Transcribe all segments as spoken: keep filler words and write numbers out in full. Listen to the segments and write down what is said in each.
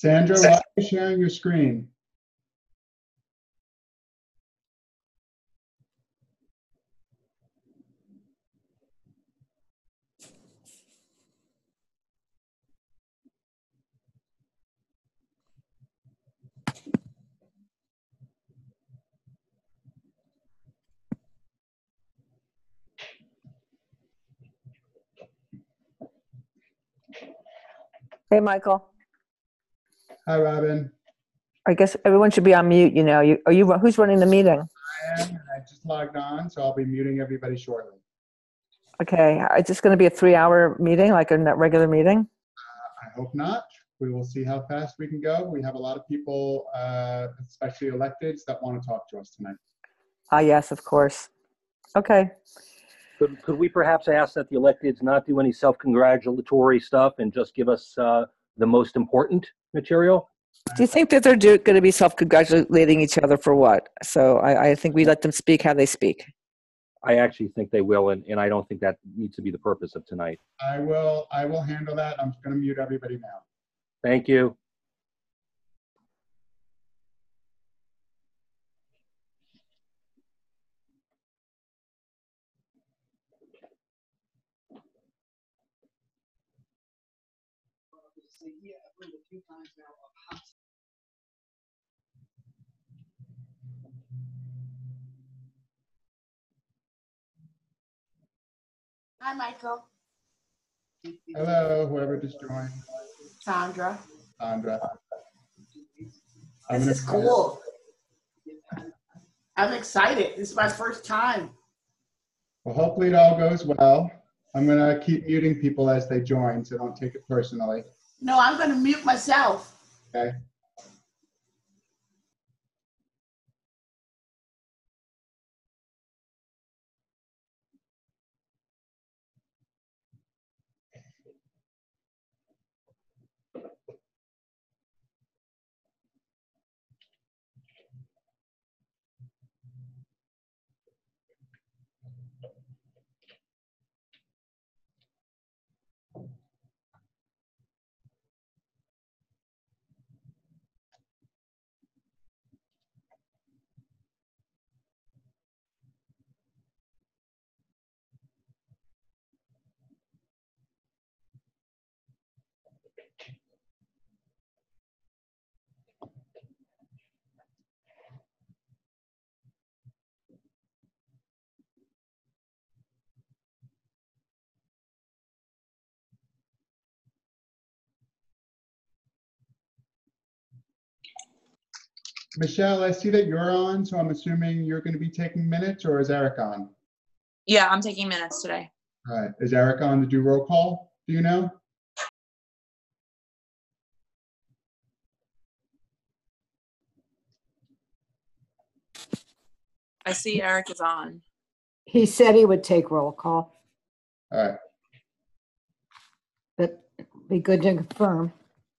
Sandra, why are you sharing your screen? Hey, Michael. Hi, Robin. I guess everyone should be on mute, you know. You, are you, who's running the meeting? I am, and I just logged on, so I'll be muting everybody shortly. Okay, is this going to be a three-hour meeting, like a regular meeting? Uh, I hope not. We will see how fast we can go. We have a lot of people, uh, especially electeds, that want to talk to us tonight. Ah, yes, of course. Okay. Could, could we perhaps ask that the electeds not do any self-congratulatory stuff and just give us uh, the most important material? Do you think that they're going to be self-congratulating each other for what? So I, I think we let them speak how they speak. I actually think they will, and, and I don't think that needs to be the purpose of tonight. I will, I will handle that. I'm going to mute everybody now. Thank you. Hi, Michael. Hello, whoever just joined. Sandra. Sandra. This is cool. I'm excited. This is my first time. Well, hopefully it all goes well. I'm going to keep muting people as they join, so don't take it personally. No, I'm going to mute myself. Okay. Michelle, I see that you're on, so I'm assuming you're going to be taking minutes, or is Eric on? Yeah, I'm taking minutes today. All right. Is Eric on to do roll call? Do you know? I see Eric is on. He said he would take roll call, All right. but it'd be good to confirm.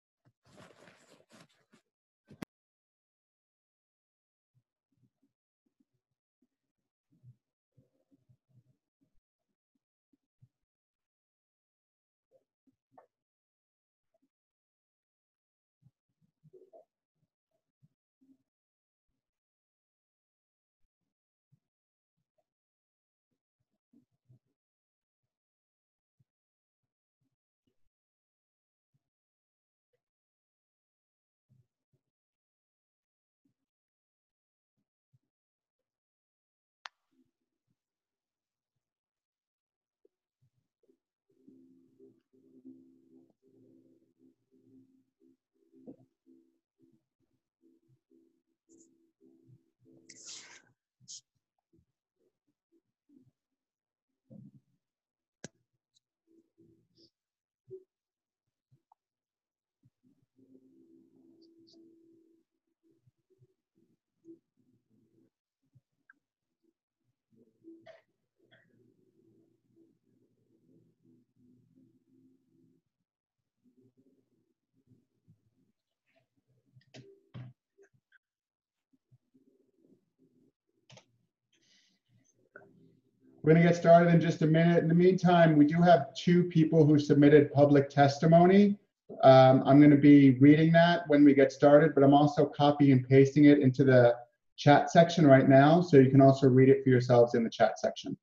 We're going to get started in just a minute. In the meantime, we do have two people who submitted public testimony. Um, I'm going to be reading that when we get started, but I'm also copying and pasting it into the chat section right now, so you can also read it for yourselves in the chat section.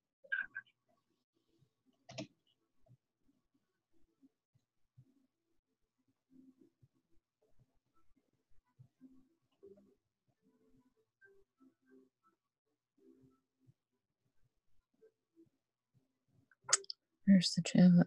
Where's the chat?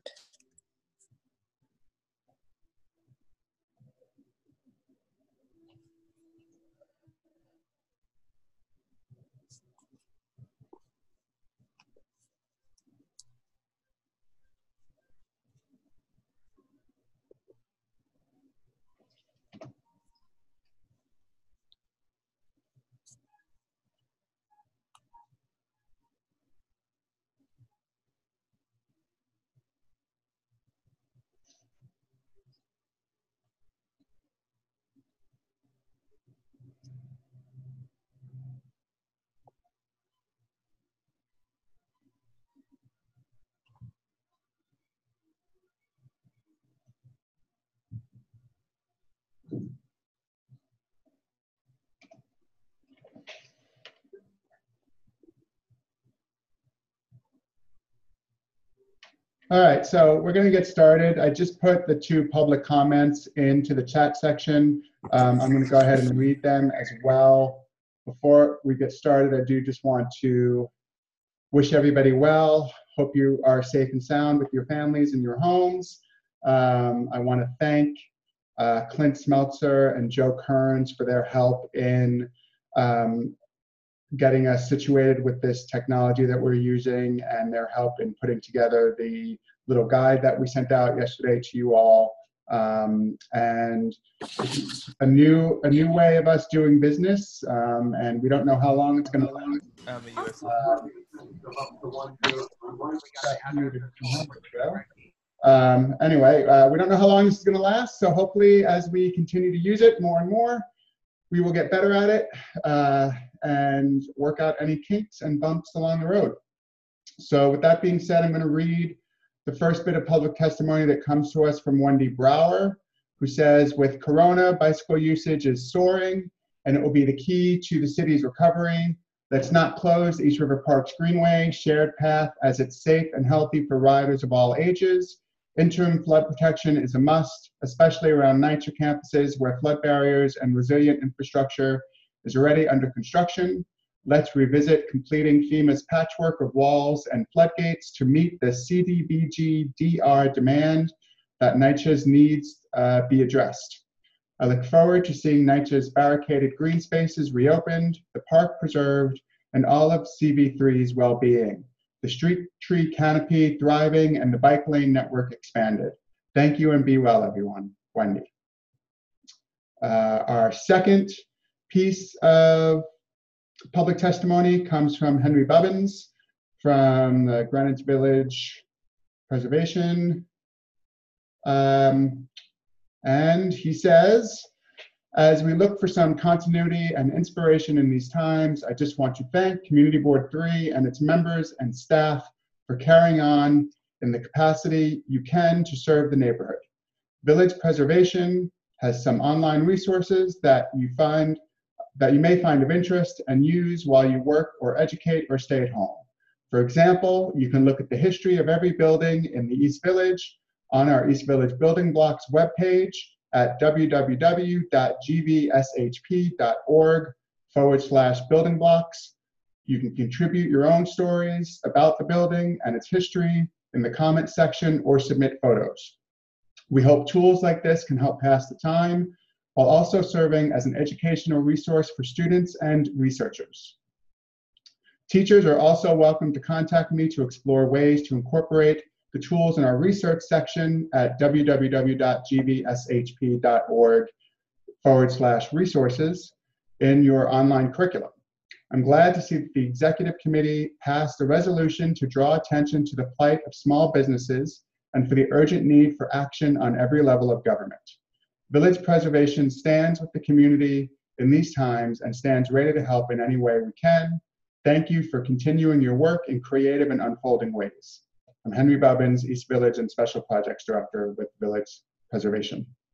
All right, so we're going to get started. I just put the two public comments into the chat section. Um, I'm going to go ahead and read them as well. Before we get started, I do just want to wish everybody well. Hope you are safe and sound with your families and your homes. Um, I want to thank uh, Clint Smeltzer and Joe Kearns for their help in um, getting us situated with this technology that we're using, and their help in putting together the little guide that we sent out yesterday to you all. Um, and a new a new way of us doing business, um, and we don't know how long it's going to last. Um, a U S Um, anyway, uh, we don't know how long this is going to last, so hopefully as we continue to use it more and more, we will get better at it uh, and work out any kinks and bumps along the road. So with that being said, I'm going to read the first bit of public testimony that comes to us from Wendy Brower, who says, with Corona, bicycle usage is soaring, and it will be the key to the city's recovery. Let's not close East River Park's Greenway shared path, as it's safe and healthy for riders of all ages. Interim flood protection is a must, especially around NYCHA campuses where flood barriers and resilient infrastructure is already under construction. Let's revisit completing FEMA's patchwork of walls and floodgates to meet the C D B G D R demand that NYCHA's needs uh, be addressed. I look forward to seeing NYCHA's barricaded green spaces reopened, the park preserved, and all of C V three's well-being. The street tree canopy thriving, and the bike lane network expanded. Thank you and be well, everyone. Wendy. Uh, our second piece of public testimony comes from Henry Bubbins from the Greenwich Village Preservation. Um, and he says, as we look for some continuity and inspiration in these times, I just want to thank Community Board three and its members and staff for carrying on in the capacity you can to serve the neighborhood. Village Preservation has some online resources that you find that you may find of interest and use while you work or educate or stay at home. For example, you can look at the history of every building in the East Village on our East Village Building Blocks webpage at www.gvshp.org forward slash building blocks. You can contribute your own stories about the building and its history in the comment section or submit photos. We hope tools like this can help pass the time while also serving as an educational resource for students and researchers. Teachers are also welcome to contact me to explore ways to incorporate the tools in our research section at www.gvshp.org forward slash resources in your online curriculum. I'm glad to see that the executive committee passed a resolution to draw attention to the plight of small businesses and for the urgent need for action on every level of government. Village Preservation stands with the community in these times and stands ready to help in any way we can. Thank you for continuing your work in creative and unfolding ways. I'm Henry Bubbins, East Village and Special Projects Director with Village Preservation.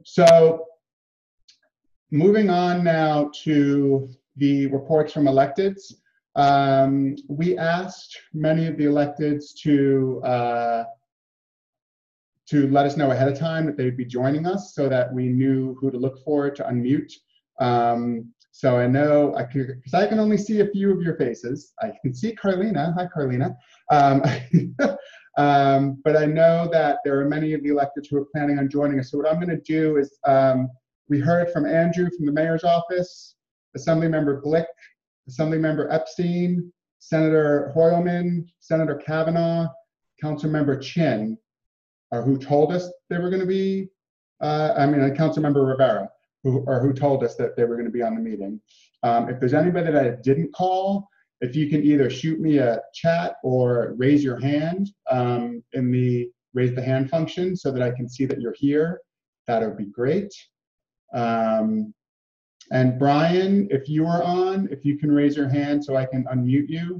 So moving on now to the reports from electeds. Um, we asked many of the electeds to uh, to let us know ahead of time that they'd be joining us so that we knew who to look for to unmute. Um, so I know, I could, because I can only see a few of your faces. I can see Carlina. Hi, Carlina. Um, um, but I know that there are many of the electeds who are planning on joining us. So what I'm going to do is, um, we heard from Andrew from the mayor's office, Assemblymember Glick, Assemblymember Epstein, Senator Hoylman, Senator Kavanaugh, Councilmember Chin, or who told us they were going to be, uh, I mean, uh, Councilmember Rivera, who, or who told us that they were going to be on the meeting. Um, if there's anybody that I didn't call, if you can either shoot me a chat or raise your hand um, in the raise the hand function so that I can see that you're here, that would be great. Um, and Brian, if you are on, if you can raise your hand so I can unmute you.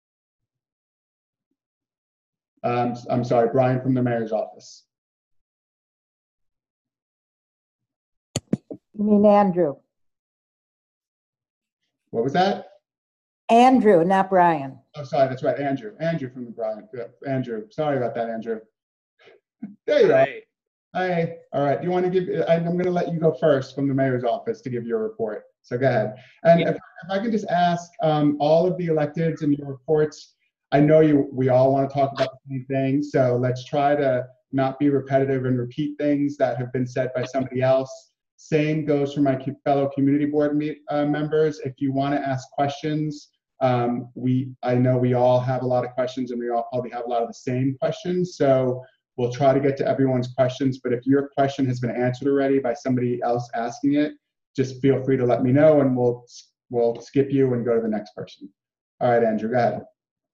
Um, I'm sorry, Brian from the mayor's office. You mean Andrew? What was that? Andrew, not Brian. Oh, sorry, that's right, Andrew. Andrew from the Brian. Andrew, sorry about that, Andrew. There you are. Hi. Hi. All right. Do you want to give? I'm going to let you go first from the mayor's office to give your report. So go ahead. And Yeah. if, if I can just ask um, all of the electeds and your reports. I know you. We all want to talk about the same thing. So let's try to not be repetitive and repeat things that have been said by somebody else. Same goes for my co- fellow community board meet, uh, members. If you want to ask questions, um, we. I know we all have a lot of questions, and we all probably have a lot of the same questions. So we'll try to get to everyone's questions, but if your question has been answered already by somebody else asking it, just feel free to let me know and we'll we'll skip you and go to the next person. All right, Andrew, go ahead.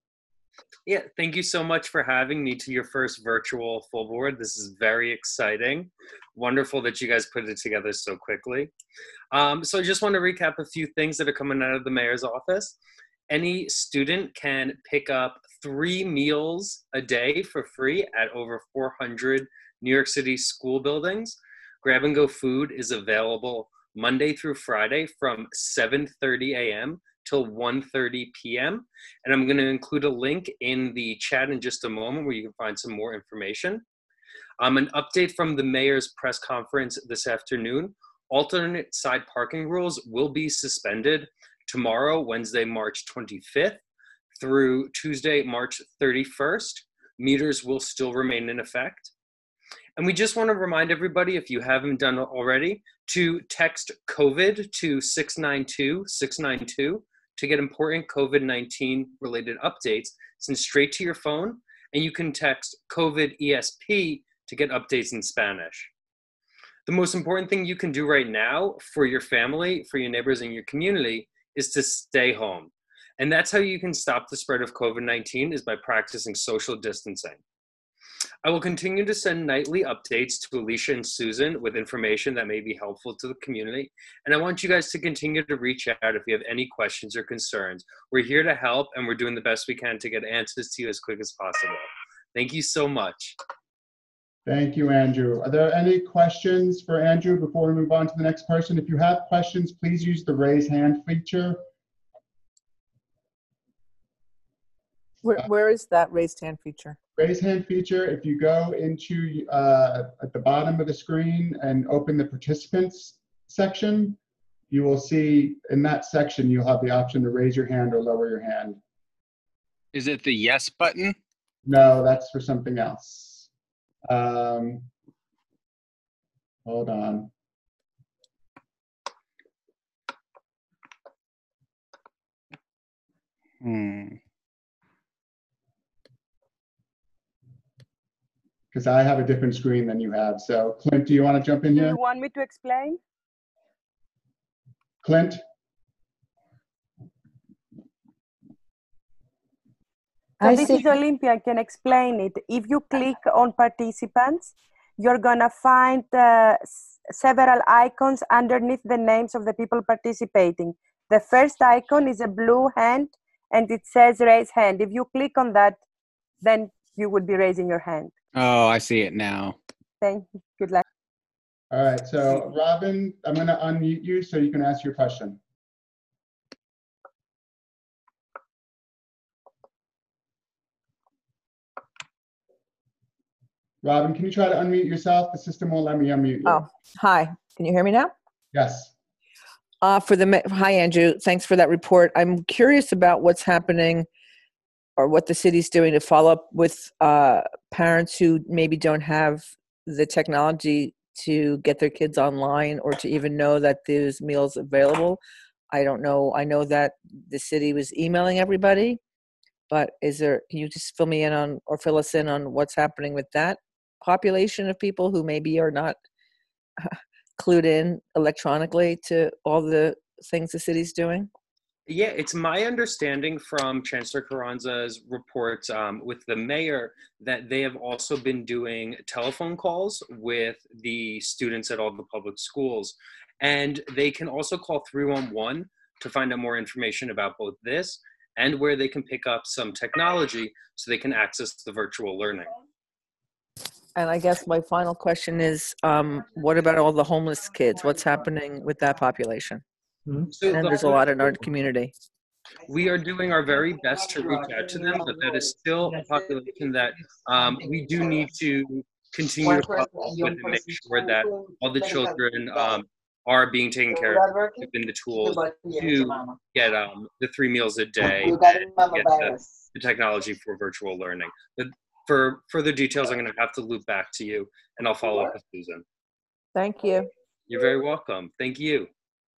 Yeah, thank you so much for having me to your first virtual full board. This is very exciting. Wonderful that you guys put it together so quickly. Um, so I just want to recap a few things that are coming out of the mayor's office. Any student can pick up three meals a day for free at over four hundred New York City school buildings. Grab and Go food is available Monday through Friday from seven thirty a m till one thirty p m And I'm going to include a link in the chat in just a moment where you can find some more information. Um, an update from the mayor's press conference this afternoon. Alternate side parking rules will be suspended tomorrow, Wednesday, March twenty-fifth, through Tuesday, March thirty-first. Meters will still remain in effect. And we just want to remind everybody, if you haven't done it already, to text COVID to six nine two six nine two to get important COVID nineteen related updates sent straight to your phone. And you can text COVID E S P to get updates in Spanish. The most important thing you can do right now for your family, for your neighbors, and your community is to stay home. And that's how you can stop the spread of COVID nineteen, is by practicing social distancing. I will continue to send nightly updates to Alicia and Susan with information that may be helpful to the community. And I want you guys to continue to reach out if you have any questions or concerns. We're here to help, and we're doing the best we can to get answers to you as quick as possible. Thank you so much. Thank you, Andrew. Are there any questions for Andrew before we move on to the next person? If you have questions, please use the raise hand feature. Where, where is that raised hand feature? Raise hand feature, if you go into uh, at the bottom of the screen and open the participants section, you will see in that section, you'll have the option to raise your hand or lower your hand. Is it the yes button? No, that's for something else. Um, hold on. Hmm. Because I have a different screen than you have. So Clint, do you want to jump in Do here? you want me to explain? Clint? So I this see. is Olympia, I can explain it. If you click on participants, you're gonna find uh, s- several icons underneath the names of the people participating. The first icon is a blue hand and it says raise hand. If you click on that, then you would be raising your hand. Oh, I see it now. Thank you. Good luck. All right, so Robin, I'm going to unmute you so you can ask your question. Robin, can you try to unmute yourself? The system won't let me unmute you. Oh, hi. Can you hear me now? Yes. Uh, for the me- hi, Andrew. Thanks for that report. I'm curious about what's happening or what the city's doing to follow up with uh, parents who maybe don't have the technology to get their kids online or to even know that there's meals available. I don't know. I know that the city was emailing everybody, but is there? Can you just fill me in on or fill us in on what's happening with that population of people who maybe are not clued in electronically to all the things the city's doing? Yeah, it's my understanding from Chancellor Carranza's reports um, with the mayor that they have also been doing telephone calls with the students at all the public schools. And they can also call three one one to find out more information about both this and where they can pick up some technology so they can access the virtual learning. And I guess my final question is, um, what about all the homeless kids? What's happening with that population? So And the there's a lot in our community. We are doing our very best to reach out to them, but that is still a population that um, we do need to continue to follow up with and make sure that all the children um, are being taken care of, given the tools to get um, the three meals a day and get the, the technology for virtual learning. But for further details, I'm going to have to loop back to you, and I'll follow up with Susan. Thank you. You're very welcome. Thank you.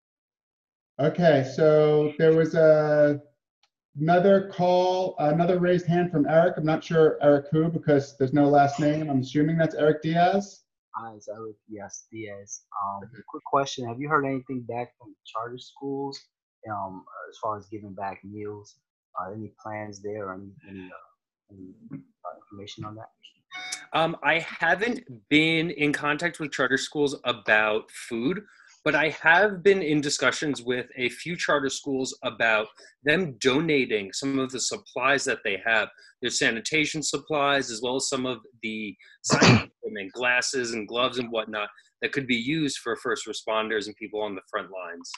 Okay, so there was a, another call, another raised hand from Eric. I'm not sure Eric who because there's no last name. I'm assuming that's Eric Diaz. Hi, it's Eric yes, Diaz. Um, quick question. Have you heard anything back from charter schools um, as far as giving back meals? Uh, any plans there or any, any, uh, any uh, information on that? Um, I haven't been in contact with charter schools about food, but I have been in discussions with a few charter schools about them donating some of the supplies that they have, their sanitation supplies, as well as some of the science equipment, glasses and gloves and whatnot that could be used for first responders and people on the front lines.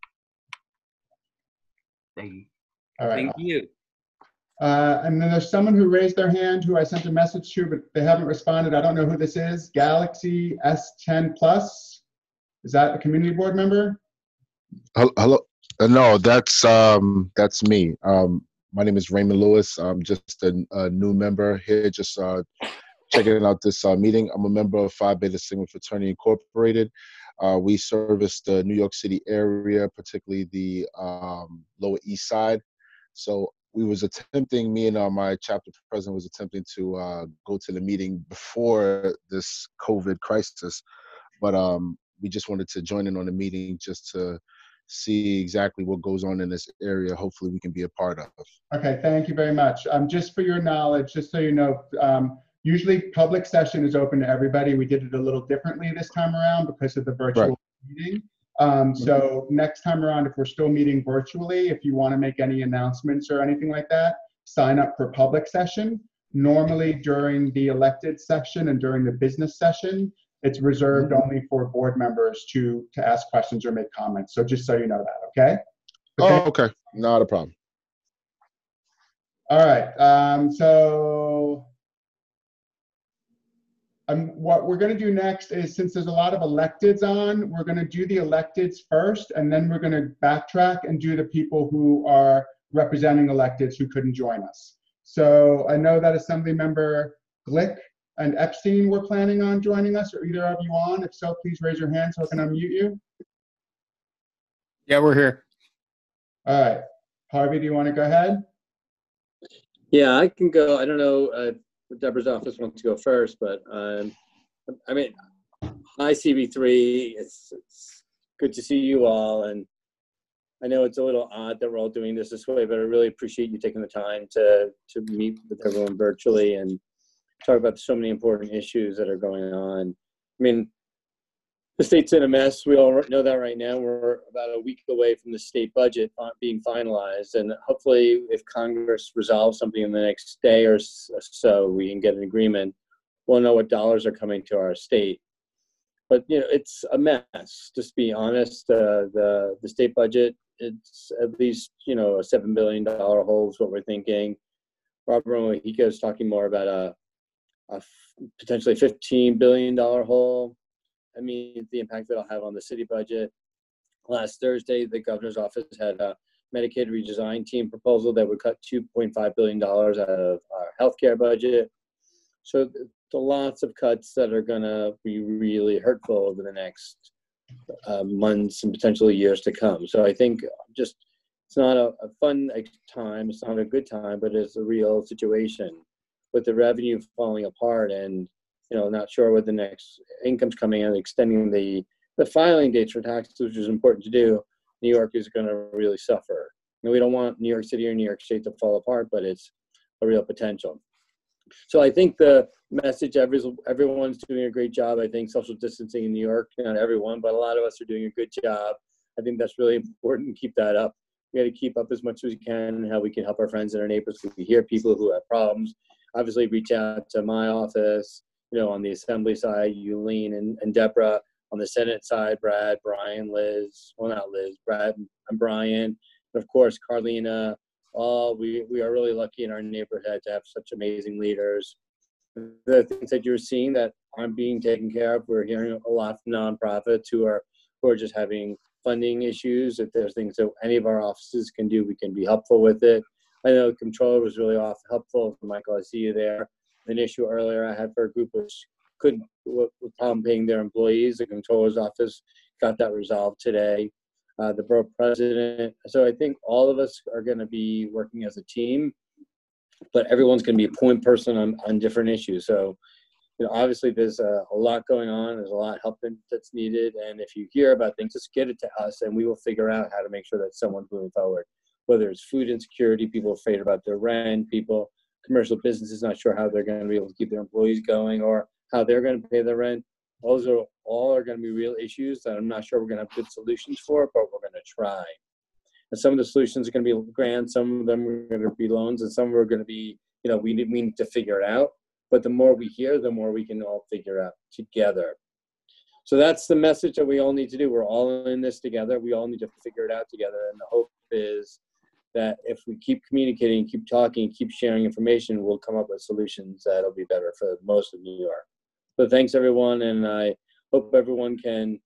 Thank you. All right. Thank you. Uh, and then there's someone who raised their hand who I sent a message to, but they haven't responded. I don't know who this is. Galaxy S ten Plus. Is that a community board member? Hello. Uh, no, that's um, that's me. Um, my name is Raymond Lewis. I'm just a, a new member here, just uh, checking out this uh, meeting. I'm a member of Phi Beta Sigma Fraternity Incorporated. Uh, we service the New York City area, particularly the um, Lower East Side. So we was attempting, me and uh, my chapter president was attempting to uh, go to the meeting before this COVID crisis, but um, we just wanted to join in on the meeting just to see exactly what goes on in this area. Hopefully we can be a part of. Okay, thank you very much. Um, just for your knowledge, just so you know, um, usually public session is open to everybody. We did it a little differently this time around because of the virtual Right. meeting. Um, so next time around, if we're still meeting virtually, if you want to make any announcements or anything like that, sign up for public session. Normally during the elected session and during the business session, it's reserved only for board members to, to ask questions or make comments. So just so you know that, okay? Oh, okay. Not a problem. All right, um, so um, what we're gonna do next is, since there's a lot of electeds on, we're gonna do the electeds first, and then we're gonna backtrack and do the people who are representing electeds who couldn't join us. So I know that Assembly Member Glick and Epstein were planning on joining us. Are either of you on? If so, please raise your hand so I can unmute you. Yeah, we're here. All right, Harvey, do you wanna go ahead? Yeah, I can go. I don't know uh, if Deborah's office wants to go first, but um, I mean, hi C B three. It's, it's good to see you all, and I know it's a little odd that we're all doing this this way, but I really appreciate you taking the time to to meet with everyone virtually and talk about so many important issues that are going on. I mean, the state's in a mess. We all know that right now. We're about a week away from the state budget being finalized. And hopefully if Congress resolves something in the next day or so, we can get an agreement. We'll know what dollars are coming to our state. but you know, it's a mess. Just to be honest, uh, the the state budget, it's at least you know a seven billion dollar hole is what we're thinking. Robert Mojica is talking more about a, a potentially fifteen billion dollar hole. I mean, the impact that'll have on the city budget. Last Thursday, the governor's office had a Medicaid redesign team proposal that would cut two point five billion dollars out of our healthcare budget. So there are lots of cuts that are going to be really hurtful over the next uh, months and potentially years to come. So I think just it's not a, a fun time. It's not a good time, but it's a real situation with the revenue falling apart and, you know, not sure what the next income's coming in, extending the, the filing dates for taxes, which is important to do. New York is going to really suffer. And we don't want New York City or New York State to fall apart, but it's a real potential. So I think the message, every, everyone's doing a great job. I think social distancing in New York, not everyone, but a lot of us are doing a good job. I think that's really important. Keep that up. We got to keep up as much as we can and how we can help our friends and our neighbors. If we hear people who have problems, obviously reach out to my office, you know, on the assembly side, Yulene and, and Deborah. On the Senate side, Brad, Brian, Liz, well, not Liz, Brad and Brian. And of course, Carlina. All we, we are really lucky in our neighborhood to have such amazing leaders. The things that you're seeing that aren't being taken care of, we're hearing a lot from nonprofits who are who are just having funding issues. If there's things that any of our offices can do, we can be helpful with it. I know the controller was really off helpful. Michael, I see you there. An issue earlier I had for a group which couldn't with problem paying their employees. The controller's office got that resolved today. Uh, the borough president. So I think all of us are going to be working as a team, but everyone's going to be a point person on, on different issues. So, you know, obviously there's a, a lot going on. There's a lot of help that's needed. And if you hear about things, just get it to us and we will figure out how to make sure that someone's moving forward. Whether it's food insecurity, people afraid about their rent, people, commercial businesses not sure how they're going to be able to keep their employees going or how they're going to pay their rent. Those are all are going to be real issues that I'm not sure we're going to have good solutions for, but we're going to try. And some of the solutions are going to be grants, some of them are going to be loans, and some are going to be, you know, we need, we need to figure it out. But the more we hear, the more we can all figure out together. So that's the message that we all need to do. We're all in this together. We all need to figure it out together. And the hope is that if we keep communicating, keep talking, keep sharing information, we'll come up with solutions that'll be better for most of New York. So thanks, everyone, and I hope everyone can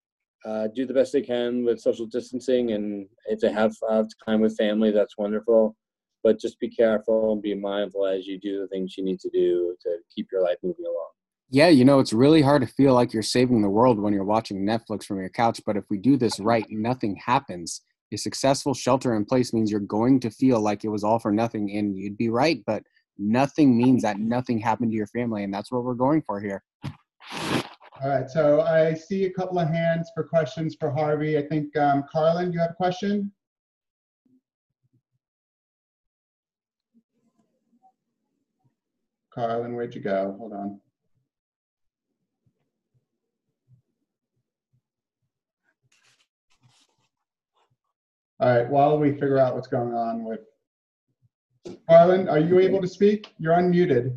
uh, do the best they can with social distancing, and if they have uh, time with family, that's wonderful. But just be careful and be mindful as you do the things you need to do to keep your life moving along. Yeah, you know, it's really hard to feel like you're saving the world when you're watching Netflix from your couch, but if we do this right, nothing happens. A successful shelter in place means you're going to feel like it was all for nothing, and you'd be right, but nothing means that nothing happened to your family, and that's what we're going for here. All right, so I see a couple of hands for questions for Harvey. I think, um, Carlin, you have a question? Carlin, where'd you go? Hold on. All right, while we figure out what's going on with Carlin, are you able to speak? You're unmuted.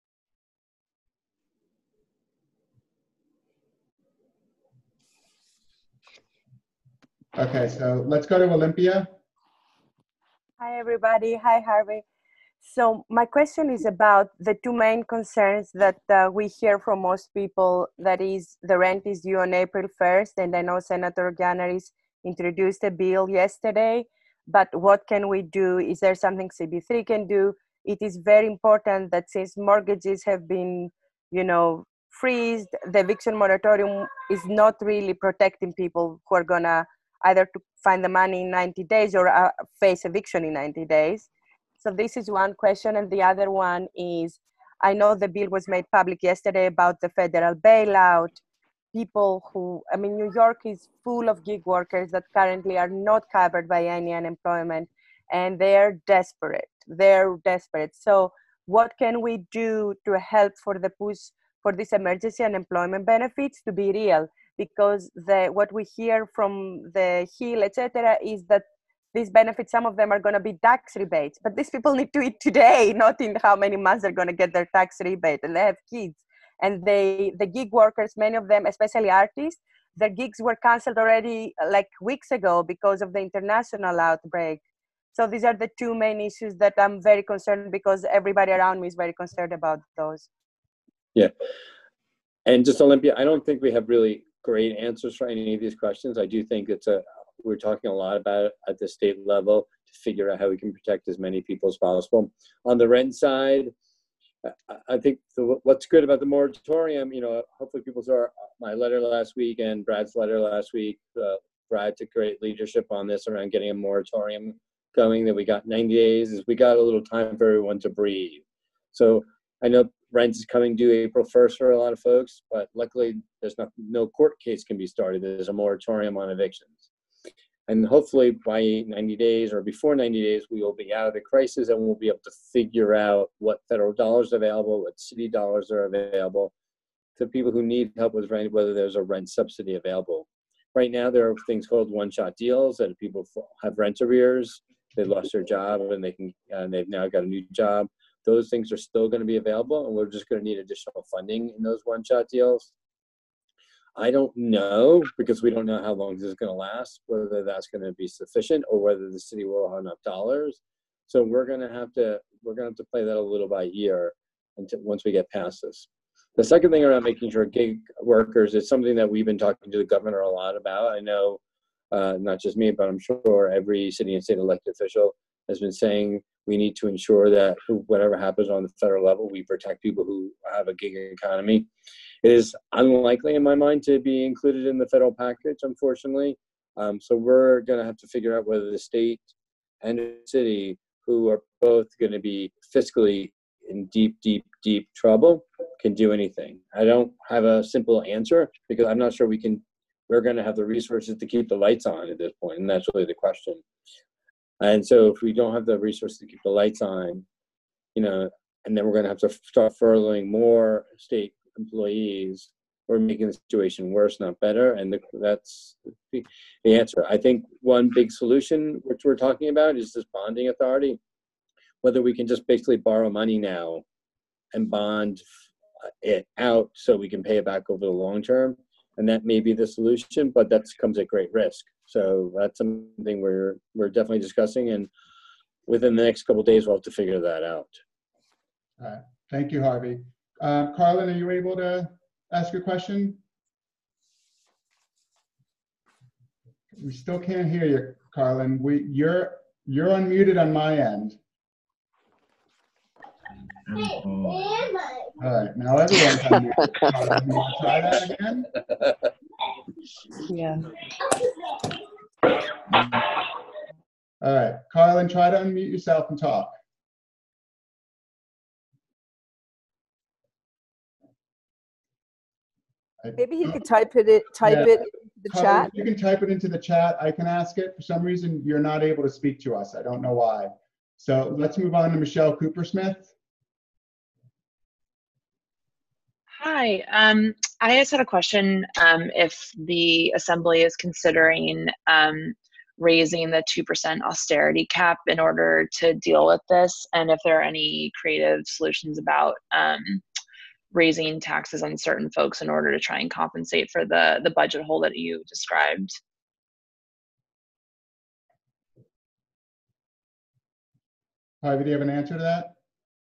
Okay, so let's go to Olympia. Hi, everybody. Hi, Harvey. So my question is about the two main concerns that uh, we hear from most people, that is the rent is due on April first, and I know Senator Gianaris introduced a bill yesterday, but what can we do? Is there something C B three can do? It is very important that since mortgages have been, you know, freezed, the eviction moratorium is not really protecting people who are gonna either to find the money in ninety days or uh, face eviction in ninety days. So this is one question. And the other one is, I know the bill was made public yesterday about the federal bailout. People who, I mean, New York is full of gig workers that currently are not covered by any unemployment, and they're desperate. They're desperate. So what can we do to help for the push for these emergency unemployment benefits to be real? Because the, what we hear from the Hill, et cetera, is that these benefits, some of them are going to be tax rebates, but these people need to eat today, not in how many months they're going to get their tax rebate, and they have kids. and they the gig workers, many of them, especially artists, their gigs were canceled already like weeks ago because of the international outbreak. So these are the two main issues that I'm very concerned, because everybody around me is very concerned about those. Yeah. And just Olympia, I don't think we have really great answers for any of these questions. I do think it's a, we're talking a lot about it at the state level to figure out how we can protect as many people as possible. On the rent side, I think the, what's good about the moratorium, you know, hopefully people saw my letter last week and Brad's letter last week. Uh, Brad took great leadership on this around getting a moratorium going, that we got ninety days, is we got a little time for everyone to breathe. So I know rent is coming due April first for a lot of folks, but luckily there's not, no court case can be started. There's a moratorium on evictions. And hopefully by ninety days or before ninety days, we will be out of the crisis and we'll be able to figure out what federal dollars are available, what city dollars are available to people who need help with rent, whether there's a rent subsidy available. Right now, there are things called one-shot deals that people have rent arrears. They lost their job and they can, and they've now got a new job. Those things are still going to be available, and we're just going to need additional funding in those one-shot deals. I don't know, because we don't know how long this is going to last, whether that's going to be sufficient or whether the city will have enough dollars. So we're going to have to we're going to have to play that a little by ear until once we get past this. The second thing around making sure gig workers is something that we've been talking to the governor a lot about. I know uh, not just me, but I'm sure every city and state elected official has been saying we need to ensure that whatever happens on the federal level, we protect people who have a gig economy. It is unlikely in my mind to be included in the federal package, unfortunately. Um, so we're going to have to figure out whether the state and the city, who are both going to be fiscally in deep, deep, deep trouble, can do anything. I don't have a simple answer, because I'm not sure we can, we're going to have the resources to keep the lights on at this point, and that's really the question. And so if we don't have the resources to keep the lights on, you know, and then we're going to have to start furloughing more state employees, we're making the situation worse, not better. And the, that's the, the answer. I think one big solution, which we're talking about, is this bonding authority. Whether we can just basically borrow money now and bond it out so we can pay it back over the long term. And that may be the solution, but that comes at great risk. So that's something we're we're definitely discussing, and within the next couple of days we'll have to figure that out. All right. Thank you, Harvey. Uh, Carlin, are you able to ask a question? We still can't hear you, Carlin. We you're you're unmuted on my end. All right, now everyone's unmuted. Carlin, you want to try that again? Yeah. All right, Carlin, try to unmute yourself and talk. Maybe you could type it, it type Yeah. it in the Carlin, chat. you can type it into the chat. I can ask it. For some reason, you're not able to speak to us. I don't know why. So let's move on to Michelle Coopersmith. Hi, um, I just had a question um, if the Assembly is considering um, raising the two percent austerity cap in order to deal with this, and if there are any creative solutions about um, raising taxes on certain folks in order to try and compensate for the, the budget hole that you described. Harvey, do you have an answer to that?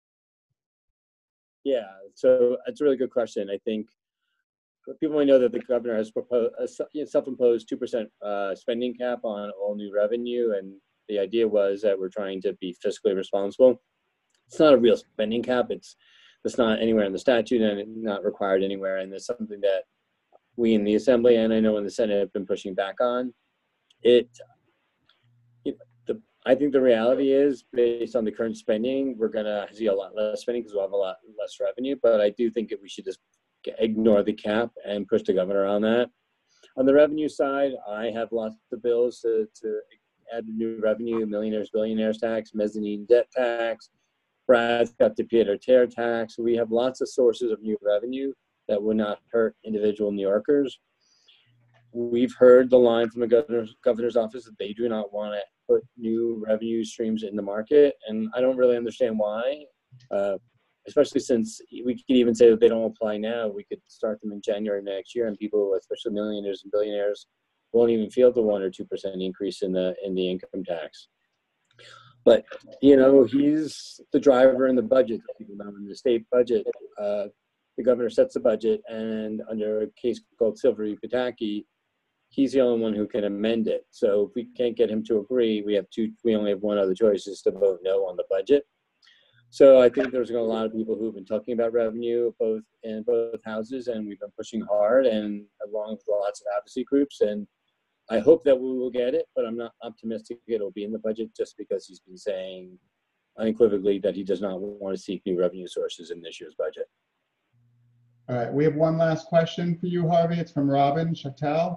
Yeah, so it's a really good question. I think people may know that the governor has proposed a self-imposed two percent uh, spending cap on all new revenue, and the idea was that we're trying to be fiscally responsible. It's not a real spending cap. It's it's not anywhere in the statute and it's not required anywhere, and it's something that we in the Assembly and I know in the Senate have been pushing back on. It, you know, the, I think the reality is, based on the current spending, we're gonna see a lot less spending because we'll have a lot less revenue, but I do think that we should just ignore the cap and push the governor on that. On the revenue side, I have lots of bills to, to add new revenue: millionaires, billionaires tax, mezzanine debt tax. Brad's got the pied a terre tax. We have lots of sources of new revenue that would not hurt individual New Yorkers. We've heard the line from the governor's, governor's office that they do not want to put new revenue streams in the market, and I don't really understand why. Uh, especially since we could even say that they don't apply now. We could start them in January next year, and people, especially millionaires and billionaires, won't even feel the one or two percent increase in the in the income tax. But you know, he's the driver in the budget. People know in the state budget, uh, the governor sets the budget, and under a case called Silver v. Pataki, he's the only one who can amend it. So if we can't get him to agree, we have two. We only have one other choice: is to vote no on the budget. So I think there's a lot of people who've been talking about revenue both in both houses, and we've been pushing hard, and along with lots of advocacy groups. And I hope that we will get it, but I'm not optimistic it'll be in the budget just because he's been saying unequivocally that he does not want to seek new revenue sources in this year's budget. All right, we have one last question for you, Harvey. It's from Robin Chattel.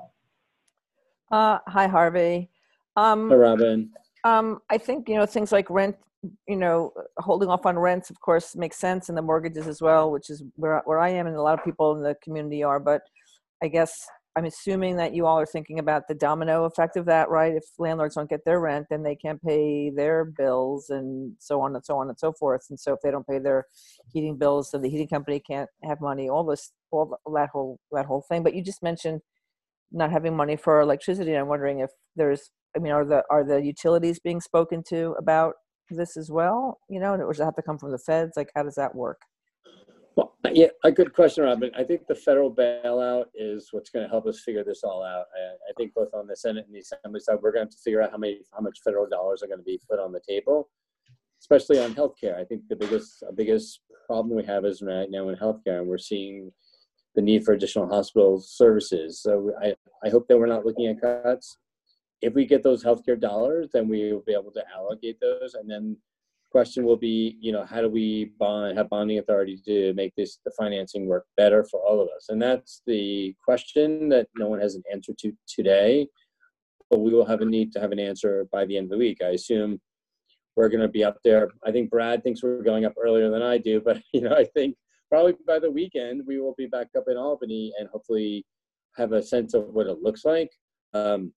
Uh, hi, Harvey. Um, Hi, Robin. Um, I think, you know, things like rent, you know, holding off on rents, of course, makes sense, and the mortgages as well, which is where, where I am and a lot of people in the community are. But I guess I'm assuming that you all are thinking about the domino effect of that, right? If landlords don't get their rent, then they can't pay their bills and so on and so on and so forth. And so if they don't pay their heating bills, so the heating company can't have money, all this, all that whole, that whole thing. But you just mentioned not having money for electricity. And I'm wondering if there's, I mean, are the, are the utilities being spoken to about this as well? You know, or does it have to come from the feds? Like, how does that work? Well, yeah, a good question, Robin. I think the federal bailout is what's going to help us figure this all out. I, I think both on the Senate and the Assembly side, we're going to have to figure out how many, how much federal dollars are going to be put on the table, especially on healthcare. I think the biggest, biggest problem we have is right now in healthcare, and we're seeing the need for additional hospital services. So I, I hope that we're not looking at cuts. If we get those healthcare dollars, then we will be able to allocate those, and then question will be, you know, how do we bond, have bonding authority to make this, the financing work better for all of us? And that's the question that no one has an answer to today, but we will have a need to have an answer by the end of the week. I assume we're going to be up there. I think Brad thinks we're going up earlier than I do, but, you know, I think probably by the weekend, we will be back up in Albany and hopefully have a sense of what it looks like. Um,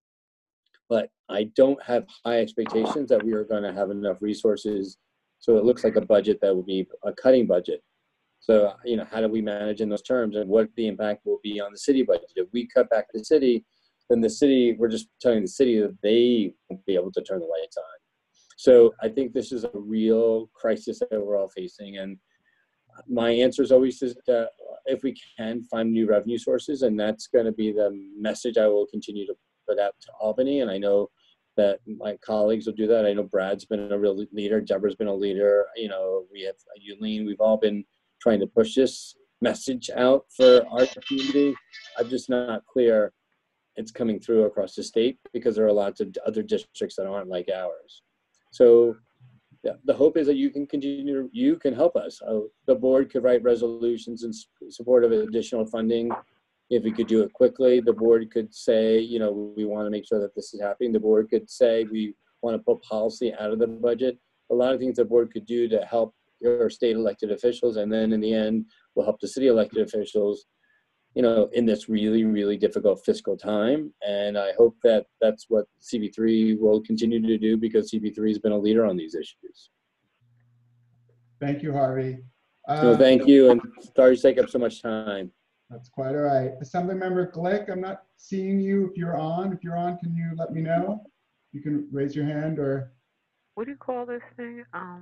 but I don't have high expectations that we are going to have enough resources. So it looks like a budget that will be a cutting budget. So, you know, how do we manage in those terms, and what the impact will be on the city budget? If we cut back the city, then the city, we're just telling the city that they won't be able to turn the lights on. So I think this is a real crisis that we're all facing. And my answer is always to, uh, if we can find new revenue sources, and that's going to be the message I will continue to put out to Albany. And I know that my colleagues will do that. I know Brad's been a real leader. Deborah's been a leader. You know, we have Yulene. We've all been trying to push this message out for our community. I'm just not clear it's coming through across the state because there are lots of other districts that aren't like ours. So yeah, the hope is that you can continue, you can help us. Uh, the board could write resolutions in support of additional funding. If we could do it quickly, the board could say, you know, we want to make sure that this is happening. The board could say, we want to put policy out of the budget. A lot of things the board could do to help your state elected officials. And then in the end, will help the city elected officials, you know, in this really, really difficult fiscal time. And I hope that that's what C B three will continue to do, because C B three has been a leader on these issues. Thank you, Harvey. Uh, So thank you, and sorry to take up so much time. That's quite all right. Assemblymember Glick, I'm not seeing you. If you're on, if you're on, can you let me know? You can raise your hand or. What do you call this thing? Um,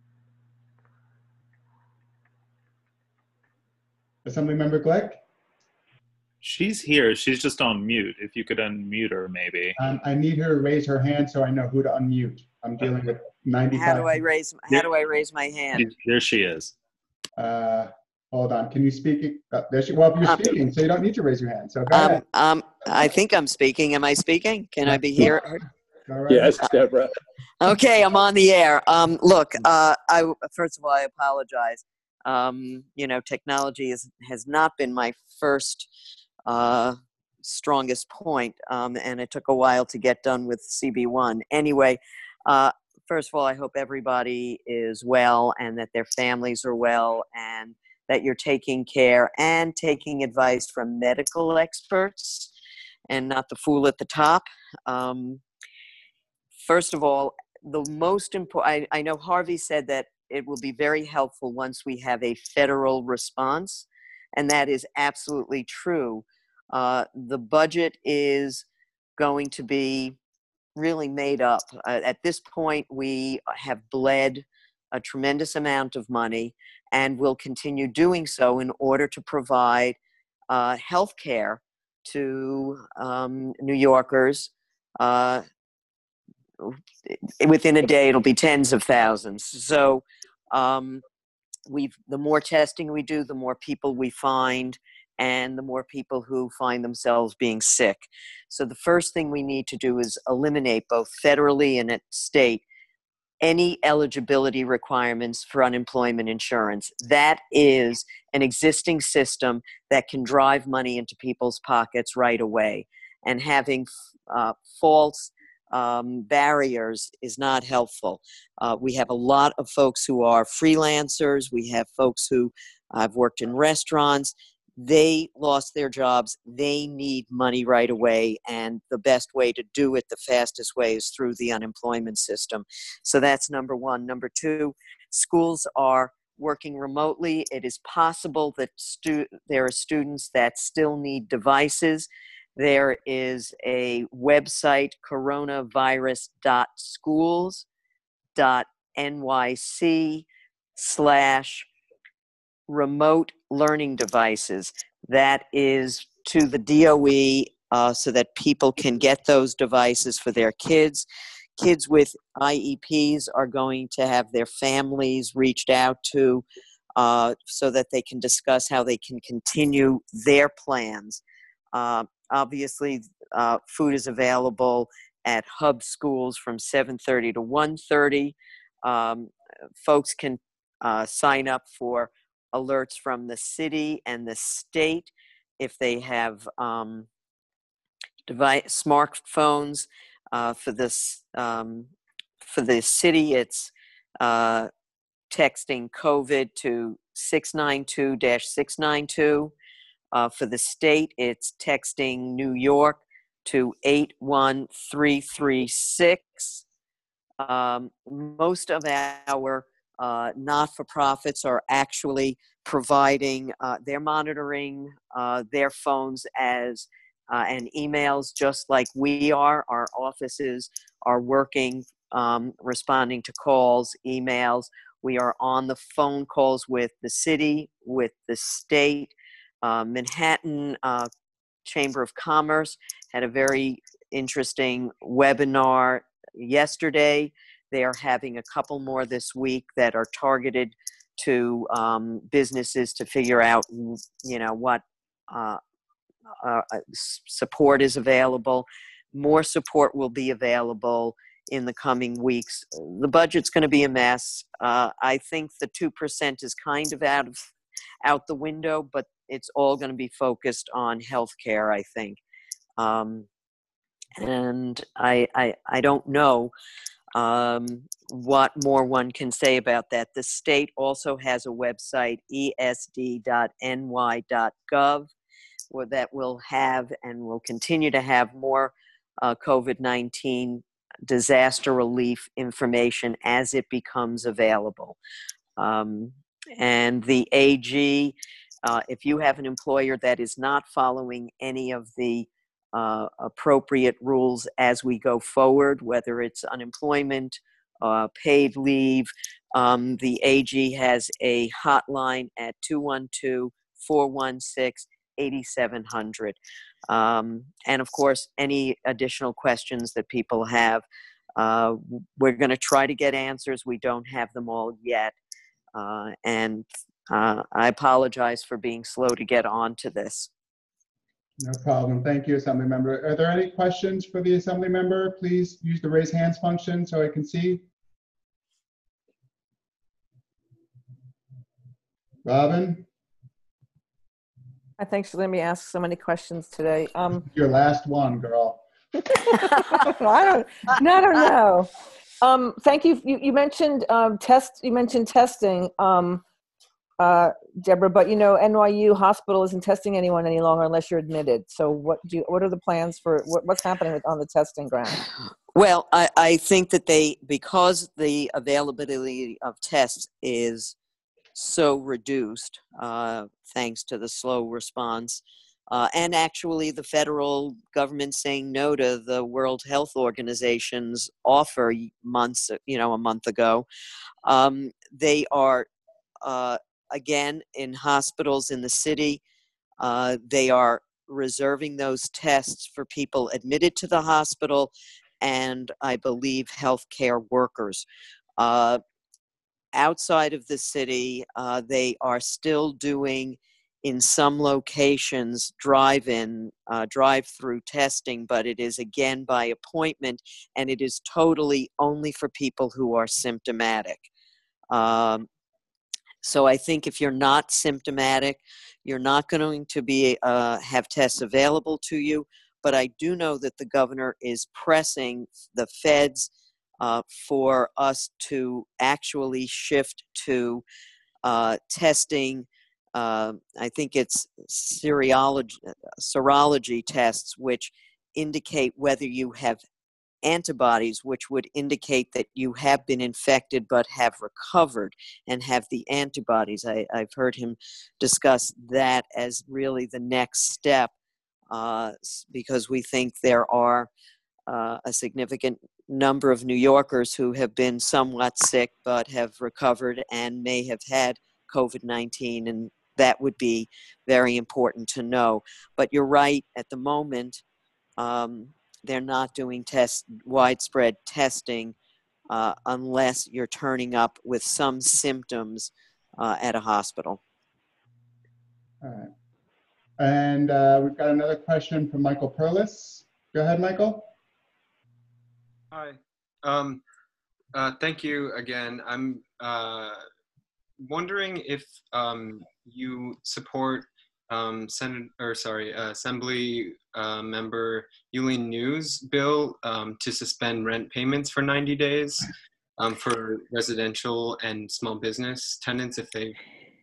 Assemblymember Glick? She's here. She's just on mute. If you could unmute her, maybe. Um, I need her to raise her hand so I know who to unmute. I'm dealing with ninety-five. How do I raise, how do I raise my hand? There she is. Uh, hold on. Can you speak? Uh, there she, well, if you're Um, speaking, so you don't need to raise your hand. So go Um, ahead. um, I think I'm speaking. Am I speaking? Can I be here? Go right Yes, ahead. Deborah. Okay, I'm on the air. Um, look, uh, I first of all, I apologize. Um, you know, technology is, has not been my first uh, strongest point, um, and it took a while to get done with C B one. Anyway, uh, first of all, I hope everybody is well and that their families are well and that you're taking care and taking advice from medical experts and not the fool at the top. Um, first of all, the most important, I, I know Harvey said that it will be very helpful once we have a federal response, and that is absolutely true. Uh, the budget is going to be really made up. Uh, at this point, we have bled a tremendous amount of money and will continue doing so in order to provide uh, health care to um, New Yorkers. Uh, within a day, it'll be tens of thousands. So um, we've, the more testing we do, the more people we find, and the more people who find themselves being sick. So the first thing we need to do is eliminate, both federally and at state, any eligibility requirements for unemployment insurance. That is an existing system that can drive money into people's pockets right away. And having uh, false um, barriers is not helpful. Uh, we have a lot of folks who are freelancers. We have folks who have worked in restaurants. They lost their jobs. They need money right away. And the best way to do it, the fastest way, is through the unemployment system. So that's number one. Number two, schools are working remotely. It is possible that stu- there are students that still need devices. There is a website, coronavirus dot schools dot N Y C slash remote learning devices. That is to the D O E uh, so that people can get those devices for their kids. Kids with I E Ps are going to have their families reached out to uh, so that they can discuss how they can continue their plans. Uh, obviously, uh, food is available at hub schools from seven thirty to one thirty. Um, folks can uh, sign up for alerts from the city and the state if they have um, device, smartphones. Uh, for this, um, for the city, it's uh, texting COVID to six nine two dash six nine two. Uh, for the state, it's texting New York to eight one three three six. Um, most of our uh, not-for-profits are actually providing, uh, they're monitoring uh, their phones as uh, and emails just like we are. Our offices are working, um, responding to calls, emails. We are on the phone calls with the city, with the state. Uh, Manhattan uh, Chamber of Commerce had a very interesting webinar yesterday. They are having a couple more this week that are targeted to um, businesses to figure out, you know, what uh, uh, support is available. More support will be available in the coming weeks. The budget's going to be a mess. Uh, I think the two percent is kind of out of out the window, but it's all going to be focused on healthcare, I think. Um, and I, I, I don't know um, what more one can say about that. The state also has a website, E S D dot N Y dot gov, where that will have and will continue to have more uh, COVID nineteen disaster relief information as it becomes available. Um, and the A G, uh, if you have an employer that is not following any of the uh, appropriate rules as we go forward, whether it's unemployment, uh, paid leave, um, the A G has a hotline at two one two, four one six, eight seven zero zero. Um, and of course, any additional questions that people have, uh, we're going to try to get answers. We don't have them all yet. Uh, and uh, I apologize for being slow to get on to this. No problem. Thank you, Assembly Member. Are there any questions for the Assembly Member? Please use the raise hands function so I can see. Robin? Thanks for letting me ask so many questions today. Um, Your last one, girl. I don't, I don't know. Um, thank you. You, you mentioned um, test. You mentioned testing. Um, uh, Deborah, but you know, N Y U hospital isn't testing anyone any longer unless you're admitted. So what do you, what are the plans for what, what's happening with on the testing ground? Well, I, I think that they, because the availability of tests is so reduced, uh, thanks to the slow response, uh, and actually the federal government saying no to the World Health Organization's offer months, you know, a month ago, um, they are, uh, again, in hospitals in the city, uh, they are reserving those tests for people admitted to the hospital and I believe healthcare workers. Uh, outside of the city, uh, they are still doing, in some locations, drive-in, uh, drive-through testing, but it is again by appointment, and it is totally only for people who are symptomatic. Um, so I think if you're not symptomatic, you're not going to be uh, have tests available to you. But I do know that the governor is pressing the feds uh, for us to actually shift to uh, testing. Uh, I think it's serology, serology tests, which indicate whether you have antibodies, which would indicate that you have been infected but have recovered and have the antibodies. I, I've heard him discuss that as really the next step, uh, because we think there are uh, a significant number of New Yorkers who have been somewhat sick but have recovered and may have had COVID nineteen, and that would be very important to know. But you're right, at the moment, um, they're not doing test widespread testing uh, unless you're turning up with some symptoms uh, at a hospital. All right. And uh, we've got another question from Michael Perlis. Go ahead, Michael. Hi. Um, uh, thank you again. I'm uh, wondering if um, you support um, Senate or sorry, uh, Assembly uh, Member Yuling New's bill um, to suspend rent payments for ninety days um, for residential and small business tenants if they.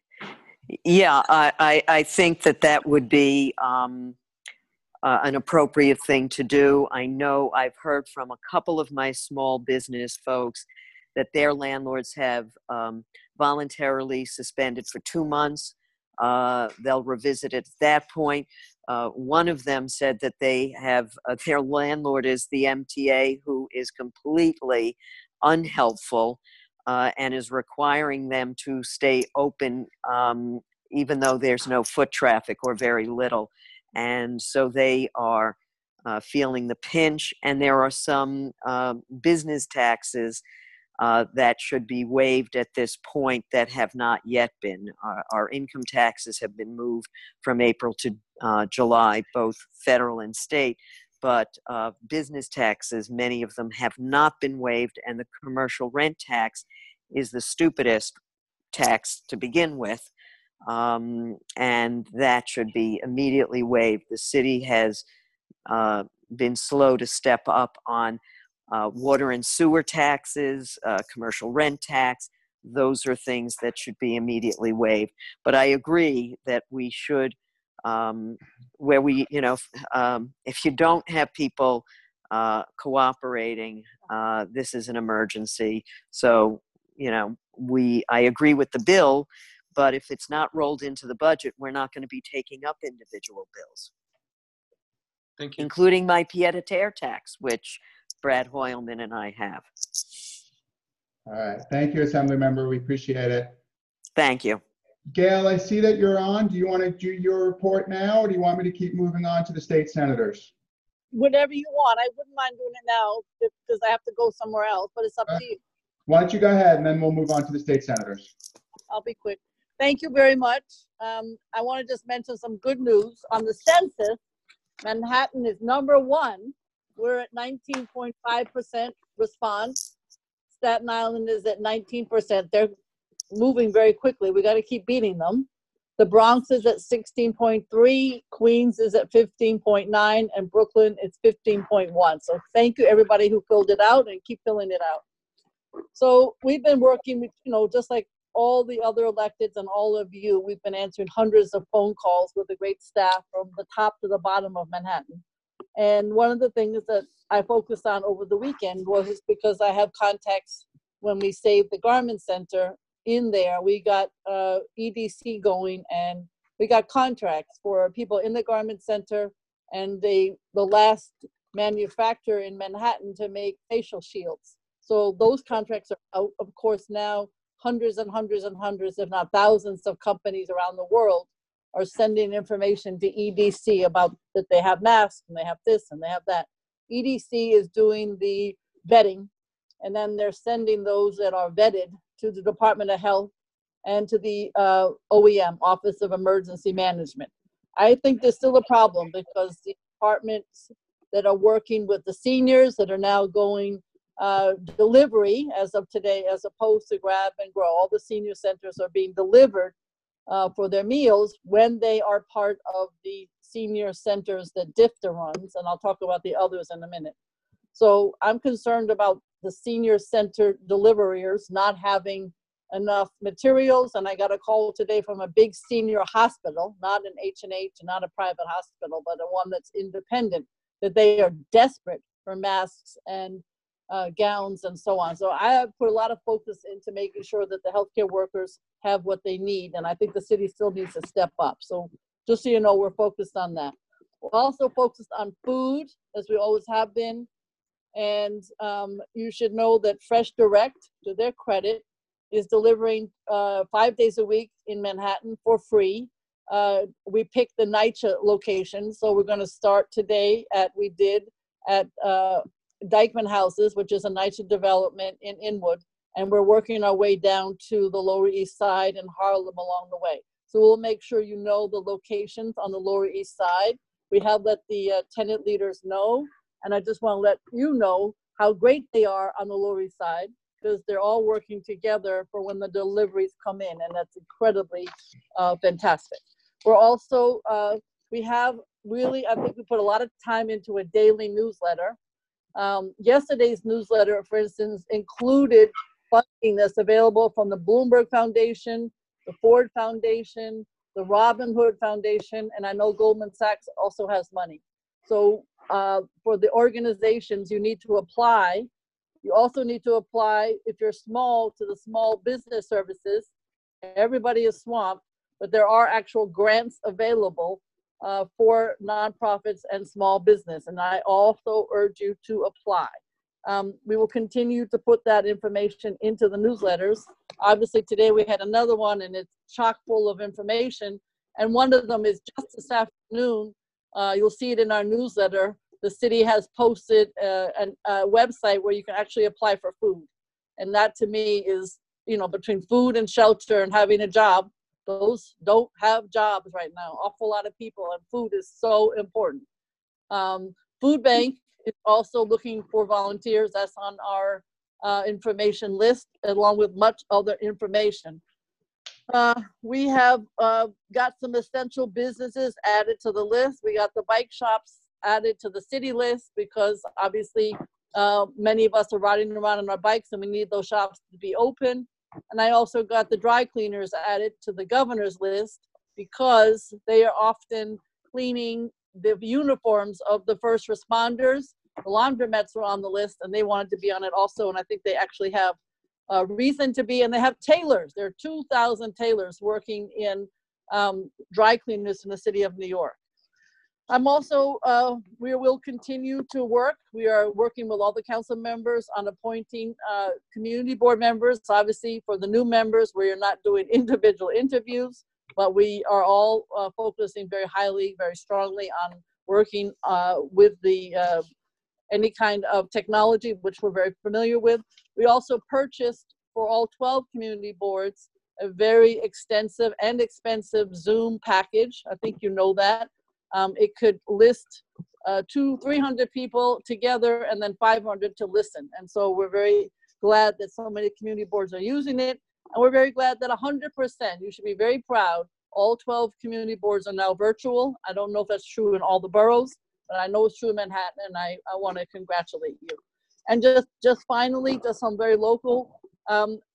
Yeah, I, I, I think that that would be um, uh, an appropriate thing to do. I know I've heard from a couple of my small business folks that their landlords have um, voluntarily suspended for two months. Uh, they'll revisit it at that point. Uh, one of them said that they have, uh, their landlord is the M T A, who is completely unhelpful uh, and is requiring them to stay open um, even though there's no foot traffic or very little. And so they are uh, feeling the pinch, and there are some uh, business taxes Uh, that should be waived at this point that have not yet been. Our, our income taxes have been moved from April to uh, July, both federal and state, but uh, business taxes, many of them have not been waived, and the commercial rent tax is the stupidest tax to begin with, um, and that should be immediately waived. The city has uh, been slow to step up on Uh, water and sewer taxes, uh, commercial rent tax. Those are things that should be immediately waived. But I agree that we should, um, where we, you know, um, if you don't have people uh, cooperating, uh, this is an emergency. So, you know, we, I agree with the bill, but if it's not rolled into the budget, we're not going to be taking up individual bills. Thank you. Including my pied-à-terre tax, which Brad Hoylman and I have. All right. Thank you, Assembly Member. We appreciate it. Thank you. Gail, I see that you're on. Do you want to do your report now, or do you want me to keep moving on to the state senators? Whatever you want. I wouldn't mind doing it now because I have to go somewhere else, but it's up uh, to you. Why don't you go ahead, and then we'll move on to the state senators. I'll be quick. Thank you very much. Um, I want to just mention some good news. On the census, Manhattan is number one. We're at nineteen point five percent response. Staten Island is at nineteen percent. They're moving very quickly. We got to keep beating them. The Bronx is at sixteen point three, Queens is at fifteen point nine, and Brooklyn is fifteen point one. So thank you everybody who filled it out, and keep filling it out. So we've been working with, you know, just like all the other electeds and all of you, we've been answering hundreds of phone calls with a great staff from the top to the bottom of Manhattan. And one of the things that I focused on over the weekend was because I have contacts when we saved the Garment Center in there. We got uh, E D C going, and we got contracts for people in the Garment Center and the, the last manufacturer in Manhattan to make facial shields. So those contracts are out. Of course, now hundreds and hundreds and hundreds, if not thousands of companies around the world are sending information to E D C about that they have masks and they have this and they have that. E D C is doing the vetting, and then they're sending those that are vetted to the Department of Health and to the uh, O E M, Office of Emergency Management. I think there's still a problem because the departments that are working with the seniors that are now going uh, delivery as of today, as opposed to grab and grow. All the senior centers are being delivered uh, for their meals when they are part of the senior centers that D F T A runs, and I'll talk about the others in a minute. So I'm concerned about the senior center deliverers not having enough materials, and I got a call today from a big senior hospital, not an H and H, not a private hospital, but a one that's independent, that they are desperate for masks and uh, gowns and so on. So I have put a lot of focus into making sure that the healthcare workers have what they need, and I think the city still needs to step up. So just so you know, we're focused on that. We're also focused on food, as we always have been. And um, you should know that Fresh Direct, to their credit, is delivering uh, five days a week in Manhattan for free. Uh, we picked the NYCHA location, so we're going to start today at, we did, at uh, Dyckman Houses, which is a NYCHA development in Inwood, and we're working our way down to the Lower East Side and Harlem along the way. So we'll make sure you know the locations on the Lower East Side. We have let the uh, tenant leaders know, and I just want to let you know how great they are on the Lower East Side, because they're all working together for when the deliveries come in, and that's incredibly uh, fantastic. We're also, uh, we have really, I think we put a lot of time into a daily newsletter. Um, yesterday's newsletter, for instance, included funding that's available from the Bloomberg Foundation, the Ford Foundation, the Robin Hood Foundation, and I know Goldman Sachs also has money. So uh, for the organizations, you need to apply. You also need to apply, if you're small, to the Small Business Services. Everybody is swamped, but there are actual grants available uh, for nonprofits and small business, and I also urge you to apply. Um, we will continue to put that information into the newsletters. Obviously, today we had another one, and it's chock full of information, and one of them is just this afternoon. Uh, you'll see it in our newsletter. The city has posted uh, an, a website where you can actually apply for food. And that to me is, you know, between food and shelter and having a job, those don't have jobs right now. Awful lot of people, and food is so important. Um, Food Bank is also looking for volunteers. That's on our uh, information list, along with much other information. Uh, we have uh, got some essential businesses added to the list. We got the bike shops added to the city list because obviously uh, many of us are riding around on our bikes and we need those shops to be open. And I also got the dry cleaners added to the governor's list because they are often cleaning the uniforms of the first responders. The laundromats were on the list and they wanted to be on it also, and I think they actually have a reason to be, and they have tailors. There are two thousand tailors working in um, dry cleaners in the city of New York. I'm also, uh, we will continue to work. We are working with all the council members on appointing uh, community board members. Obviously, for the new members, we are not doing individual interviews, but we are all uh, focusing very highly, very strongly on working uh, with the uh, any kind of technology, which we're very familiar with. We also purchased for all twelve community boards a very extensive and expensive Zoom package. I think you know that. Um, it could list uh, two, three hundred people together and then five hundred to listen. And so we're very glad that so many community boards are using it. And we're very glad that one hundred percent, you should be very proud, all twelve community boards are now virtual. I don't know if that's true in all the boroughs, but I know it's true in Manhattan, and I, I want to congratulate you. And just, just finally, just some very local, um,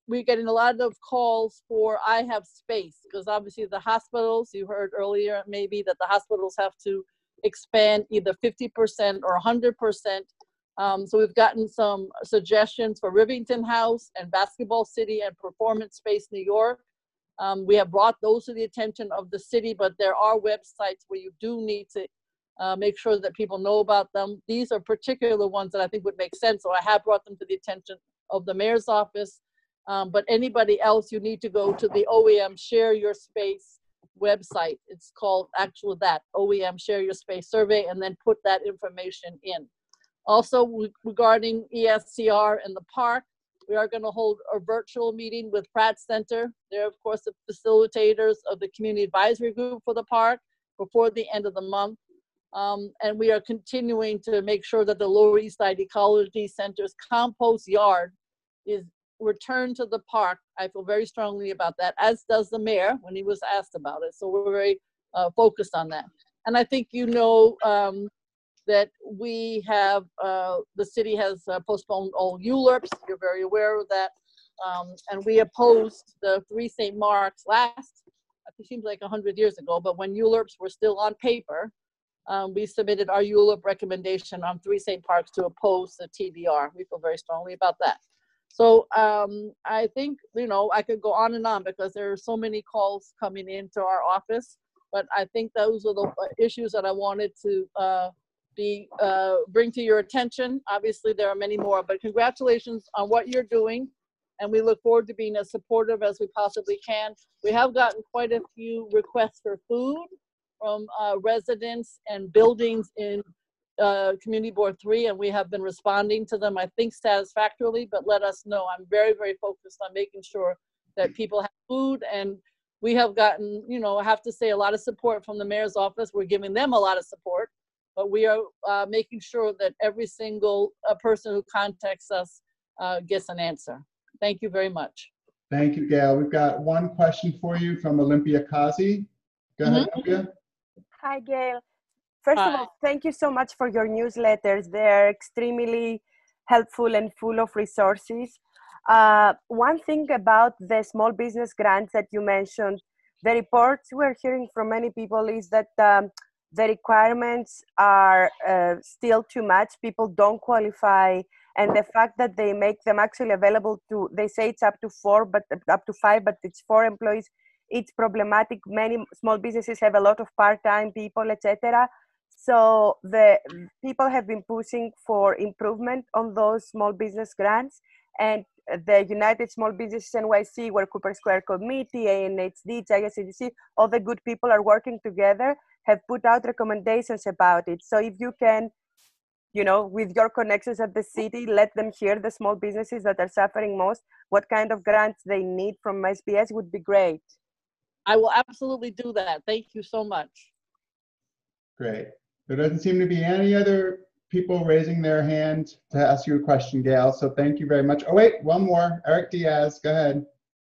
we're getting a lot of calls for I have space, because obviously the hospitals, you heard earlier maybe that the hospitals have to expand either fifty percent or one hundred percent. Um, so we've gotten some suggestions for Rivington House and Basketball City and Performance Space New York. Um, we have brought those to the attention of the city, but there are websites where you do need to uh, make sure that people know about them. These are particular ones that I think would make sense, so I have brought them to the attention of the mayor's office. Um, but anybody else, you need to go to the O E M Share Your Space website. It's called actually that, O E M Share Your Space Survey, and then put that information in. Also, regarding E S C R and the park, we are going to hold a virtual meeting with Pratt Center. They're, of course, the facilitators of the community advisory group for the park before the end of the month. Um, and we are continuing to make sure that the Lower East Side Ecology Center's compost yard is returned to the park. I feel very strongly about that, as does the mayor when he was asked about it. So we're very uh, focused on that. And I think you know um, that we have, uh, the city has uh, postponed all U L U R Ps. You're very aware of that. Um, and we opposed the three Saint Mark's last, it seems like one hundred years ago, but when U L U R Ps were still on paper, um, we submitted our U L U R P recommendation on three Saint Parks to oppose the T D R. We feel very strongly about that. So um, I think, you know, I could go on and on because there are so many calls coming into our office, but I think those are the issues that I wanted to uh, be uh, bring to your attention. Obviously, there are many more, but congratulations on what you're doing, and we look forward to being as supportive as we possibly can. We have gotten quite a few requests for food from uh, residents and buildings in uh, Community Board three, and we have been responding to them, I think, satisfactorily, but let us know. I'm very, very focused on making sure that people have food, and we have gotten, you know, I have to say, a lot of support from the mayor's office. We're giving them a lot of support, but we are uh, making sure that every single uh, person who contacts us uh, gets an answer. Thank you very much. Thank you, Gail. We've got one question for you from Olympia Kazi. Go ahead, Mhm. Olympia. Hi, Gail. First of Hi. all, thank you so much for your newsletters. They're extremely helpful and full of resources. Uh, one thing about the small business grants that you mentioned, the reports we're hearing from many people is that um, the requirements are uh, still too much. People don't qualify. And the fact that they make them actually available to, they say it's up to four, but up to five, but it's four employees. It's problematic. Many small businesses have a lot of part-time people, et cetera. So the people have been pushing for improvement on those small business grants, and the United Small Businesses N Y C, where Cooper Square Committee, A N H D, J S C D C, all the good people are working together, have put out recommendations about it. So if you can, you know, with your connections at the city, let them hear the small businesses that are suffering most, what kind of grants they need from S B S would be great. I will absolutely do that. Thank you so much. Great. There doesn't seem to be any other people raising their hand to ask you a question, Gail. So thank you very much. Oh, wait, one more. Eric Diaz, go ahead.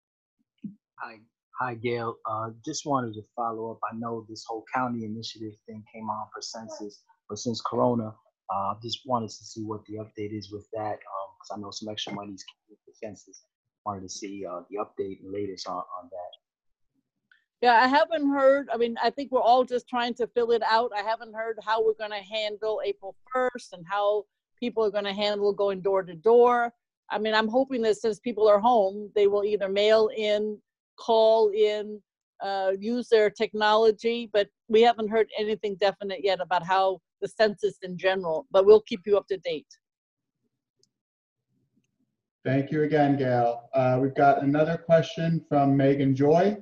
Hi, hi, Gail. Uh, just wanted to follow up. I know this whole county initiative thing came on for census, but since Corona, uh, just wanted to see what the update is with that, because um, I know some extra money is coming with the census. Wanted to see uh, the update and latest on, on that. Yeah, I haven't heard. I mean, I think we're all just trying to fill it out. I haven't heard how we're going to handle April first and how people are going to handle going door to door. I mean, I'm hoping that since people are home, they will either mail in, call in, uh, use their technology, but we haven't heard anything definite yet about how the census in general, but we'll keep you up to date. Thank you again, Gail. Uh, we've got another question from Megan Joy.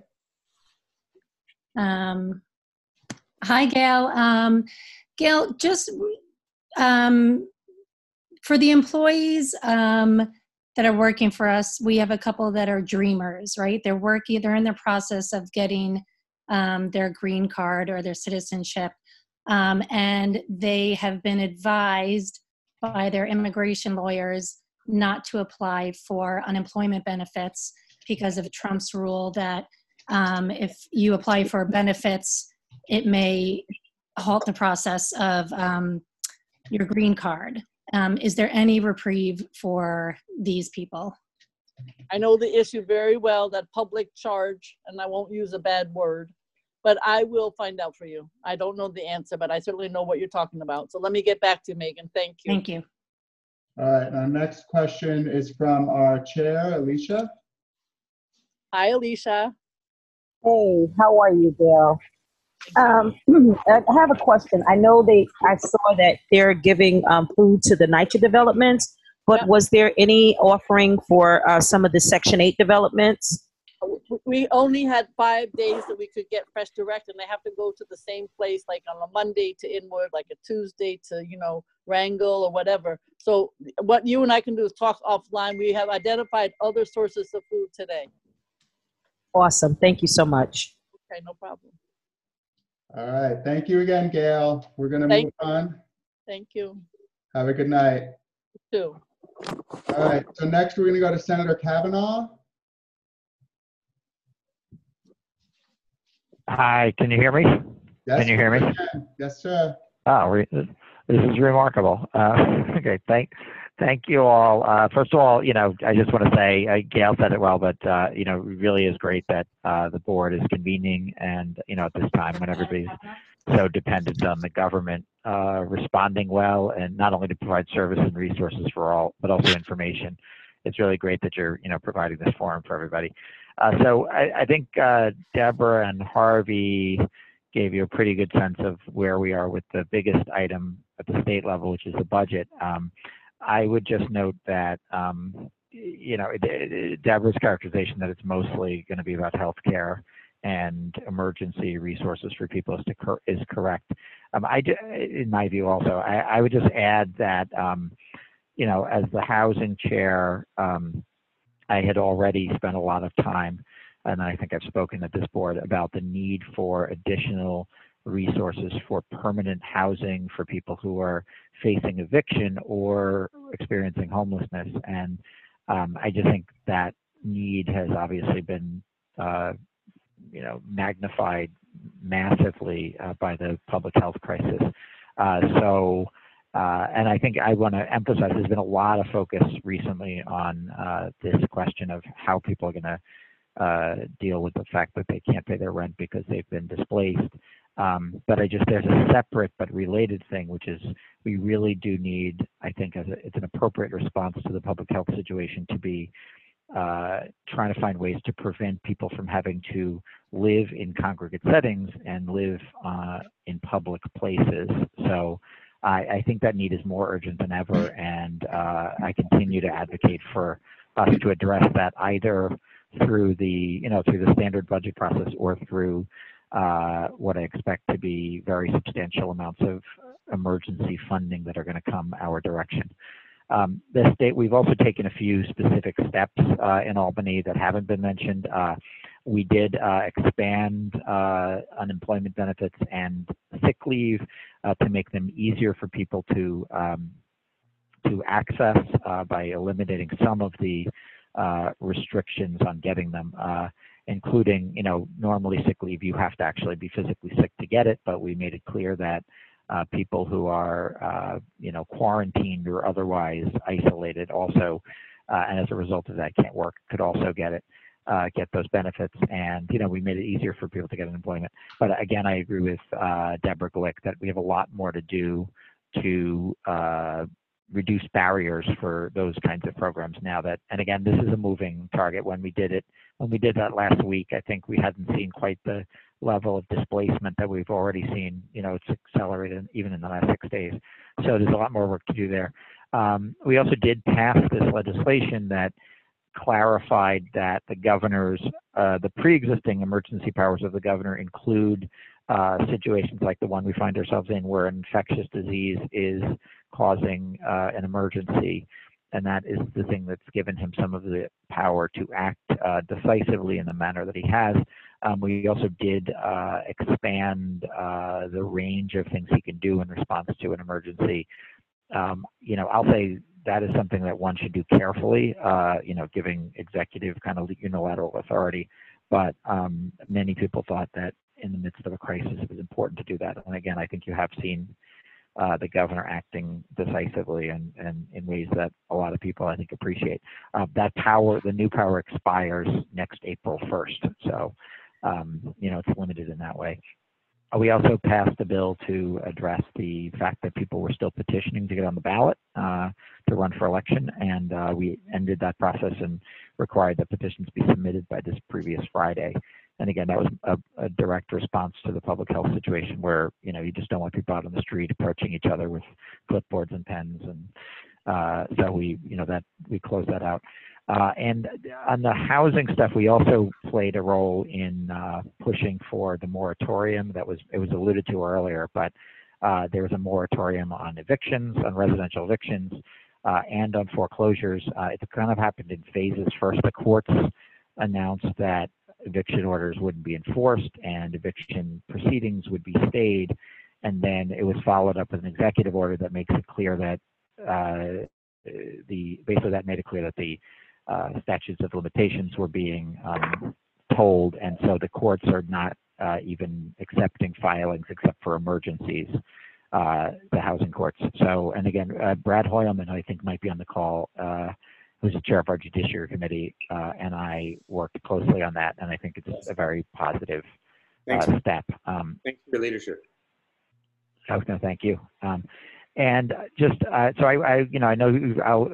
Um, hi, Gail. Um, Gail, just um, for the employees um, that are working for us, we have a couple that are dreamers, right? They're working, they're in the process of getting um, their green card or their citizenship. Um, and they have been advised by their immigration lawyers not to apply for unemployment benefits because of Trump's rule that Um, if you apply for benefits, it may halt the process of um, your green card. Um, is there any reprieve for these people? I know the issue very well, that public charge, and I won't use a bad word, but I will find out for you. I don't know the answer, but I certainly know what you're talking about. So let me get back to you, Megan. Thank you. Thank you. All right, our next question is from our chair, Alicia. Hi, Alicia. Hey, how are you, Gail? Um, I have a question. I know they, I saw that they're giving um, food to the NYCHA developments, but Yep. was there any offering for uh, some of the Section eight developments? We only had five days that we could get Fresh Direct, and they have to go to the same place, like on a Monday to Inwood, like a Tuesday to, you know, Wrangell or whatever. So what you and I can do is talk offline. We have identified other sources of food today. Awesome. Thank you so much. Okay, no problem. All right, thank you again, Gail. We're gonna Thank move on. Thank you. Have a good night. You too. All right, so next we're gonna go to Senator Kavanaugh. Hi, can you hear me? Yes, Can you hear me? we can. Yes, sir. Oh, re- this is remarkable. Uh, okay, thank, thank you all. Uh, first of all, you know, I just want to say, uh, Gail said it well, but uh, you know, it really is great that uh, the board is convening, and you know, at this time when everybody's so dependent on the government uh, responding well, and not only to provide service and resources for all, but also information. It's really great that you're, you know, providing this forum for everybody. Uh, so I, I think uh, Deborah and Harvey gave you a pretty good sense of where we are with the biggest item at the state level, which is the budget. Um, I would just note that, um, you know, Deborah's characterization that it's mostly going to be about healthcare and emergency resources for people is, to cor- is correct. Um, I, in my view also, I, I would just add that, um, you know, as the housing chair, um, I had already spent a lot of time, and I think I've spoken at this board about the need for additional resources for permanent housing for people who are facing eviction or experiencing homelessness. And um, I just think that need has obviously been, uh, you know, magnified massively uh, by the public health crisis. Uh, so. Uh, and I think I want to emphasize there's been a lot of focus recently on uh, this question of how people are going to uh, deal with the fact that they can't pay their rent because they've been displaced. Um, but I just, there's a separate but related thing, which is we really do need, I think as a, it's an appropriate response to the public health situation to be uh, trying to find ways to prevent people from having to live in congregate settings and live uh, in public places. So I, I think that need is more urgent than ever, and uh, I continue to advocate for us to address that either through the, you know, through the standard budget process or through uh, what I expect to be very substantial amounts of emergency funding that are going to come our direction. Um, the state, we've also taken a few specific steps uh, in Albany that haven't been mentioned. Uh, we did uh, expand uh, unemployment benefits and sick leave uh, to make them easier for people to um, to access uh, by eliminating some of the uh, restrictions on getting them, uh, including, you know, normally sick leave, you have to actually be physically sick to get it, but we made it clear that Uh, people who are, uh, you know, quarantined or otherwise isolated also, uh, and as a result of that can't work, could also get it, uh, get those benefits. And, you know, we made it easier for people to get unemployment. But again, I agree with uh, Deborah Glick that we have a lot more to do to uh, reduce barriers for those kinds of programs now that, and again, this is a moving target. When we did it, when we did that last week, I think we hadn't seen quite the level of displacement that we've already seen. You know, it's accelerated even in the last six days. So there's a lot more work to do there. Um, we also did pass this legislation that clarified that the governor's, uh, the pre-existing emergency powers of the governor include uh, situations like the one we find ourselves in where an infectious disease is causing uh, an emergency. And that is the thing that's given him some of the power to act uh, decisively in the manner that he has. Um, we also did uh, expand uh, the range of things he can do in response to an emergency. Um, you know, I'll say that is something that one should do carefully, uh, you know, giving executive kind of unilateral authority. But um, many people thought that in the midst of a crisis, it was important to do that. And again, I think you have seen uh, the governor acting decisively and, and in ways that a lot of people, I think, appreciate. Uh, that power, the new power expires next April first. So, um, you know, it's limited in that way. We also passed a bill to address the fact that people were still petitioning to get on the ballot uh, to run for election, and uh, we ended that process and required that petitions be submitted by this previous Friday. And again, that was a, a direct response to the public health situation where, you know, you just don't want people out on the street approaching each other with clipboards and pens. And uh, so we, you know, that we closed that out. Uh, and on the housing stuff, we also played a role in uh, pushing for the moratorium that was, it was alluded to earlier, but uh, there was a moratorium on evictions, on residential evictions, uh, and on foreclosures. Uh, it kind of happened in phases. First, the courts announced that eviction orders wouldn't be enforced and eviction proceedings would be stayed. And then it was followed up with an executive order that makes it clear that uh, the, basically that made it clear that the Uh, statutes of limitations were being um, told, and so the courts are not uh, even accepting filings except for emergencies, uh, the housing courts. So, and again, uh, Brad Hoylman, I think, might be on the call, uh, who's the chair of our Judiciary Committee, uh, and I worked closely on that, and I think it's a very positive uh, step. Um, Thanks for your leadership. I was going to thank you. Um, And just uh, so I, I, you know, I know I'll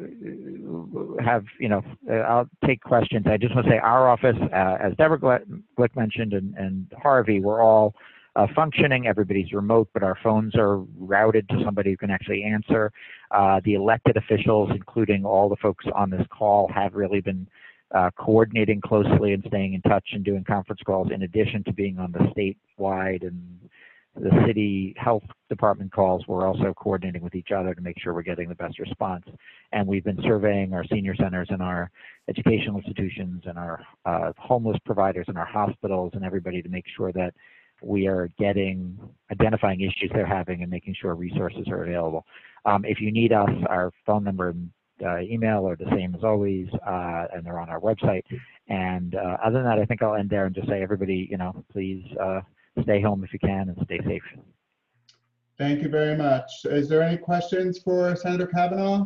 have, you know, I'll take questions. I just want to say our office, uh, as Deborah Glick mentioned, and, and Harvey, we're all uh, functioning. Everybody's remote, but our phones are routed to somebody who can actually answer. Uh, the elected officials, including all the folks on this call, have really been uh, coordinating closely and staying in touch and doing conference calls, in addition to being on the statewide and the city health department calls. We're also coordinating with each other to make sure we're getting the best response. And we've been surveying our senior centers and our educational institutions and our uh, homeless providers and our hospitals and everybody to make sure that we are getting, identifying issues they're having and making sure resources are available. Um, if you need us, our phone number and uh, email are the same as always, uh, and they're on our website. And uh, other than that, I think I'll end there and just say, everybody, you know, please, uh, stay home if you can and stay safe. Thank you very much. Is there any questions for Senator Kavanaugh?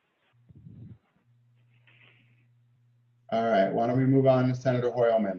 All right, why don't we move on to Senator Hoylman?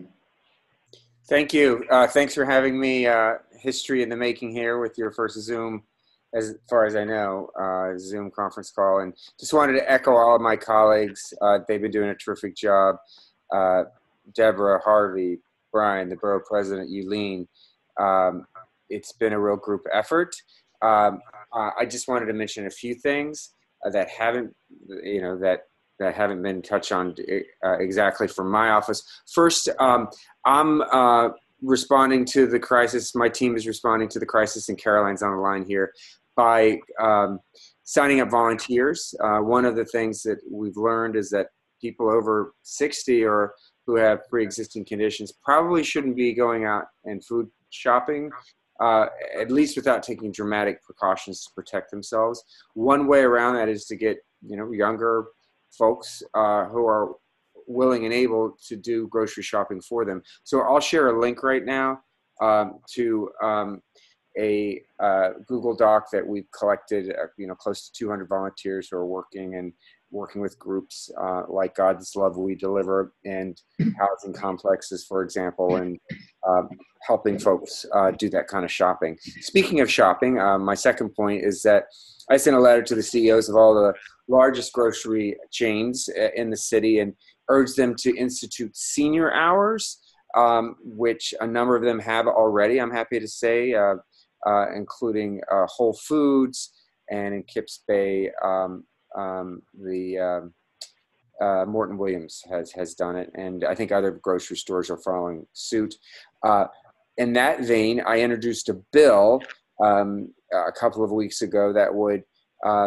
Thank you. Uh, thanks for having me. Uh, history in the making here with your first Zoom, as far as I know, uh, Zoom conference call. And just wanted to echo all of my colleagues. Uh, they've been doing a terrific job. Uh, Deborah, Harvey, Brian, the borough president, Eileen. Um, it's been a real group effort. Um, uh, I just wanted to mention a few things uh, that haven't, you know, that that haven't been touched on uh, exactly from my office. First, um, I'm uh, responding to the crisis. My team is responding to the crisis, and Caroline's on the line here by um, signing up volunteers. Uh, one of the things that we've learned is that people over sixty or who have pre-existing conditions probably shouldn't be going out and food shopping, uh, at least without taking dramatic precautions to protect themselves. One way around that is to get, you know, younger folks uh, who are willing and able to do grocery shopping for them. So I'll share a link right now um, to um, a uh, Google Doc that we've collected, uh, you know, close to two hundred volunteers who are working and working with groups uh, like God's Love We Deliver and housing complexes, for example, and um, helping folks uh, do that kind of shopping. Speaking of shopping, uh, my second point is that I sent a letter to the C E Os of all the largest grocery chains in the city and urged them to institute senior hours, um, which a number of them have already, I'm happy to say, uh, uh, including uh, Whole Foods and in Kips Bay, um, Um, the uh, uh, Morton Williams has has done it, and I think other grocery stores are following suit. Uh, in that vein, I introduced a bill um, a couple of weeks ago that would uh,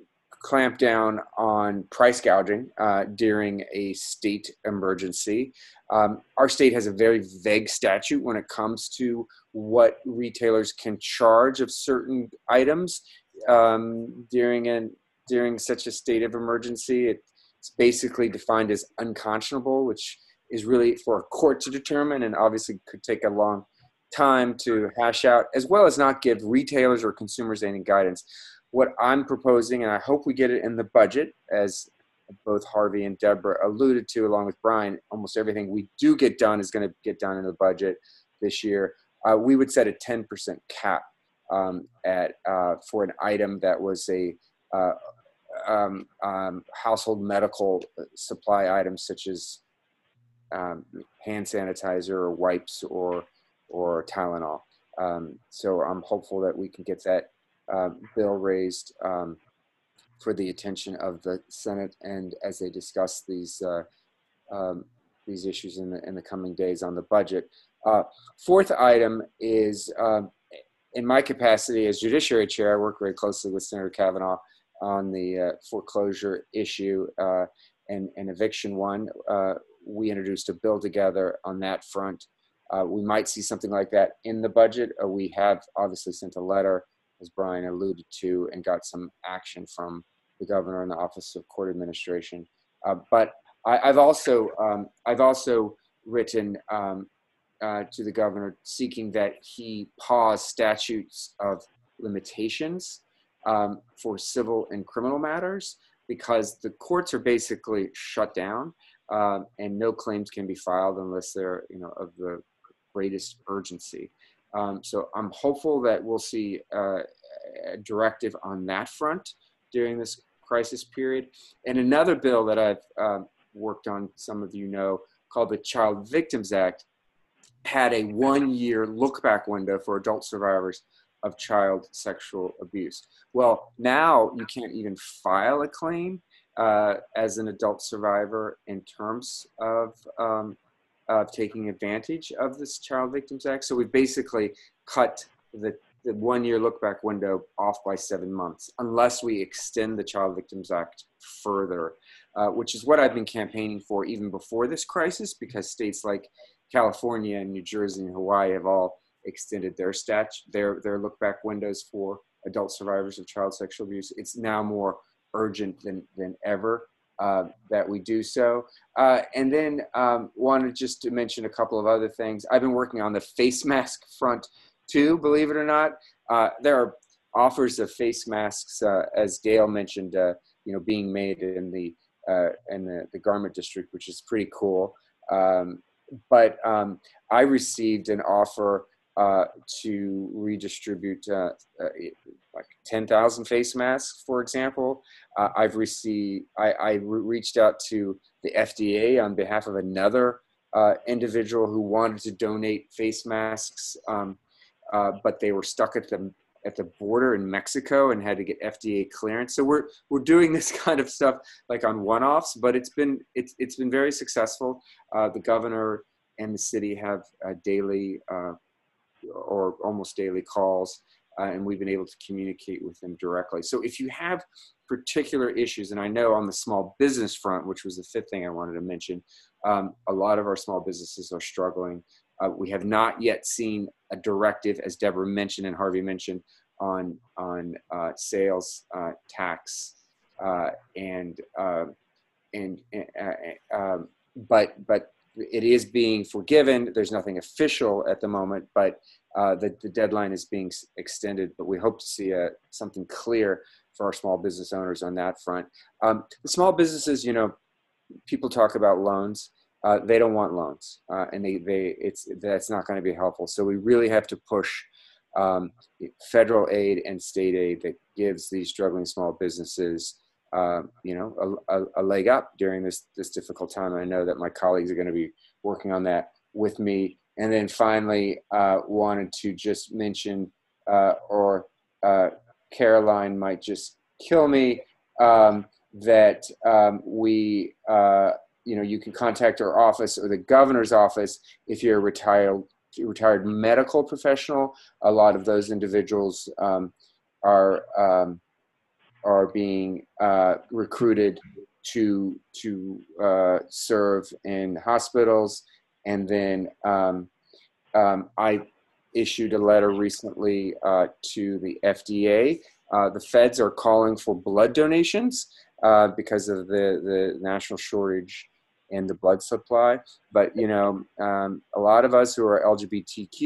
clamp down on price gouging uh, during a state emergency. Um, our state has a very vague statute when it comes to what retailers can charge of certain items um, during an during such a state of emergency. It's basically defined as unconscionable, which is really for a court to determine and obviously could take a long time to hash out, as well as not give retailers or consumers any guidance. What I'm proposing, and I hope we get it in the budget, as both Harvey and Deborah alluded to, along with Brian, almost everything we do get done is going to get done in the budget this year. Uh, we would set a ten percent cap um, at uh, for an item that was a uh, um, um, household medical supply items, such as um, hand sanitizer or wipes or or Tylenol. Um, so I'm hopeful that we can get that uh, bill raised um, for the attention of the Senate, and as they discuss these uh, um, these issues in the in the coming days on the budget. Uh, fourth item is, um, in my capacity as Judiciary Chair, I work very closely with Senator Kavanaugh on the uh, foreclosure issue uh, and, and eviction one. Uh, we introduced a bill together on that front. Uh, we might see something like that in the budget. Uh, we have obviously sent a letter, as Brian alluded to, and got some action from the governor and the Office of Court Administration. Uh, but I, I've also um, I've also written um, uh, to the governor seeking that he pause statutes of limitations um, for civil and criminal matters, because the courts are basically shut down um, and no claims can be filed unless they're, you know, of the greatest urgency. Um, so I'm hopeful that we'll see uh, a directive on that front during this crisis period. And another bill that I've uh, worked on, some of you know, called the Child Victims Act, had a one-year look-back window for adult survivors of child sexual abuse. Well, now you can't even file a claim uh, as an adult survivor in terms of um, of taking advantage of this Child Victims Act. So we basically cut the, the one-year look-back window off by seven months, unless we extend the Child Victims Act further, uh, which is what I've been campaigning for even before this crisis, because states like California and New Jersey and Hawaii have all extended their stat their their look-back windows for adult survivors of child sexual abuse. It's now more urgent than than ever uh, that we do so. Uh, and then um, wanted just to mention a couple of other things. I've been working on the face mask front too, believe it or not. Uh, there are offers of face masks, uh, as Gail mentioned, uh, you know, being made in the uh, in the, the garment district, which is pretty cool. Um, but um, I received an offer uh, to redistribute uh, uh, like ten thousand face masks, for example. Uh, I've received, I, I re reached out to the F D A on behalf of another uh, individual who wanted to donate face masks, um, uh, but they were stuck at the at the border in Mexico and had to get F D A clearance. So we're we're doing this kind of stuff like on one-offs, but it's been it's it's been very successful. Uh, the governor and the city have uh, daily uh, or almost daily calls, uh, and we've been able to communicate with them directly. So if you have particular issues, and I know on the small business front, which was the fifth thing I wanted to mention, um, a lot of our small businesses are struggling. Uh, we have not yet seen a directive, as Deborah mentioned and Harvey mentioned, on on uh, sales uh, tax uh, and uh, and uh, um, but but it is being forgiven. There's nothing official at the moment, but uh, the the deadline is being extended. But we hope to see a, something clear for our small business owners on that front. Um, the small businesses, you know, people talk about loans. Uh, they don't want loans, uh, and they, they it's that's not going to be helpful. So we really have to push um, federal aid and state aid that gives these struggling small businesses, uh, you know, a, a, a leg up during this this difficult time. I know that my colleagues are going to be working on that with me. And then finally, uh, wanted to just mention, uh, or uh, Caroline might just kill me, um, that um, we. Uh, you know, you can contact our office or the governor's office if you're a retired, retired medical professional. A lot of those individuals um, are um, are being uh, recruited to to uh, serve in hospitals. And then um, um, I issued a letter recently uh, to the F D A. Uh, the feds are calling for blood donations uh, because of the the national shortage in the blood supply. But, you know, um, a lot of us who are L G B T Q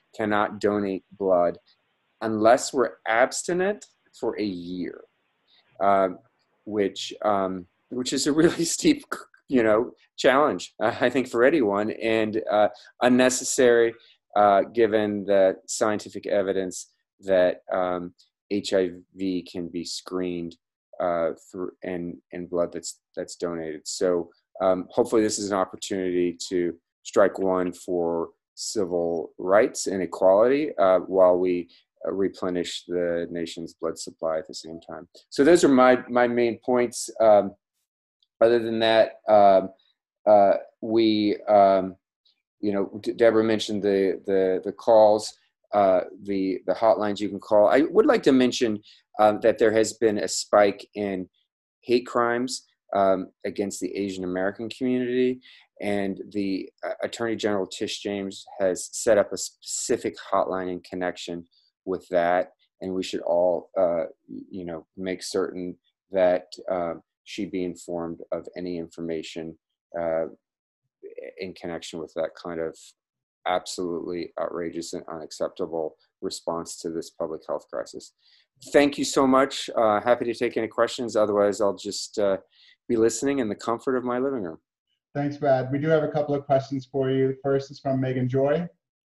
cannot donate blood unless we're abstinent for a year, uh, which um, which is a really steep, you know, challenge, uh, I think, for anyone, and uh, unnecessary uh, given the scientific evidence that um, H I V can be screened uh, through and and blood that's that's donated. So um, hopefully, this is an opportunity to strike one for civil rights and equality uh, while we uh, replenish the nation's blood supply at the same time. So those are my my main points. Um, other than that, um, uh, we, um, you know, D- Deborah mentioned the the the calls, uh, the the hotlines you can call. I would like to mention uh, that there has been a spike in hate crimes um, against the Asian American community. And the uh, Attorney General Tish James has set up a specific hotline in connection with that. And we should all, uh, you know, make certain that uh, she be informed of any information uh, in connection with that kind of absolutely outrageous and unacceptable response to this public health crisis. Thank you so much. Uh, happy to take any questions. Otherwise, I'll just uh, be listening in the comfort of my living room. Thanks, Brad. We do have a couple of questions for you. First is from Megan Joy.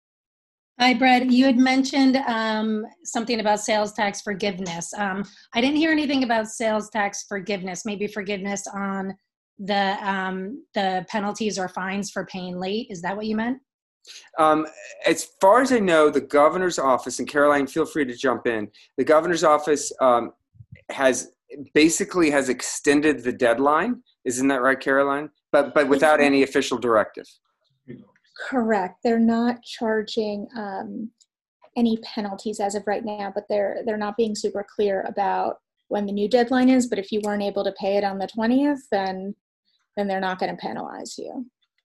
Hi, Brad. You had mentioned um, something about sales tax forgiveness. Um, I didn't hear anything about sales tax forgiveness, maybe forgiveness on the, um, the penalties or fines for paying late. Is that what you meant? Um, as far as I know, the governor's office, and Caroline, feel free to jump in, the governor's office um, has basically has extended the deadline. Isn't that right, Caroline? But but without any official directive. Correct. They're not charging um, any penalties as of right now, but they're they're not being super clear about when the new deadline is. But if you weren't able to pay it on the twentieth, then then they're not going to penalize you.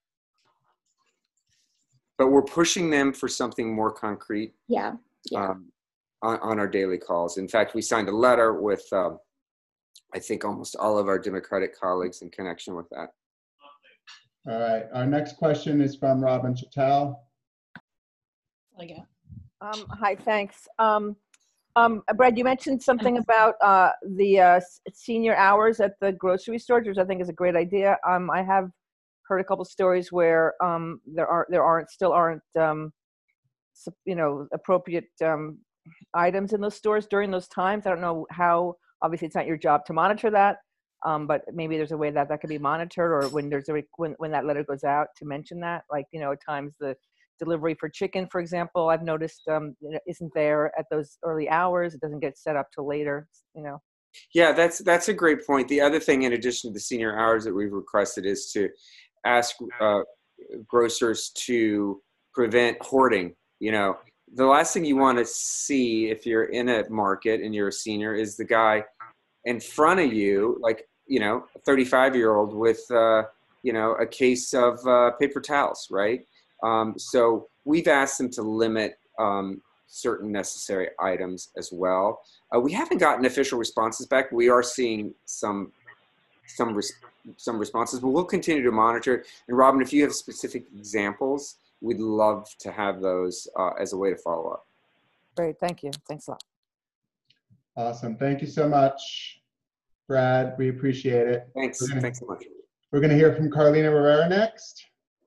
But we're pushing them for something more concrete. Yeah. Yeah. Um, on, on our daily calls. In fact, we signed a letter with um, I think almost all of our Democratic colleagues in connection with that. All right. Our next question is from Robin Chattel. Okay. Um, hi, thanks. Um, um, Brad, you mentioned something about uh, the uh, senior hours at the grocery stores, which I think is a great idea. Um, I have heard a couple stories where um, there aren't, there aren't, still aren't, um, you know, appropriate um, items in those stores during those times. I don't know how. Obviously, it's not your job to monitor that. Um, but maybe there's a way that that can be monitored, or when there's a when, when that letter goes out to mention that, like, you know, at times the delivery for chicken, for example, I've noticed um, isn't there at those early hours. It doesn't get set up till later, you know. Yeah, that's that's a great point. The other thing, in addition to the senior hours that we've requested, is to ask uh, grocers to prevent hoarding. You know, the last thing you want to see if you're in a market and you're a senior is the guy in front of you, like, you know, a thirty-five year old with, uh, you know, a case of uh, paper towels, right? Um, so we've asked them to limit um, certain necessary items as well. Uh, we haven't gotten official responses back. We are seeing some, some, res- some responses, but we'll continue to monitor. And Robin, if you have specific examples, we'd love to have those uh, as a way to follow up. Great, thank you. Thanks a lot. Awesome. Thank you so much, Brad. We appreciate it. Thanks. Gonna, Thanks so much. We're going to hear from Carlina Rivera next.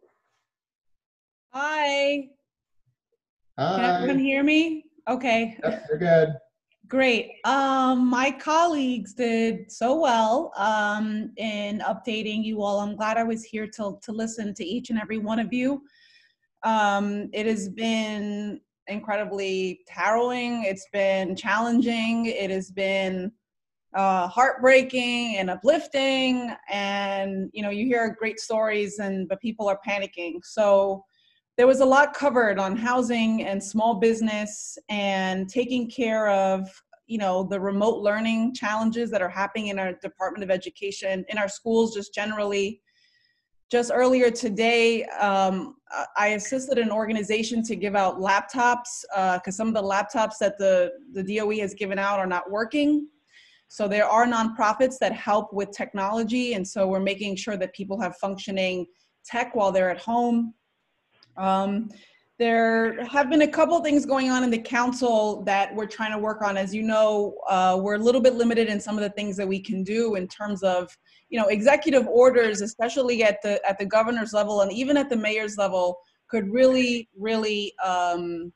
Hi. Hi. Can everyone hear me? Okay. Yep, you're good. Great. Um, my colleagues did so well um, in updating you all. I'm glad I was here to, to listen to each and every one of you. Um, it has been incredibly harrowing. It's been challenging. It has been uh, heartbreaking and uplifting. And, you know, you hear great stories, and but people are panicking. So there was a lot covered on housing and small business and taking care of, you know, the remote learning challenges that are happening in our Department of Education, in our schools just generally. Just earlier today, um, I assisted an organization to give out laptops because uh, some of the laptops that the, the D O E has given out are not working. So there are nonprofits that help with technology. And so we're making sure that people have functioning tech while they're at home. Um, There have been a couple things going on in the council that we're trying to work on. As you know, uh, we're a little bit limited in some of the things that we can do in terms of, you know, executive orders, especially at the at the governor's level and even at the mayor's level, could really, really um,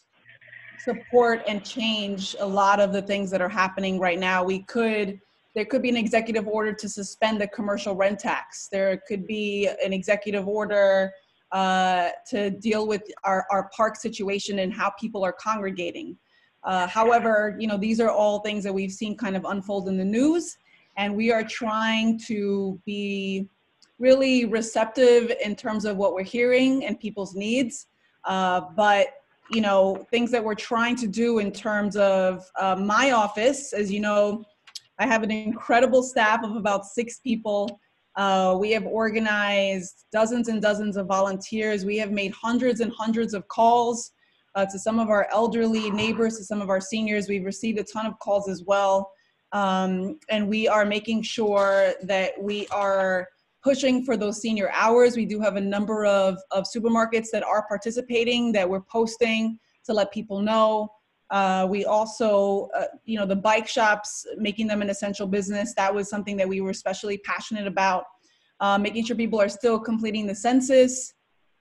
support and change a lot of the things that are happening right now. We could, there could be an executive order to suspend the commercial rent tax. There could be an executive order uh, to deal with our, our park situation and how people are congregating. Uh, however, you know, these are all things that we've seen kind of unfold in the news, and we are trying to be really receptive in terms of what we're hearing and people's needs. Uh, but you know, things that we're trying to do in terms of uh, my office, as you know, I have an incredible staff of about six people. Uh, we have organized dozens and dozens of volunteers. We have made hundreds and hundreds of calls uh, to some of our elderly neighbors, to some of our seniors. We've received a ton of calls as well. Um, and we are making sure that we are pushing for those senior hours. We do have a number of, of supermarkets that are participating, that we're posting to let people know. Uh, we also, uh, you know, the bike shops, making them an essential business. That was something that we were especially passionate about, uh, making sure people are still completing the census.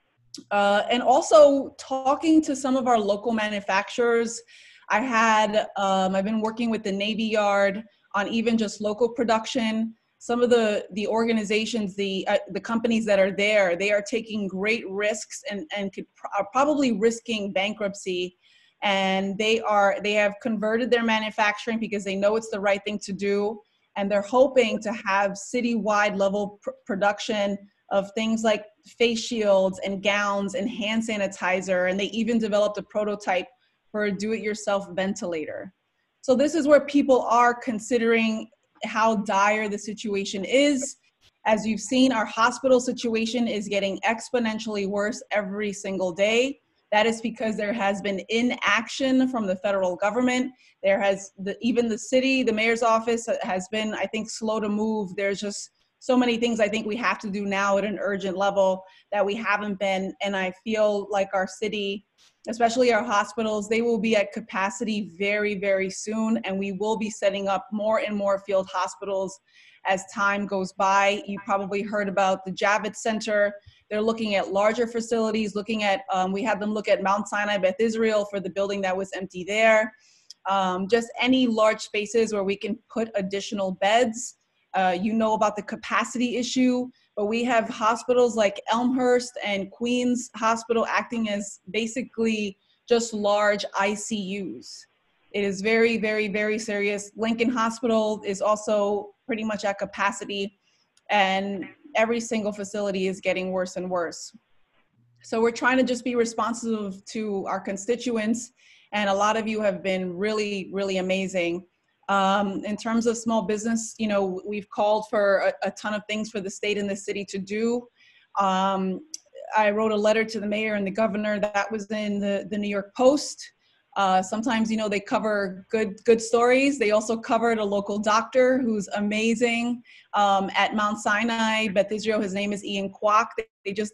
Uh, and also talking to some of our local manufacturers. I had, um, I've been working with the Navy Yard on even just local production. Some of the, the organizations, the, uh, the companies that are there, they are taking great risks and, and could pro- are probably risking bankruptcy. And they are, they have converted their manufacturing because they know it's the right thing to do. And they're hoping to have citywide level pr- production of things like face shields and gowns and hand sanitizer. And they even developed a prototype for a do-it-yourself ventilator. So this is where people are considering how dire the situation is. As you've seen, our hospital situation is getting exponentially worse every single day. That is because there has been inaction from the federal government. There has, the, even the city, the mayor's office has been, I think, slow to move. There's just so many things I think we have to do now at an urgent level that we haven't been. And I feel like our city, especially our hospitals, they will be at capacity very, very soon. And we will be setting up more and more field hospitals as time goes by. You probably heard about the Javits Center. They're looking at larger facilities, looking at, um, we had them look at Mount Sinai, Beth Israel for the building that was empty there. Um, just any large spaces where we can put additional beds. Uh, you know about the capacity issue, but we have hospitals like Elmhurst and Queens Hospital acting as basically just large I C Us. It is very, very, very serious. Lincoln Hospital is also pretty much at capacity, and every single facility is getting worse and worse. So we're trying to just be responsive to our constituents, and a lot of you have been really, really amazing. Um, in terms of small business, you know, we've called for a, a ton of things for the state and the city to do. Um, I wrote a letter to the mayor and the governor that was in the, the New York Post. Uh, sometimes, you know, they cover good, good stories. They also covered a local doctor who's amazing um, at Mount Sinai, Beth Israel. His name is Ian Kwok. They, they just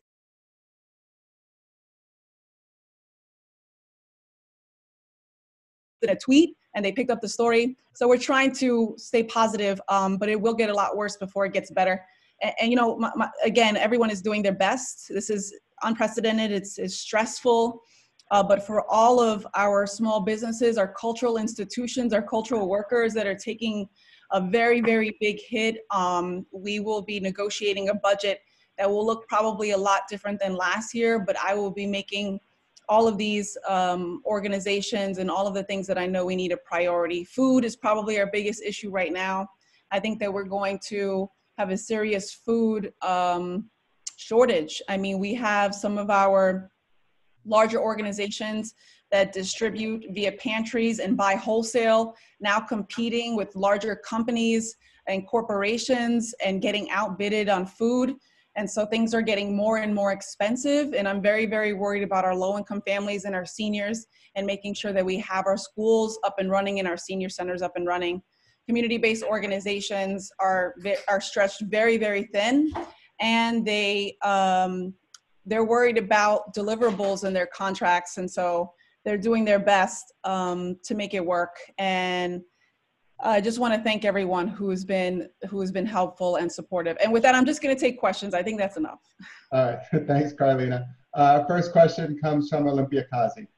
did a tweet and they picked up the story. So we're trying to stay positive, um, but it will get a lot worse before it gets better. And, and you know, my, my, again, everyone is doing their best. This is unprecedented. It's, it's stressful. Uh, but for all of our small businesses, our cultural institutions, our cultural workers that are taking a very, very big hit, um, we will be negotiating a budget that will look probably a lot different than last year, but I will be making all of these um, organizations and all of the things that I know we need a priority. Food is probably our biggest issue right now. I think that we're going to have a serious food um, shortage. I mean, we have some of our larger organizations that distribute via pantries and buy wholesale, now competing with larger companies and corporations and getting outbidded on food. And so things are getting more and more expensive. And I'm very, very worried about our low-income families and our seniors and making sure that we have our schools up and running and our senior centers up and running. Community-based organizations are, are stretched very, very thin. And they, um, they're worried about deliverables in their contracts, and so they're doing their best um, to make it work. And I just want to thank everyone who's been who has been helpful and supportive. And with that, I'm just going to take questions. I think that's enough. All right, thanks, Carlina. Uh, first question comes from Olympia Kazi.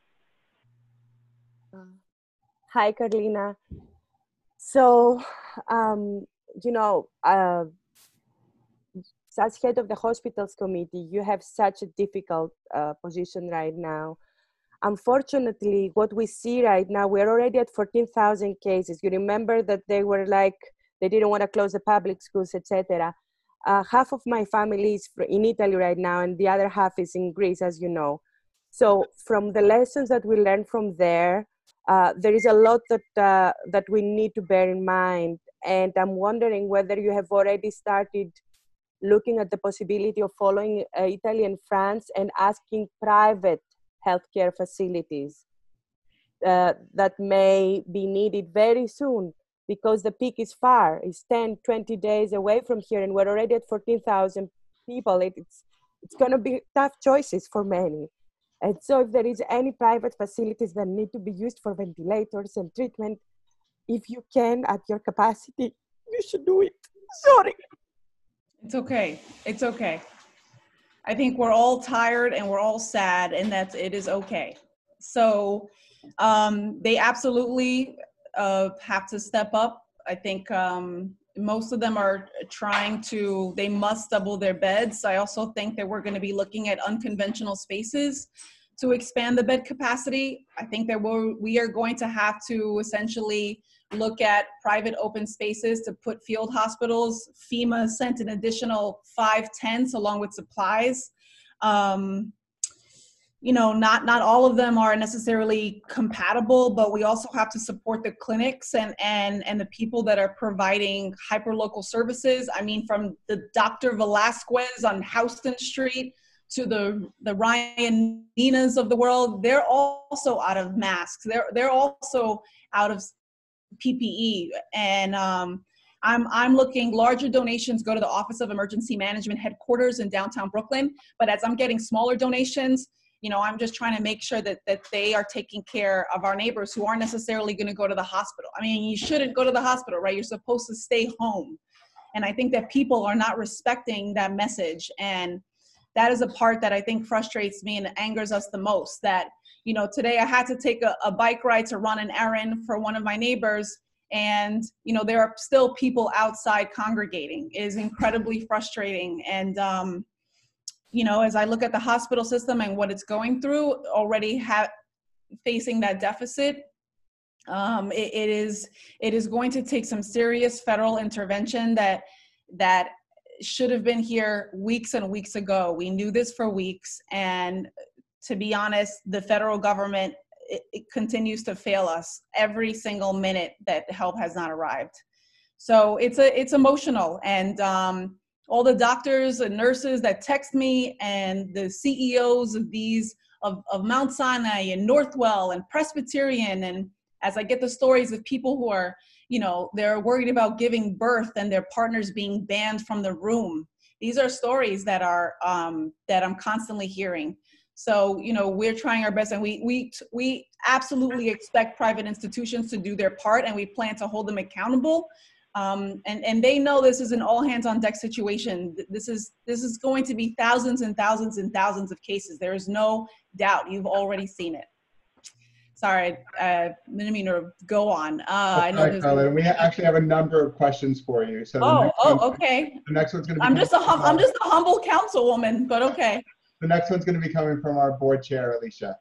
Hi, Carlina. So, um, you know, uh, as head of the hospitals committee, you have such a difficult uh, position right now. Unfortunately, what we see right now, we're already at fourteen thousand cases. You remember that they were like, they didn't want to close the public schools, et cetera. Uh, half of my family is in Italy right now, and the other half is in Greece, as you know. So from the lessons that we learned from there, uh, there is a lot that, uh, that we need to bear in mind. And I'm wondering whether you have already started looking at the possibility of following uh, Italy and France and asking private healthcare facilities uh, that may be needed very soon, because the peak is far. It's ten, twenty days away from here, and we're already at fourteen thousand people. It, it's it's going to be tough choices for many. And so if there is any private facilities that need to be used for ventilators and treatment, if you can, at your capacity, you should do it. Sorry. It's okay. It's okay. I think we're all tired and we're all sad, and that's, it is okay. So um, they absolutely uh, have to step up. I think um, most of them are trying to, they must double their beds. I also think that we're going to be looking at unconventional spaces to expand the bed capacity. I think that we're, we are going to have to essentially look at private open spaces to put field hospitals. FEMA sent an additional five tents along with supplies. Um, you know, not, not all of them are necessarily compatible, but we also have to support the clinics and, and, and the people that are providing hyperlocal services. I mean, from the Doctor Velasquez on Houston Street to the, the Ryan Ninas of the world, they're also out of masks. They're, they're also out of P P E. And um, I'm, I'm looking, larger donations go to the Office of Emergency Management headquarters in downtown Brooklyn. But as I'm getting smaller donations, you know, I'm just trying to make sure that, that they are taking care of our neighbors who aren't necessarily going to go to the hospital. I mean, you shouldn't go to the hospital, right? You're supposed to stay home. And I think that people are not respecting that message. And that is a part that I think frustrates me and angers us the most. That, you know, today I had to take a, a bike ride to run an errand for one of my neighbors. And, you know, there are still people outside congregating. It is incredibly frustrating. And, um, you know, as I look at the hospital system and what it's going through, already ha- facing that deficit, um, it, it is it is going to take some serious federal intervention that that should have been here weeks and weeks ago. We knew this for weeks, and to be honest, the federal government, it, it continues to fail us every single minute that help has not arrived. So it's a it's emotional, and um, all the doctors and nurses that text me, and the C E Os of these, of, of Mount Sinai and Northwell and Presbyterian, and as I get the stories of people who are, you know, they're worried about giving birth and their partners being banned from the room. These are stories that are, um, that I'm constantly hearing. So, you know, we're trying our best, and we, we, we absolutely expect private institutions to do their part, and we plan to hold them accountable. Um, and, and they know this is an all hands on deck situation. This is, this is going to be thousands and thousands and thousands of cases. There is no doubt. You've already seen it. Sorry, uh, didn't mean to go on. Uh, I know Right, Carla, we actually have a number of questions for you. So the oh, next oh, one, okay. The next one's going to be. I'm just a hum, I'm just a humble councilwoman, but okay. The next one's going to be coming from our board chair, Alicia.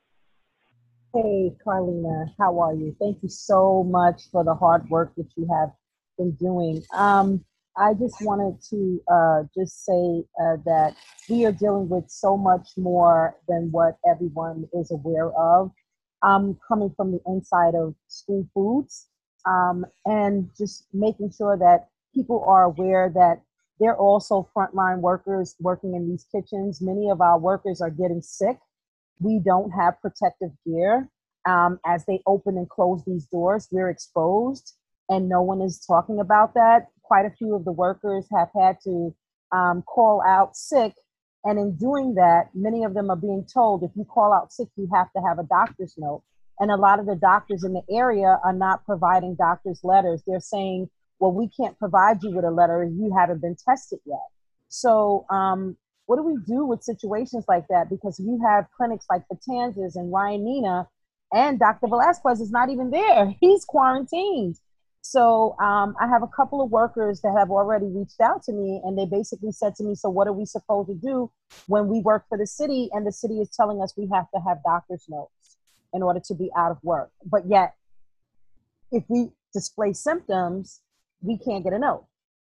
Hey, Carlina, how are you? Thank you so much for the hard work that you have been doing. Um, I just wanted to uh, just say uh, that we are dealing with so much more than what everyone is aware of. Um, coming from the inside of school foods, um, and just making sure that people are aware that they're also frontline workers working in these kitchens. Many of our workers are getting sick. We don't have protective gear. Um, as they open and close these doors, we're exposed, and no one is talking about that. Quite a few of the workers have had to um, call out sick And in doing that, many of them are being told, if you call out sick, you have to have a doctor's note. And a lot of the doctors in the area are not providing doctor's letters. They're saying, well, we can't provide you with a letter if you haven't been tested yet. So um, what do we do with situations like that? Because you have clinics like Patanzas and Ryan Nina, and Doctor Velasquez is not even there. He's quarantined. So um, I have a couple of workers that have already reached out to me, and they basically said to me, so what are we supposed to do when we work for the city and the city is telling us we have to have doctor's notes in order to be out of work? But yet, if we display symptoms, we can't get a note.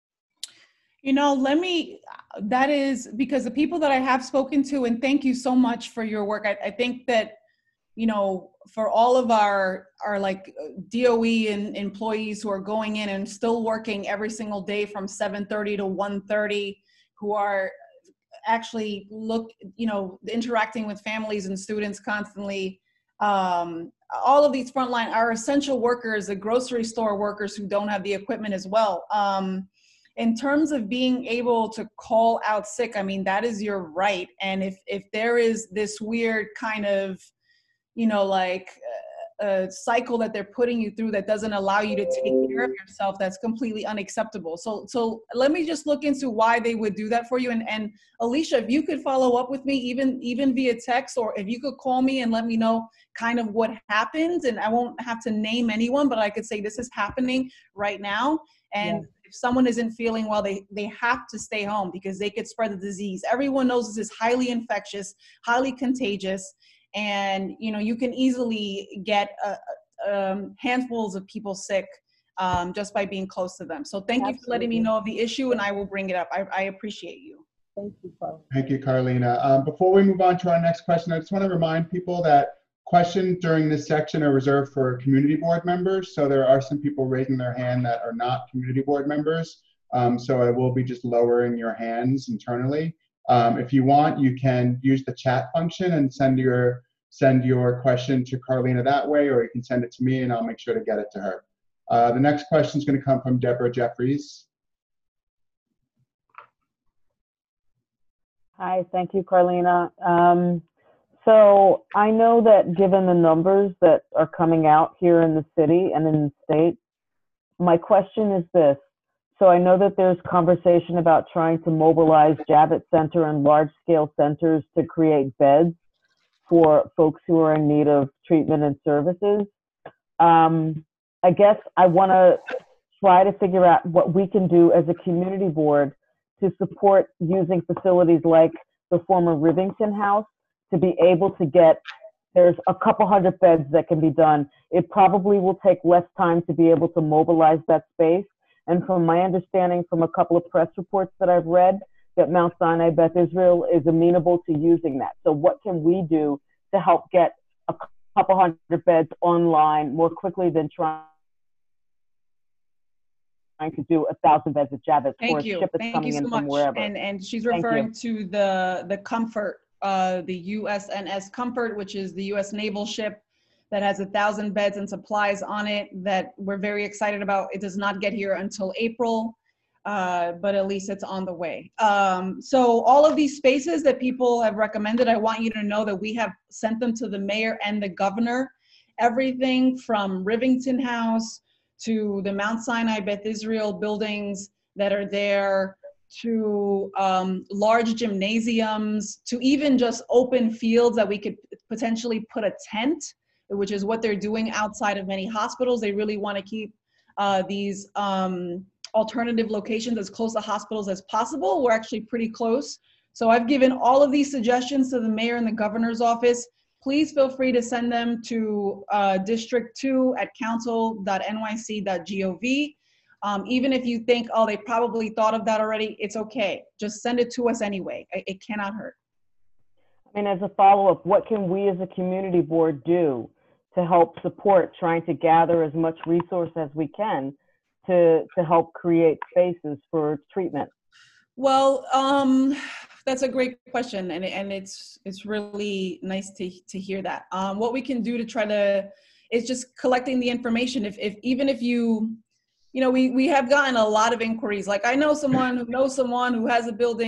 You know, let me, that is because the people that I have spoken to, and thank you so much for your work. I, I think that, you know, for all of our, our like D O E and employees who are going in and still working every single day from seven thirty to one thirty, who are actually look, you know, interacting with families and students constantly. Um, all of these frontline are essential workers, the grocery store workers who don't have the equipment as well. Um, in terms of being able to call out sick, I mean, that is your right. And if, if there is this weird kind of, you know, like a cycle that they're putting you through that doesn't allow you to take care of yourself, that's completely unacceptable. So, so let me just look into why they would do that for you. And, and Alicia, if you could follow up with me, even, even via text, or if you could call me and let me know kind of what happened, and I won't have to name anyone, but I could say this is happening right now. And yeah. If someone isn't feeling well, they, they have to stay home because they could spread the disease. Everyone knows this is highly infectious, highly contagious. And, you know, you can easily get uh, um, handfuls of people sick um, just by being close to them. So thank Absolutely. You for letting me know of the issue, and I will bring it up. I, I appreciate you. Thank you, Carl. Thank you, Carlina. Um, before we move on to our next question, I just want to remind people that questions during this section are reserved for community board members. So there are some people raising their hand that are not community board members. Um, so I will be just lowering your hands internally. Um, if you want, you can use the chat function and send your send your question to Carlina that way, or you can send it to me and I'll make sure to get it to her. Uh, the next question is going to come from Deborah Jeffries. Hi, thank you, Carlina. Um, so I know that given the numbers that are coming out here in the city and in the state, my question is this. So I know that there's conversation about trying to mobilize Javits Center and large-scale centers to create beds for folks who are in need of treatment and services. Um, I guess I want to try to figure out what we can do as a community board to support using facilities like the former Rivington House to be able to get, there's a couple hundred beds that can be done. It probably will take less time to be able to mobilize that space. And from my understanding from a couple of press reports that I've read, that Mount Sinai Beth Israel is amenable to using that. So what can we do to help get a couple hundred beds online more quickly than trying to do a thousand beds at Javits Thank or a you. ship that's Thank coming you in so from much. wherever? And, and she's Thank referring you. to the, the Comfort, uh, the U S N S Comfort, which is the U S naval ship that has a thousand beds and supplies on it that we're very excited about. It does not get here until April, uh, but at least it's on the way. Um, so all of these spaces that people have recommended, I want you to know that we have sent them to the mayor and the governor. Everything from Rivington House to the Mount Sinai Beth Israel buildings that are there, to um, large gymnasiums, to even just open fields that we could potentially put a tent, which is what they're doing outside of many hospitals. They really want to keep uh, these um, alternative locations as close to hospitals as possible. We're actually pretty close. So I've given all of these suggestions to the mayor and the governor's office. Please feel free to send them to uh, district two at council dot N Y C dot gov. Um, even if you think, oh, they probably thought of that already, it's okay. Just send it to us anyway. It, it cannot hurt. I mean, as a follow-up, what can we as a community board do to help support trying to gather as much resource as we can to, to help create spaces for treatment? Well, um, that's a great question, and, and it's it's really nice to, to hear that. Um, what we can do to try to, is just collecting the information. If, if even if you, you know, we, we have gotten a lot of inquiries. Like I know someone who knows someone who has a building,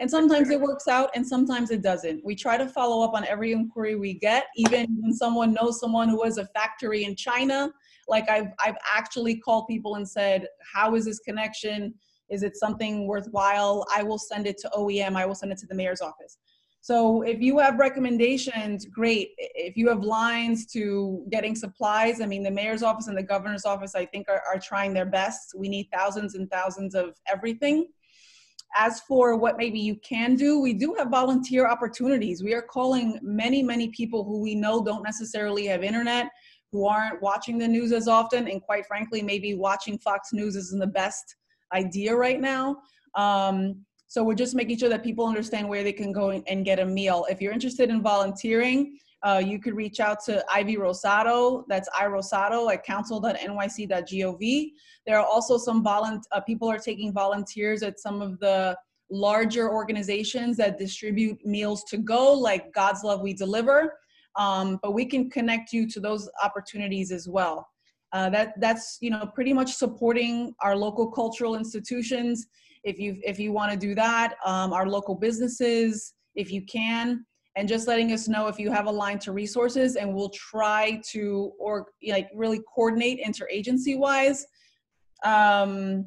And sometimes it works out and sometimes it doesn't. We try to follow up on every inquiry we get, even when someone knows someone who has a factory in China. Like I've, I've actually called people and said, how is this connection? Is it something worthwhile? I will send it to O E M. I will send it to the mayor's office. So if you have recommendations, great. If you have lines to getting supplies, I mean, the mayor's office and the governor's office, I think, are, are trying their best. We need thousands and thousands of everything. As for what maybe you can do, we do have volunteer opportunities. We are calling many, many people who we know don't necessarily have internet, who aren't watching the news as often, and quite frankly, maybe watching Fox News isn't the best idea right now. Um, So we're just making sure that people understand where they can go and get a meal. If you're interested in volunteering, uh, you could reach out to Ivy Rosado. That's I Rosado at council dot N Y C dot gov. There are also some volunt uh, people are taking volunteers at some of the larger organizations that distribute meals to go, like God's Love We Deliver. Um, but we can connect you to those opportunities as well. Uh, that that's you know pretty much supporting our local cultural institutions. If you if you want to do that, um, our local businesses, if you can, and just letting us know if you have a line to resources, and we'll try to or like really coordinate interagency wise. Um,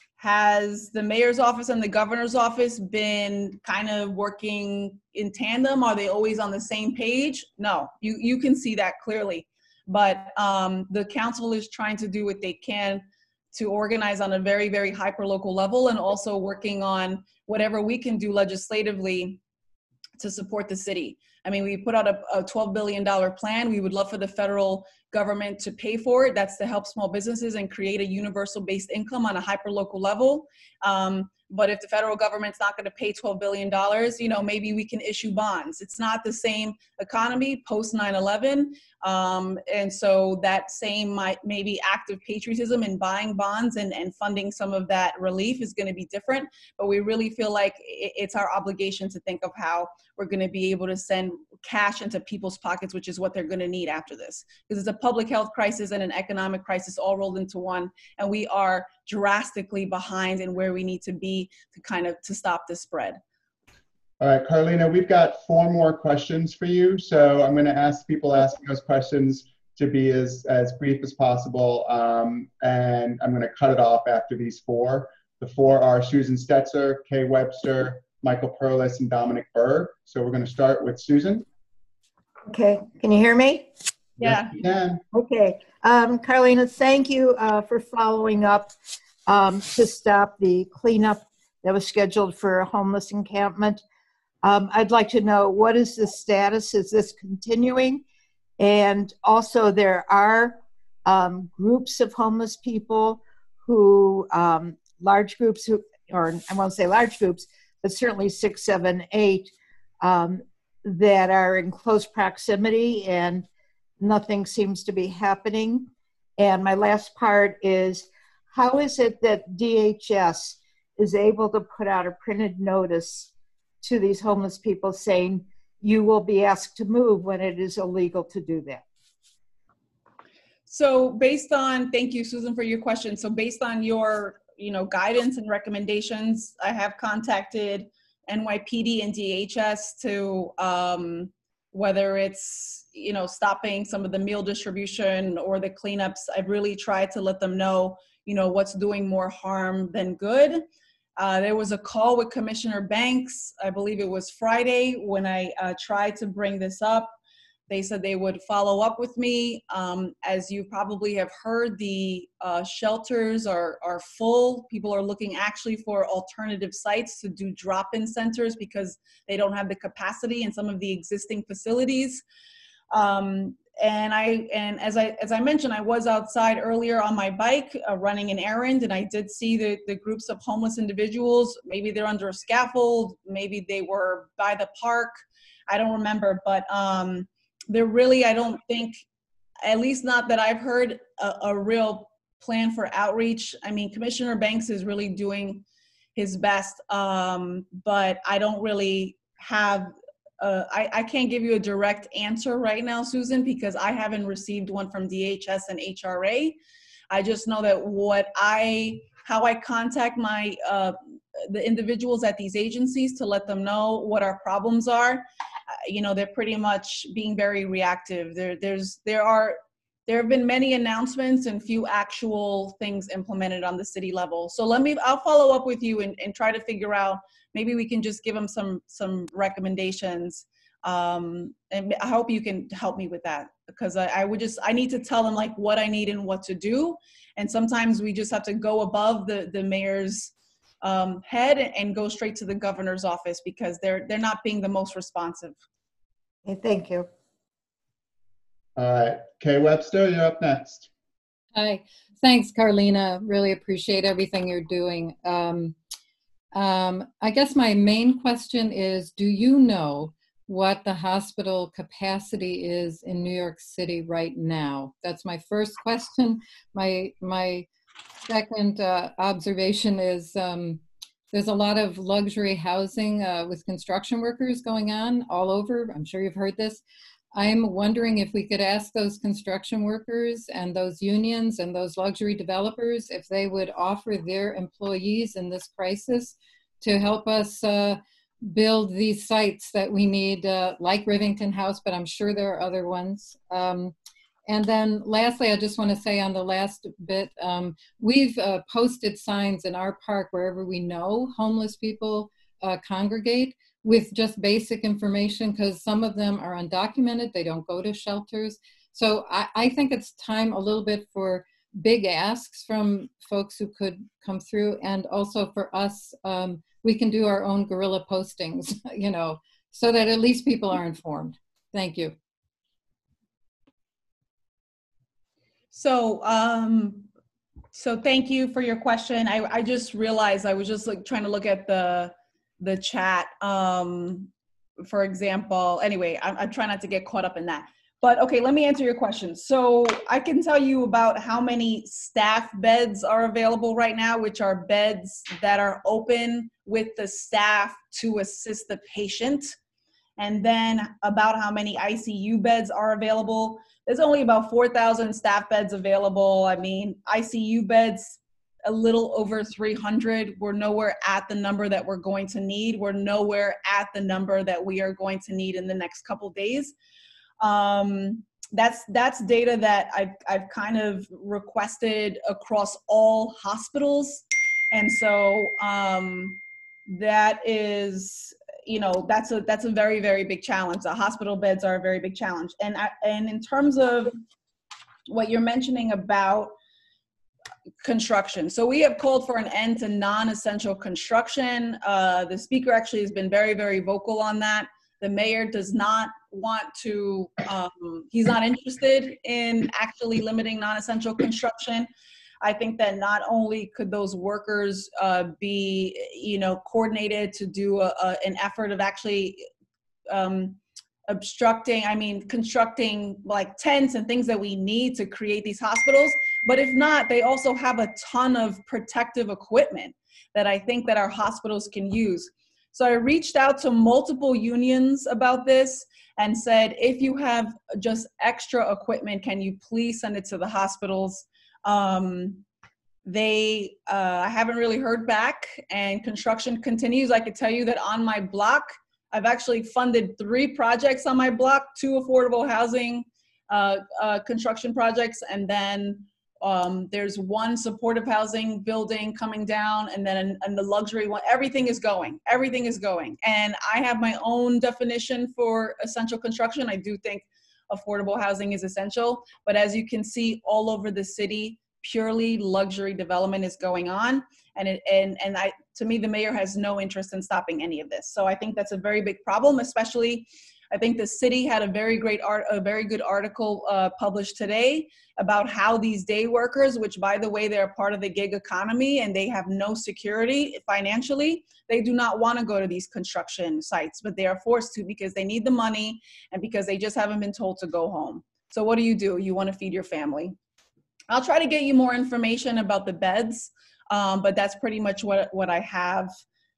has the mayor's office and the governor's office been kind of working in tandem? Are they always on the same page? No, you you can see that clearly, but um, the council is trying to do what they can to organize on a very, very hyper-local level, and also working on whatever we can do legislatively to support the city. I mean, we put out a, a twelve billion dollars plan. We would love for the federal government to pay for it. That's to help small businesses and create a universal-based income on a hyper-local level. Um, but if the federal government's not gonna pay twelve billion dollars, you know, maybe we can issue bonds. It's not the same economy post nine eleven. Um, and so that same might, maybe active patriotism in buying bonds and, and funding some of that relief is gonna be different. But we really feel like it's our obligation to think of how we're gonna be able to send cash into people's pockets, which is what they're gonna need after this. Because it's a public health crisis and an economic crisis all rolled into one. And we are drastically behind in where we need to be to kind of to stop this spread. All right, Carlina, we've got four more questions for you. So I'm going to ask people asking those questions to be as, as brief as possible. Um, and I'm going to cut it off after these four. The four are Susan Stetzer, Kay Webster, Michael Perlis, and Dominic Berg. So we're going to start with Susan. Okay, can you hear me? Yeah. Yes, you can. Okay, um, Carlina, thank you uh, for following up um, to stop the cleanup that was scheduled for a homeless encampment. Um, I'd like to know, what is the status? Is this continuing? And also there are um, groups of homeless people who, um, large groups, who, or I won't say large groups, but certainly six, seven, eight, um, that are in close proximity and nothing seems to be happening. And my last part is, how is it that D H S is able to put out a printed notice to these homeless people saying you will be asked to move when it is illegal to do that? So based on, thank you, Susan, for your question. So based on your, you know, guidance and recommendations, I have contacted N Y P D and D H S to, um, whether it's, you know, stopping some of the meal distribution or the cleanups. I've really tried to let them know, you know, what's doing more harm than good. Uh, there was a call with Commissioner Banks, I believe it was Friday, when I uh, tried to bring this up. They said they would follow up with me. Um, as you probably have heard, the uh, shelters are, are full. People are looking actually for alternative sites to do drop-in centers because they don't have the capacity in some of the existing facilities. Um, and I, and as I, as I mentioned, I was outside earlier on my bike uh, running an errand, and I did see the, the groups of homeless individuals. Maybe they're under a scaffold, maybe they were by the park. I don't remember, but um, they're really, I don't think, at least not that I've heard, a, a real plan for outreach. I mean, Commissioner Banks is really doing his best, um, but I don't really have Uh, I, I can't give you a direct answer right now, Susan, because I haven't received one from D H S and H R A. I just know that what I, how I contact my uh, the individuals at these agencies to let them know what our problems are. Uh, you know, they're pretty much being very reactive. There, there's, there are, there have been many announcements and few actual things implemented on the city level. So let me, I'll follow up with you and, and try to figure out, maybe we can just give them some, some recommendations. Um, and I hope you can help me with that, because I, I would just, I need to tell them like what I need and what to do. And sometimes we just have to go above the, the mayor's um, head and go straight to the governor's office, because they're, they're not being the most responsive. Okay, thank you. All right, Kay Webster, you're up next. Hi, thanks, Carlina. Really appreciate everything you're doing. Um, um, I guess my main question is, do you know what the hospital capacity is in New York City right now? That's my first question. My, my second uh, observation is um, there's a lot of luxury housing uh, with construction workers going on all over. I'm sure you've heard this. I'm wondering if we could ask those construction workers and those unions and those luxury developers if they would offer their employees in this crisis to help us uh, build these sites that we need, uh, like Rivington House, but I'm sure there are other ones. Um, and then lastly, I just want to say on the last bit, um, we've uh, posted signs in our park wherever we know homeless people uh, congregate with just basic information, because some of them are undocumented, they don't go to shelters. So I, I think it's time a little bit for big asks from folks who could come through, and also for us, um, we can do our own guerrilla postings, you know, so that at least people are informed. Thank you. So, um, so thank you for your question. I, I just realized I was just like trying to look at the the chat. Um, for example, anyway, I'm, I'm trying not to get caught up in that. But okay, let me answer your question. So I can tell you about how many staff beds are available right now, which are beds that are open with the staff to assist the patient. And then about how many I C U beds are available. There's only about four thousand staff beds available. I mean, I C U beds, a little over three hundred. We're nowhere at the number that we're going to need. We're nowhere at the number that we are going to need in the next couple days. Um, that's that's data that I've, I've kind of requested across all hospitals. And so um, that is, you know, that's a, that's a very, very big challenge. The hospital beds are a very big challenge. And, I, and in terms of what you're mentioning about construction. So we have called for an end to non-essential construction. Uh, the speaker actually has been very, very vocal on that. The mayor does not want to, um, he's not interested in actually limiting non-essential construction. I think that not only could those workers uh, be, you know, coordinated to do a, a, an effort of actually um, obstructing, I mean, constructing like tents and things that we need to create these hospitals. But if not, they also have a ton of protective equipment that I think that our hospitals can use. So I reached out to multiple unions about this and said, if you have just extra equipment, can you please send it to the hospitals? Um, they, uh, I haven't really heard back, and construction continues. I could tell you that on my block, I've actually funded three projects on my block, two affordable housing uh, uh, construction projects, and then um, there's one supportive housing building coming down, and then and the luxury one. Everything is going. Everything is going. And I have my own definition for essential construction. I do think affordable housing is essential, but as you can see all over the city, purely luxury development is going on. And it, and and I, to me, the mayor has no interest in stopping any of this. So I think that's a very big problem, especially. I think the city had a very great art, a very good article uh, published today about how these day workers, which by the way, they're part of the gig economy and they have no security financially, they do not want to go to these construction sites, but they are forced to because they need the money and because they just haven't been told to go home. So what do you do? You want to feed your family. I'll try to get you more information about the beds, um, but that's pretty much what, what I have.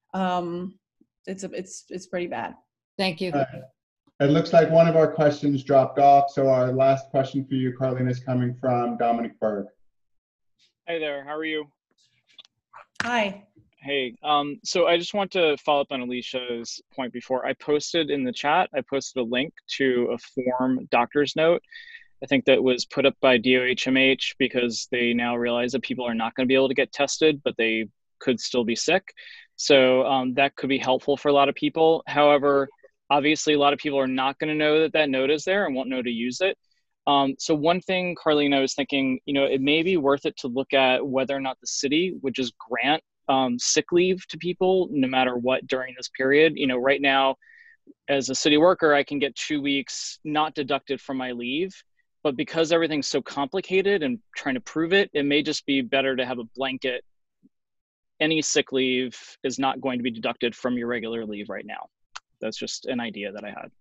Um, it's, a, it's, it's pretty bad. Thank you. Uh, It looks like one of our questions dropped off, so our last question for you, Carlina, is coming from Dominic Berg. Hey there, how are you? Hi. Hey, um, so I just want to follow up on Alicia's point before. I posted in the chat, I posted a link to a form doctor's note. I think that was put up by D O H M H because they now realize that people are not going to be able to get tested, but they could still be sick. So um, that could be helpful for a lot of people. However, obviously a lot of people are not going to know that that note is there and won't know to use it. Um, so one thing, Carlene, I was thinking, you know, it may be worth it to look at whether or not the city would just grant um, sick leave to people no matter what during this period. You know, right now, as a city worker, I can get two weeks not deducted from my leave, but because everything's so complicated and trying to prove it, it may just be better to have a blanket. Any sick leave is not going to be deducted from your regular leave right now. That's just an idea that I had.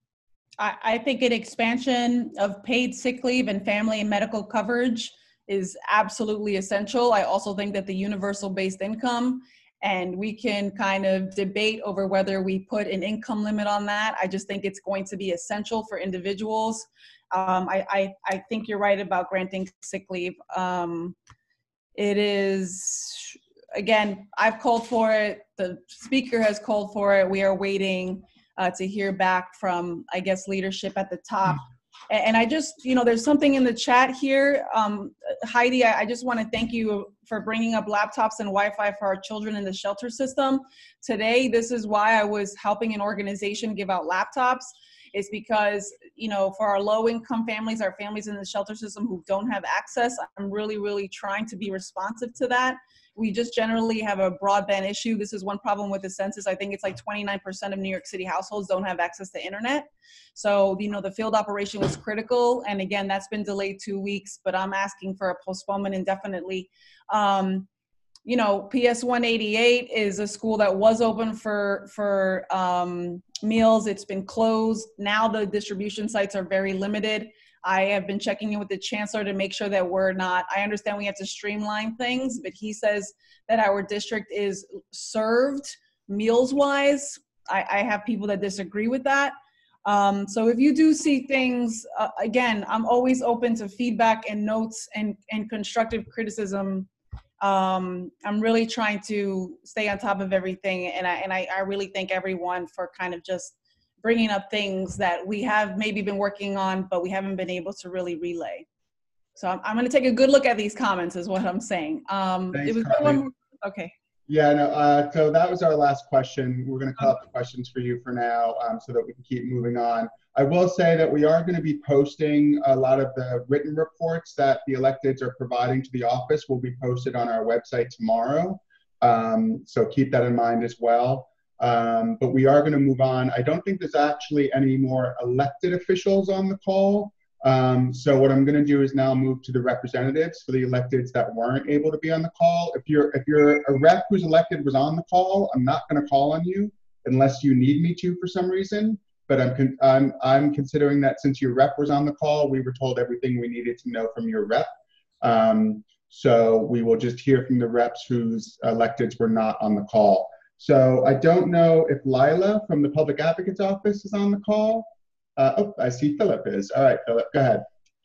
I, I think an expansion of paid sick leave and family and medical coverage is absolutely essential. I also think that the universal based income, and we can kind of debate over whether we put an income limit on that. I just think it's going to be essential for individuals. Um, I, I, I think you're right about granting sick leave. Um, it is, again, I've called for it. The speaker has called for it. We are waiting uh, to hear back from, I guess, leadership at the top. And, and I just, you know, there's something in the chat here. Um, Heidi, I, I just want to thank you for bringing up laptops and Wi-Fi for our children in the shelter system. Today, this is why I was helping an organization give out laptops. It's because, you know, for our low income families, our families in the shelter system who don't have access, I'm really, really trying to be responsive to that. We just generally have a broadband issue. This is one problem with the census. I think it's like twenty-nine percent of New York City households don't have access to internet. So, you know, the field operation was critical. And again, that's been delayed two weeks, but I'm asking for a postponement indefinitely. Um, you know, P S one eighty-eight is a school that was open for, for um, meals. It's been closed. Now the distribution sites are very limited. I have been checking in with the chancellor to make sure that we're not, I understand we have to streamline things, but he says that our district is served meals wise. I, I have people that disagree with that. Um, so if you do see things, uh, again, I'm always open to feedback and notes and, and constructive criticism. Um, I'm really trying to stay on top of everything. And I, and I, I really thank everyone for kind of just bringing up things that we have maybe been working on, but we haven't been able to really relay. So I'm, I'm going to take a good look at these comments is what I'm saying. Um, Thanks, it was Carly. one more, okay. Yeah, no, uh, so that was our last question. We're going to call up the questions for you for now um, so that we can keep moving on. I will say that we are going to be posting a lot of the written reports that the electeds are providing to the office will be posted on our website tomorrow. Um, so keep that in mind as well. Um, but we are going to move on. I don't think there's actually any more elected officials on the call. Um, so what I'm going to do is now move to the representatives for the electeds that weren't able to be on the call. If you're if you're a rep who's elected was on the call, I'm not going to call on you unless you need me to for some reason. But I'm con I'm I'm considering that since your rep was on the call, we were told everything we needed to know from your rep. Um, so we will just hear from the reps whose electeds were not on the call. So I don't know if Lila from the Public Advocate's Office is on the call. Uh, oh, I see Philip is. All right, Philip, go ahead.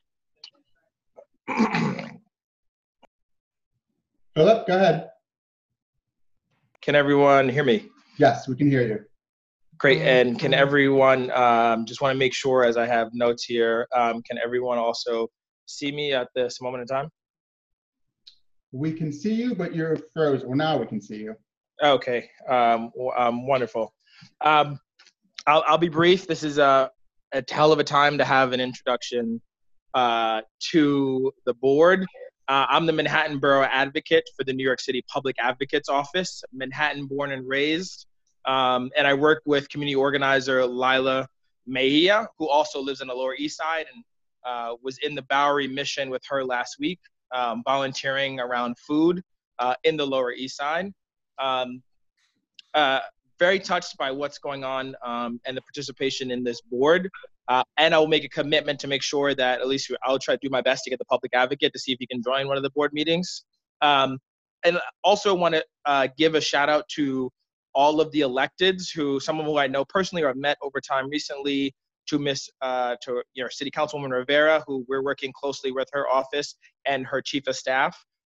Philip, go ahead. Can everyone hear me? Yes, we can hear you. Great, and can everyone, um, just want to make sure as I have notes here, um, can everyone also see me at this moment in time? We can see you, but you're frozen. Well, now we can see you. Okay, um, um, wonderful. Um, I'll, I'll be brief. This is a, a hell of a time to have an introduction uh, to the board. Uh, I'm the Manhattan Borough Advocate for the New York City Public Advocate's Office, Manhattan born and raised. Um, and I work with community organizer Lila Mejia, who also lives in the Lower East Side and uh, was in the Bowery mission with her last week, um, volunteering around food uh, in the Lower East Side. Um, uh, very touched by what's going on um, and the participation in this board. Uh, and I will make a commitment to make sure that at least I'll try to do my best to get the public advocate to see if he can join one of the board meetings. Um, and also want to uh, give a shout out to all of the electeds who, some of who I know personally or I've met over time recently, to Miss, uh, to you know, City Councilwoman Rivera, who we're working closely with her office and her chief of staff.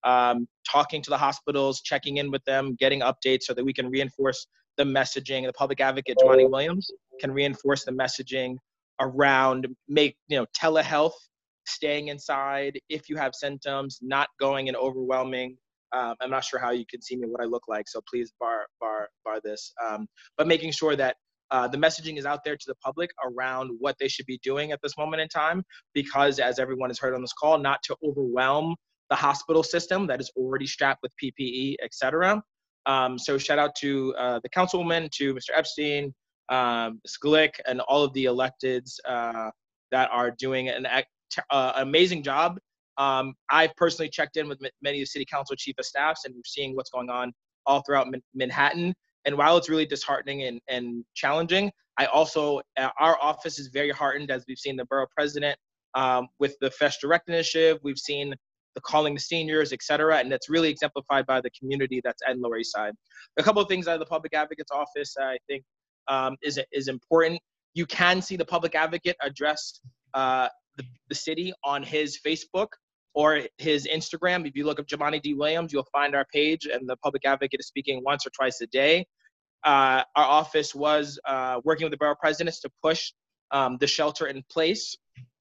um, talking to the hospitals, checking in with them, getting updates so that we can reinforce the messaging. The public advocate, Juani Williams, can reinforce the messaging around make, you know, telehealth, staying inside if you have symptoms, not going and overwhelming. Um, I'm not sure how you can see me, what I look like, so please bar bar bar this. Um, but making sure that uh, the messaging is out there to the public around what they should be doing at this moment in time, because as everyone has heard on this call, not to overwhelm the hospital system that is already strapped with P P E, et cetera. Um, so shout out to uh, the councilwoman, to Mister Epstein, um, Miz Glick, and all of the electeds uh, that are doing an uh, amazing job. Um, I've personally checked in with many of the city council chief of staffs, and we're seeing what's going on all throughout Man Manhattan. And while it's really disheartening and, and challenging, I also, uh, our office is very heartened, as we've seen the borough president um, with the F E S Direct initiative. We've seen the calling the seniors, et cetera. And that's really exemplified by the community that's at Lower East Side. A couple of things out of the public advocate's office I think um, is, is important. You can see the public advocate address uh, the, the city on his Facebook or his Instagram. If you look up Juani D. Williams, you'll find our page, and the public advocate is speaking once or twice a day. Uh, our office was uh, working with the borough presidents to push um, the shelter in place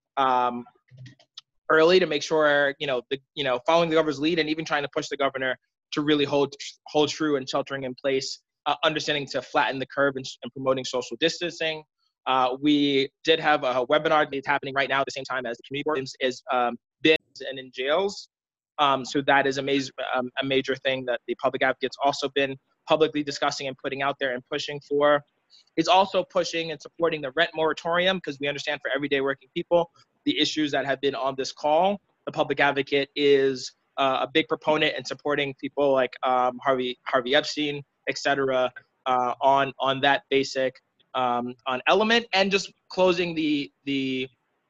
um, early to make sure, you know, the, you know, following the governor's lead, and even trying to push the governor to really hold hold true and sheltering in place, uh, understanding to flatten the curve and, and promoting social distancing. Uh, we did have a webinar that's happening right now at the same time as the community board is, is um, bins and in jails. Um, so that is a, major, um, a major thing that the public advocate's also been publicly discussing and putting out there and pushing for. It's also pushing and supporting the rent moratorium, because we understand for everyday working people, the issues that have been on this call. The public advocate is uh, a big proponent in supporting people like um, Harvey, Harvey Epstein, et cetera, uh, on, on that basic um, on element, and just closing the, the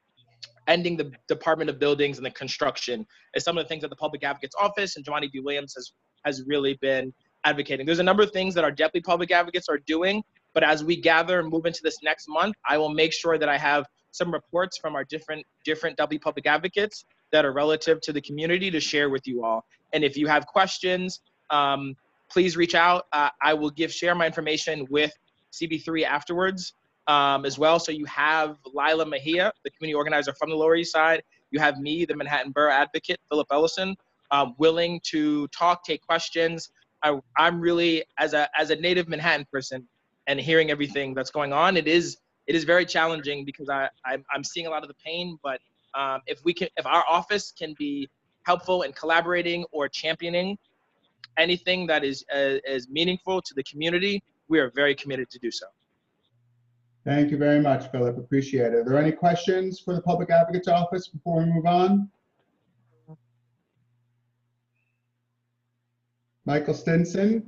ending the Department of Buildings and the construction is some of the things that the public advocate's office and Juani D. Williams has, has really been advocating. There's a number of things that our deputy public advocates are doing, but as we gather and move into this next month, I will make sure that I have some reports from our different, different deputy public advocates that are relative to the community to share with you all. And if you have questions, um, please reach out. Uh, I will give, share my information with C B three afterwards um, as well. So you have Lila Mejia, the community organizer from the Lower East Side. You have me, the Manhattan Borough Advocate, Philip Ellison, um, willing to talk, take questions. I, I'm really, as a, as a native Manhattan person and hearing everything that's going on, it is, it is very challenging, because I, I'm, I'm seeing a lot of the pain, but um, if we can, if our office can be helpful in collaborating or championing anything that is, uh, is meaningful to the community, we are very committed to do so. Thank you very much, Philip. Appreciate it. Are there any questions for the Public Advocate's Office before we move on? Michael Stinson,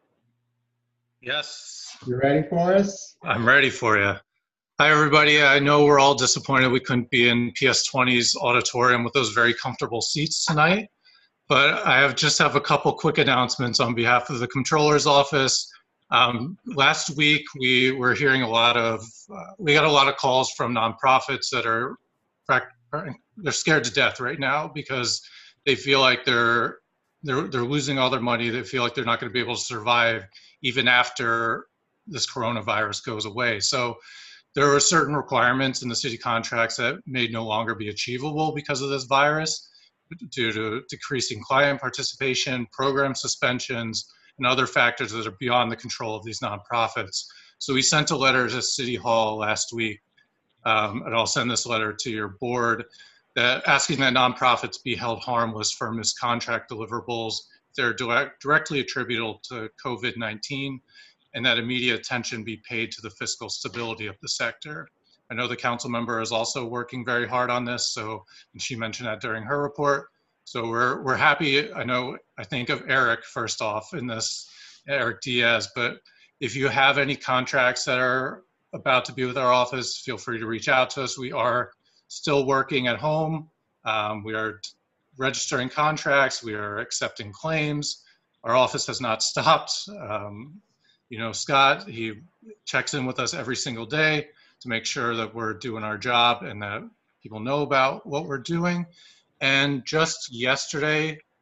Yes, you ready for us? I'm ready for you. Hi, everybody. I know we're all disappointed we couldn't be in P S twenty's auditorium with those very comfortable seats tonight, but I have just have a couple quick announcements on behalf of the Comptroller's Office. Um, last week, we were hearing a lot of, uh, we got a lot of calls from nonprofits that are, they're scared to death right now because they feel like they're, they're, they're losing all their money. They feel like they're not going to be able to survive even after this coronavirus goes away. So there are certain requirements in the city contracts that may no longer be achievable because of this virus, due to decreasing client participation, program suspensions, and other factors that are beyond the control of these nonprofits. So we sent a letter to City Hall last week, um, and I'll send this letter to your board, that asking that nonprofits be held harmless for miscontract deliverables if they're direct, directly attributable to COVID nineteen, and that immediate attention be paid to the fiscal stability of the sector. I know the council member is also working very hard on this, so, and she mentioned that during her report. So we're, we're happy. I know, I think of Eric first off in this, Eric Diaz, but if you have any contracts that are about to be with our office, feel free to reach out to us. We are still working at home. Um, we are registering contracts. We are accepting claims. Our office has not stopped. Um, you know, Scott, he checks in with us every single day to make sure that we're doing our job and that people know about what we're doing. And just yesterday,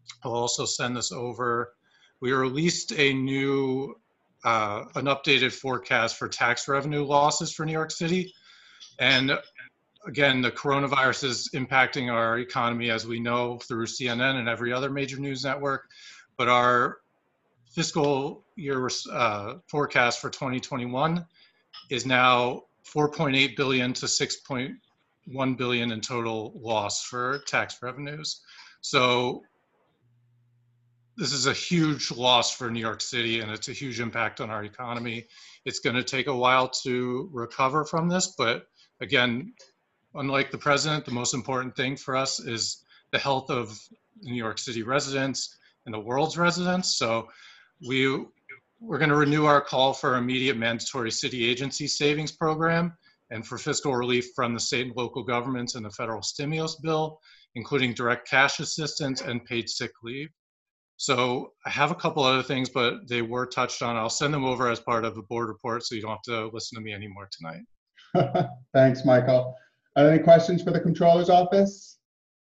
I'll also send this over. We released a new, uh, an updated forecast for tax revenue losses for New York City. And again, the coronavirus is impacting our economy, as we know, through C N N and every other major news network. But our fiscal year uh, forecast for twenty twenty-one is now four point eight billion to six point one billion in total loss for tax revenues. So this is a huge loss for New York City, and it's a huge impact on our economy. It's going to take a while to recover from this, but again, unlike the president, the most important thing for us is the health of New York City residents and the world's residents. So we, we're going to renew our call for immediate mandatory city agency savings program and for fiscal relief from the state and local governments and the federal stimulus bill, including direct cash assistance and paid sick leave. So I have a couple other things, but they were touched on. I'll send them over as part of the board report so you don't have to listen to me anymore tonight. Thanks, Michael. Are there any questions for the Controller's Office?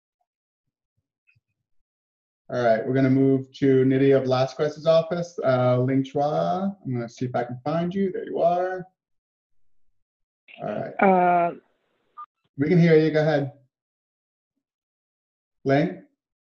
All right, we're going to move to Nydia Velasquez's office. Uh, Ling Chua, I'm going to see if I can find you. There you are. All right. Uh, we can hear you. Go ahead. Ling?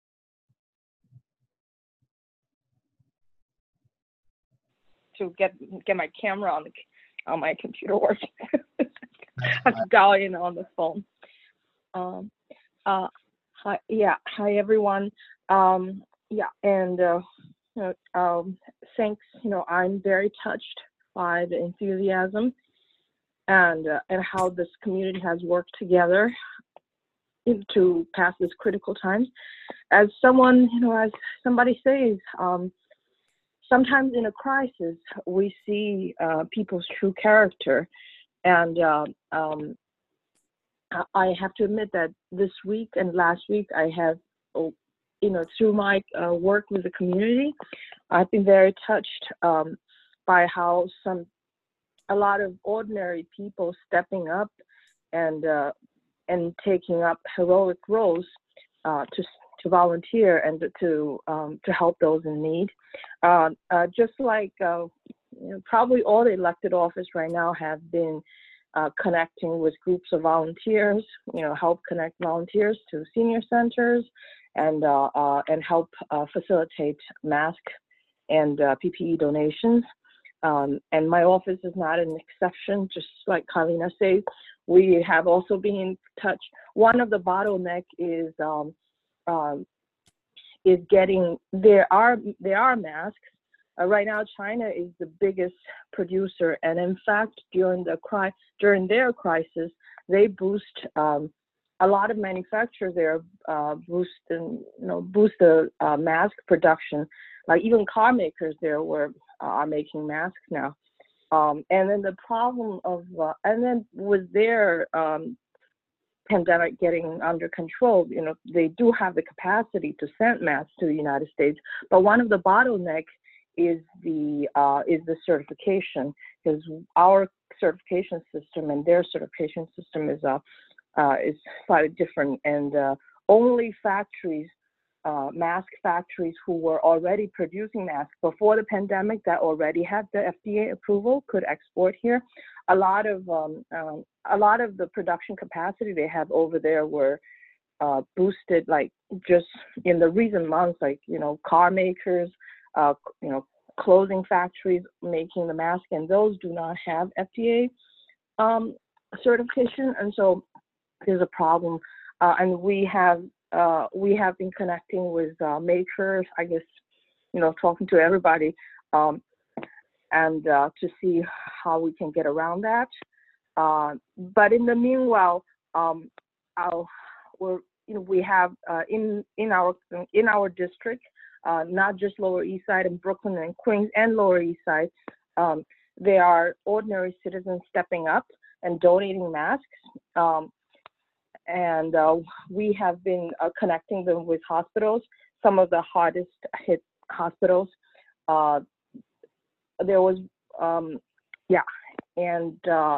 to get get my camera on the on my computer working. I'm dialing on the phone. Um, uh, hi, yeah, hi everyone. Um, yeah, and uh, you know, um, thanks. You know, I'm very touched by the enthusiasm and uh, and how this community has worked together to pass this critical time. As someone, you know, as somebody says, um, sometimes in a crisis we see uh, people's true character, and uh, um, I have to admit that this week and last week I have, you know, through my uh, work with the community, I've been very touched um, by how some, a lot of ordinary people stepping up and uh, and taking up heroic roles uh, to to volunteer and to um, to help those in need. Uh, uh, just like uh, you know, probably all the elected office right now have been uh, connecting with groups of volunteers. You know, help connect volunteers to senior centers and uh, uh, and help uh, facilitate mask and uh, P P E donations. Um, and my office is not an exception. Just like Carlina said, we have also been in touch. One of the bottleneck is um, um, is getting there are there are masks. Uh, right now, China is the biggest producer, and in fact, during the cri during their crisis, they boost um, a lot of manufacturers there uh, boost and you know boost the uh, mask production. Like even car makers there were uh, are making masks now. Um, and then the problem of uh, and then with their um, pandemic getting under control, you know, they do have the capacity to send masks to the United States. But one of the bottlenecks is the uh, is the certification, because our certification system and their certification system is uh, uh, is slightly different, and uh, only factories, uh, mask factories who were already producing masks before the pandemic that already had the F D A approval could export here. A lot of um, um, a lot of the production capacity they have over there were uh, boosted, like just in the recent months, like you know, car makers, uh, you know, clothing factories making the mask, and those do not have F D A um, certification, and so there's a problem. Uh, and we have uh, we have been connecting with uh, makers, I guess, you know, talking to everybody, um, and uh, to see how we can get around that. Uh, but in the meanwhile, um, I'll, we're, you know, we have uh, in in our in our district, uh, not just Lower East Side and Brooklyn and Queens and Lower East Side, um, there are ordinary citizens stepping up and donating masks. Um, and uh, we have been uh, connecting them with hospitals, some of the hardest hit hospitals. Uh, there was, um, yeah, and uh,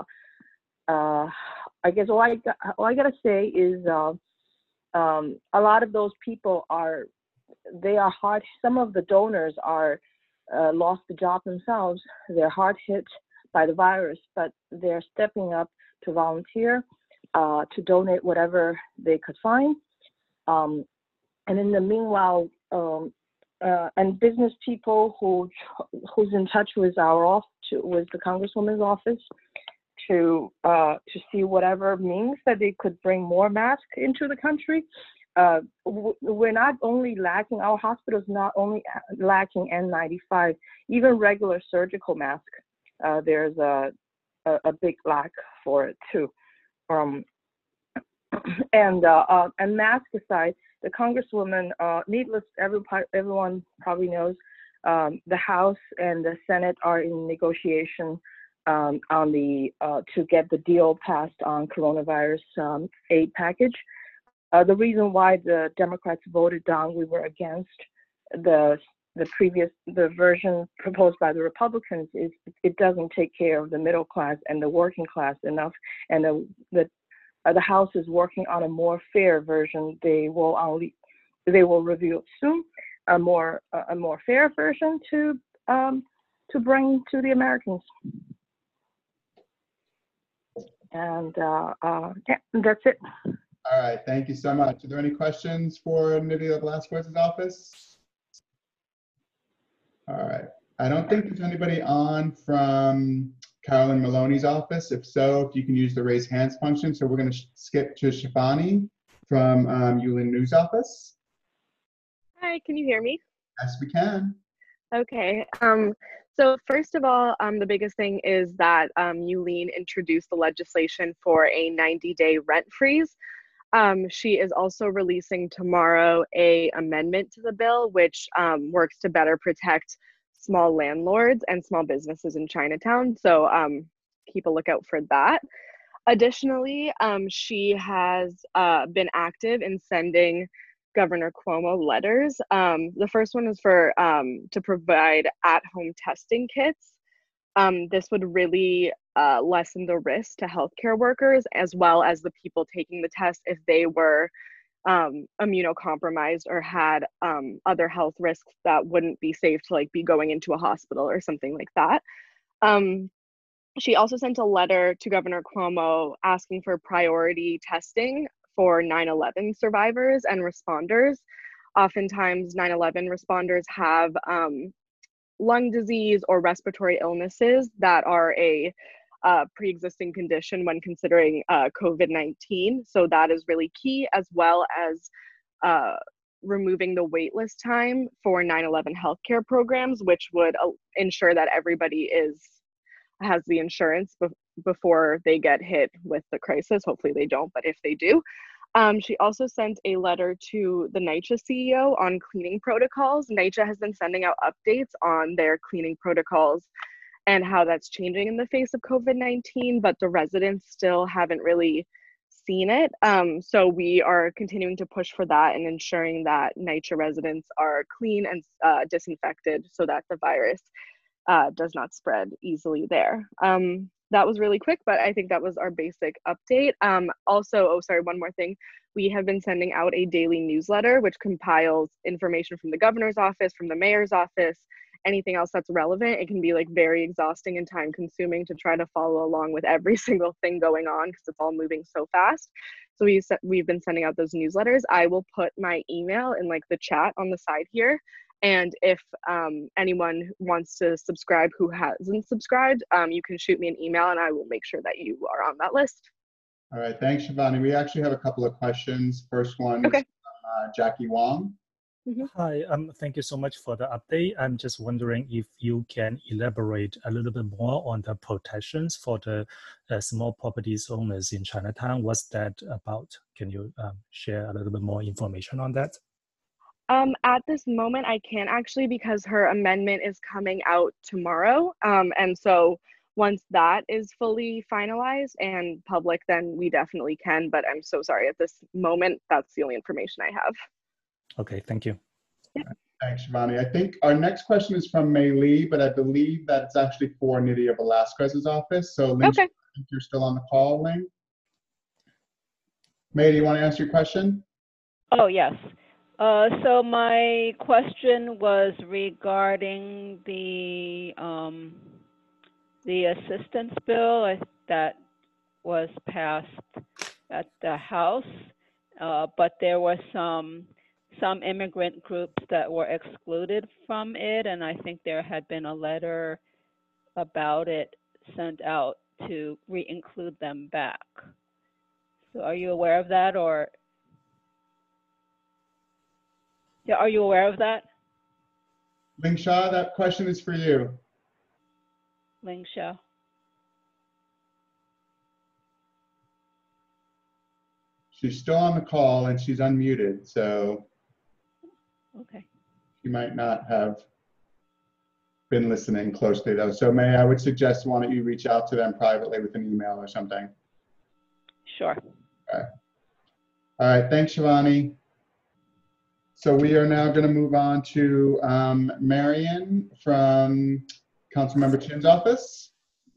uh, I guess all I, all I gotta say is uh, um, a lot of those people are they are hard. Some of the donors are uh, lost the job themselves. They're hard hit by the virus, but they're stepping up to volunteer, uh, to donate whatever they could find. Um, and in the meanwhile, um, uh, and business people who who's in touch with our office, with the Congresswoman's office, to uh, to see whatever means that they could bring more masks into the country. Uh, we're not only lacking, our hospitals not only lacking N ninety-five, even regular surgical masks. Uh, there's a, a a big lack for it too. Um, and uh, uh, and mask aside, the Congresswoman, uh, needless, every, everyone probably knows, um, the House and the Senate are in negotiation um, on the uh, to get the deal passed on coronavirus um, aid package. Uh, the reason why the Democrats voted down, we were against the the previous the version proposed by the Republicans, is it doesn't take care of the middle class and the working class enough, and the the uh, the House is working on a more fair version. They will only they will review it soon, a more uh, a more fair version to um, to bring to the Americans. And uh, uh, yeah, that's it. All right, thank you so much. Are there any questions for Nydia Velasquez's office? All right, I don't think there's anybody on from Carolyn Maloney's office. If so, if you can use the raise hands function. So we're gonna skip to Shivani from um, Yulin News office. Hi, can you hear me? Yes, we can. Okay. Um, so first of all, um, the biggest thing is that um, Yulin introduced the legislation for a ninety day rent freeze. Um, she is also releasing tomorrow a amendment to the bill, which um, works to better protect small landlords and small businesses in Chinatown. So um, keep a lookout for that. Additionally, um, she has uh, been active in sending Governor Cuomo letters. Um, the first one is for um, to provide at-home testing kits. Um, this would really uh, lessen the risk to healthcare workers as well as the people taking the test if they were um, immunocompromised or had um, other health risks that wouldn't be safe to like be going into a hospital or something like that. Um, she also sent a letter to Governor Cuomo asking for priority testing for nine eleven survivors and responders. Oftentimes nine eleven responders have um, lung disease or respiratory illnesses that are a uh, pre-existing condition when considering uh, COVID nineteen. So that is really key, as well as uh, removing the waitlist time for nine eleven healthcare programs, which would uh, ensure that everybody is has the insurance be before they get hit with the crisis. Hopefully they don't, but if they do. Um, she also sent a letter to the NYCHA C E O on cleaning protocols. NYCHA has been sending out updates on their cleaning protocols and how that's changing in the face of COVID nineteen, but the residents still haven't really seen it. Um, so we are continuing to push for that and ensuring that NYCHA residents are clean and uh, disinfected so that the virus uh, does not spread easily there. Um, That was really quick, but I think that was our basic update. Um, also, oh, sorry, one more thing. We have been sending out a daily newsletter, which compiles information from the governor's office, from the mayor's office, anything else that's relevant. It can be like very exhausting and time consuming to try to follow along with every single thing going on because it's all moving so fast. So we, we've been sending out those newsletters. I will put my email in like the chat on the side here. And if um, anyone wants to subscribe who hasn't subscribed, um, you can shoot me an email and I will make sure that you are on that list. All right, thanks, Shivani. We actually have a couple of questions. First one okay. is from uh, Jackie Wong. Mm-hmm. Hi, um, thank you so much for the update. I'm just wondering if you can elaborate a little bit more on the protections for the uh, small properties owners in Chinatown. What's that about? Can you um, share a little bit more information on that? Um, at this moment, I can't actually because her amendment is coming out tomorrow. Um, and so once that is fully finalized and public, then we definitely can. But I'm so sorry at this moment, that's the only information I have. Okay, thank you. Yeah. Thanks, Shivani. I think our next question is from Mei Lee, but I believe that it's actually for Nydia Velasquez's office. So Ling, okay. I think you're still on the call, Ling. Mei, do you want to answer your question? Oh, yes. Uh, so my question was regarding the um, the assistance bill I- that was passed at the House, uh, but there were some some immigrant groups that were excluded from it, and I think there had been a letter about it sent out to re-include them back. So are you aware of that, or yeah, are you aware of that, Ling Shah, that question is for you. Ling Shah? She's still on the call and she's unmuted, so Okay. she might not have been listening closely though. So May, I would suggest, why don't you reach out to them privately with an email or something? Sure. All right. All right, thanks, Shivani. So we are now going to move on to um, Marion from Councilmember Chin's office.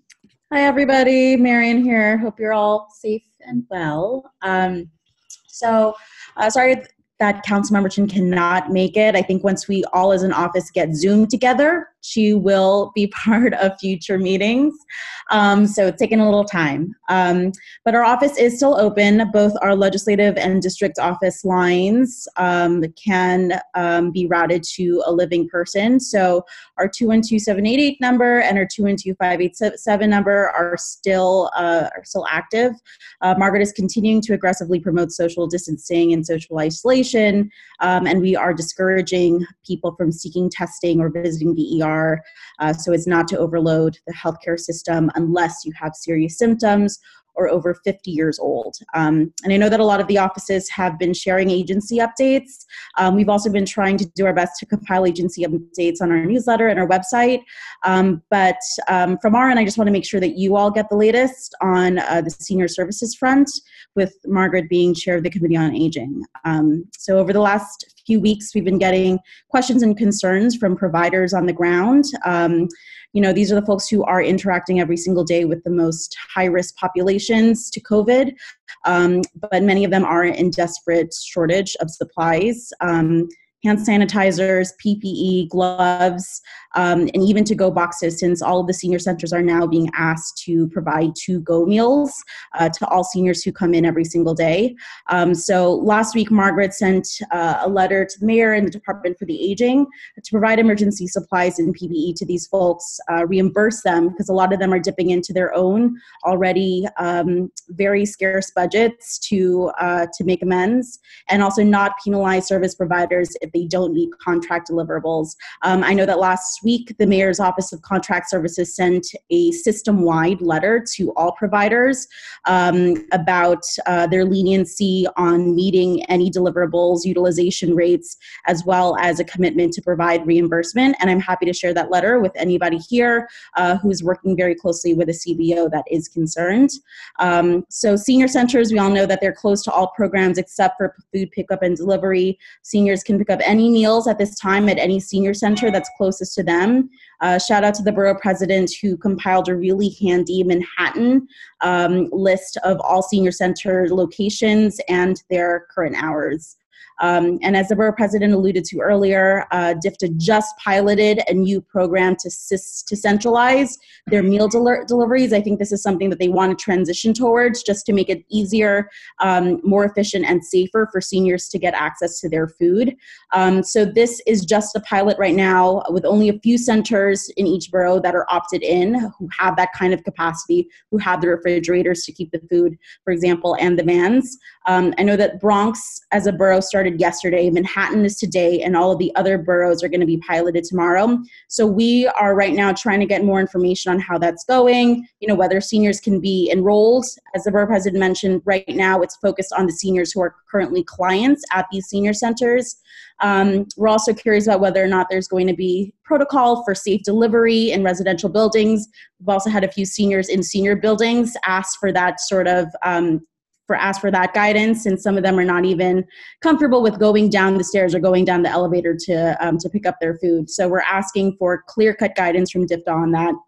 Hi, everybody. Marion here. Hope you're all safe and well. Um, so, uh, sorry that Councilmember Chin cannot make it. I think once we all as an office get Zoom together, she will be part of future meetings. Um, so it's taken a little time. Um, but our office is still open. Both our legislative and district office lines um, can um, be routed to a living person. So our two one two, seven eight eight number and our two one two, five eight seven number are still, uh, are still active. Uh, Margaret is continuing to aggressively promote social distancing and social isolation, um, and we are discouraging people from seeking testing or visiting the E R uh, so as not to overload the healthcare system unless you have serious symptoms or over fifty years old. Um, and I know that a lot of the offices have been sharing agency updates. Um, we've also been trying to do our best to compile agency updates on our newsletter and our website. Um, but um, from our end, I just want to make sure that you all get the latest on uh, the senior services front, with Margaret being chair of the Committee on Aging. Um, so over the last few weeks, we've been getting questions and concerns from providers on the ground. Um, you know, these are the folks who are interacting every single day with the most high-risk populations to COVID, um, but many of them are in desperate shortage of supplies. Um, hand sanitizers, P P E, gloves, um, and even to-go boxes, since all of the senior centers are now being asked to provide to-go meals uh, to all seniors who come in every single day. Um, so last week, Margaret sent uh, a letter to the mayor and the Department for the Aging to provide emergency supplies and P P E to these folks, uh, reimburse them, because a lot of them are dipping into their own already um, very scarce budgets to, uh, to make amends, and also not penalize service providers if they don't meet contract deliverables. Um, I know that last week, the Mayor's Office of Contract Services sent a system-wide letter to all providers um, about uh, their leniency on meeting any deliverables, utilization rates, as well as a commitment to provide reimbursement. And I'm happy to share that letter with anybody here uh, who's working very closely with a C B O that is concerned. Um, so senior centers, we all know that they're closed to all programs except for food pickup and delivery. Seniors can pick up any meals at this time at any senior center that's closest to them. Uh, shout out to the borough president who compiled a really handy Manhattan um, list of all senior center locations and their current hours. Um, and as the borough president alluded to earlier, uh, D F T A just piloted a new program to, sis- to centralize their meal del- deliveries. I think this is something that they want to transition towards, just to make it easier, um, more efficient, and safer for seniors to get access to their food. Um, so this is just a pilot right now with only a few centers in each borough that are opted in, who have that kind of capacity, who have the refrigerators to keep the food, for example, and the vans. Um, I know that Bronx as a borough started yesterday, Manhattan is today, and all of the other boroughs are going to be piloted tomorrow. So we are right now trying to get more information on how that's going, you know, whether seniors can be enrolled. As the borough president mentioned, right now it's focused on the seniors who are currently clients at these senior centers. Um, we're also curious about whether or not there's going to be protocol for safe delivery in residential buildings. We've also had a few seniors in senior buildings ask for that sort of um, for ask for that guidance, and some of them are not even comfortable with going down the stairs or going down the elevator to um, to pick up their food. So we're asking for clear-cut guidance from D F T A on that.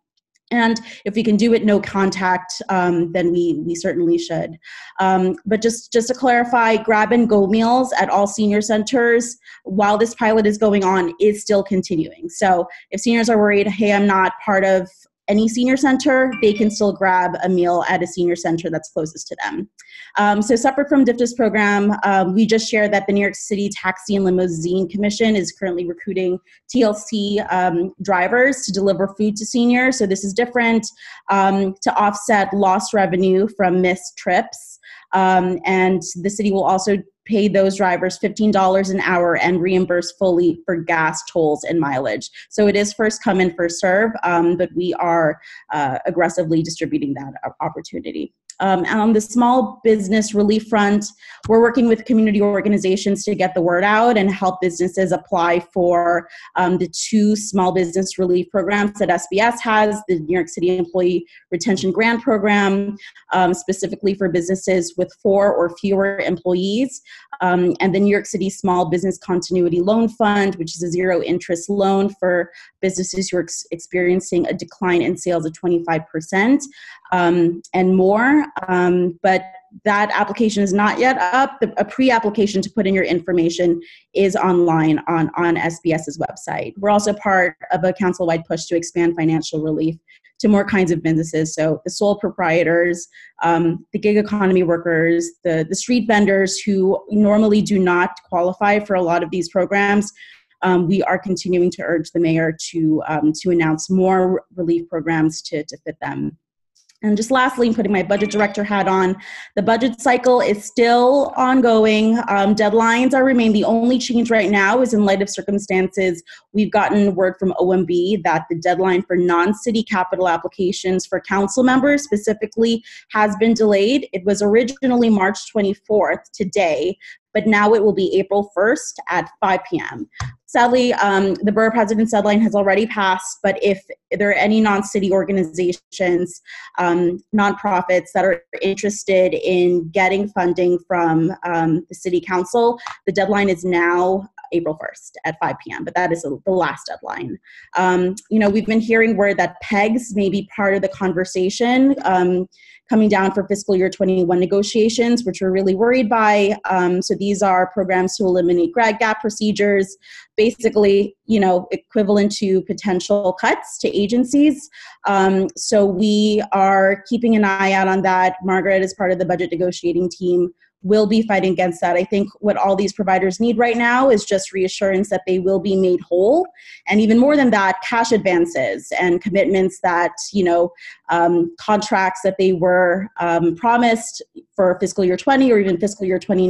And if we can do it no contact, um, then we we certainly should. Um, but just, just to clarify, grab and go meals at all senior centers while this pilot is going on is still continuing. So if seniors are worried, hey, I'm not part of any senior center, they can still grab a meal at a senior center that's closest to them. Um, so separate from D F T A's program, um, we just shared that the New York City Taxi and Limousine Commission is currently recruiting T L C um, drivers to deliver food to seniors. So this is different um, to offset lost revenue from missed trips. Um, and the city will also pay those drivers fifteen dollars an hour and reimburse fully for gas, tolls, and mileage. So it is first come in, first serve, um, but we are uh, aggressively distributing that opportunity. Um, and on the small business relief front, we're working with community organizations to get the word out and help businesses apply for um, the two small business relief programs that S B S has, the New York City Employee Retention Grant Program, um, specifically for businesses with four or fewer employees, um, and the New York City Small Business Continuity Loan Fund, which is a zero interest loan for businesses who are ex- experiencing a decline in sales of twenty-five percent um, and more. Um, but that application is not yet up. The, a pre-application to put in your information is online on, on SBS's website. We're also part of a council-wide push to expand financial relief to more kinds of businesses. So the sole proprietors, um, the gig economy workers, the, the street vendors who normally do not qualify for a lot of these programs. Um, we are continuing to urge the mayor to, um, to announce more relief programs to, to fit them. And just lastly, putting my budget director hat on, the budget cycle is still ongoing. Um, deadlines are remain. The only change right now is in light of circumstances. We've gotten word from O M B that the deadline for non-city capital applications for council members specifically has been delayed. It was originally March twenty-fourth today, but now it will be April first at five p.m. Sadly, um, the Borough President's deadline has already passed, but if there are any non-city organizations, um, nonprofits that are interested in getting funding from um, the City Council, the deadline is now April first at five p.m., but that is the last deadline. Um, you know, we've been hearing word that PEGS may be part of the conversation um, coming down for fiscal year twenty-one negotiations, which we're really worried by. Um, so these are programs to eliminate grad gap procedures, basically, you know, equivalent to potential cuts to agencies. Um, so we are keeping an eye out on that. Margaret, as part of the budget negotiating team, will be fighting against that. I think what all these providers need right now is just reassurance that they will be made whole. And even more than that, cash advances and commitments that, you know, um, contracts that they were um, promised for fiscal year twenty or even fiscal year twenty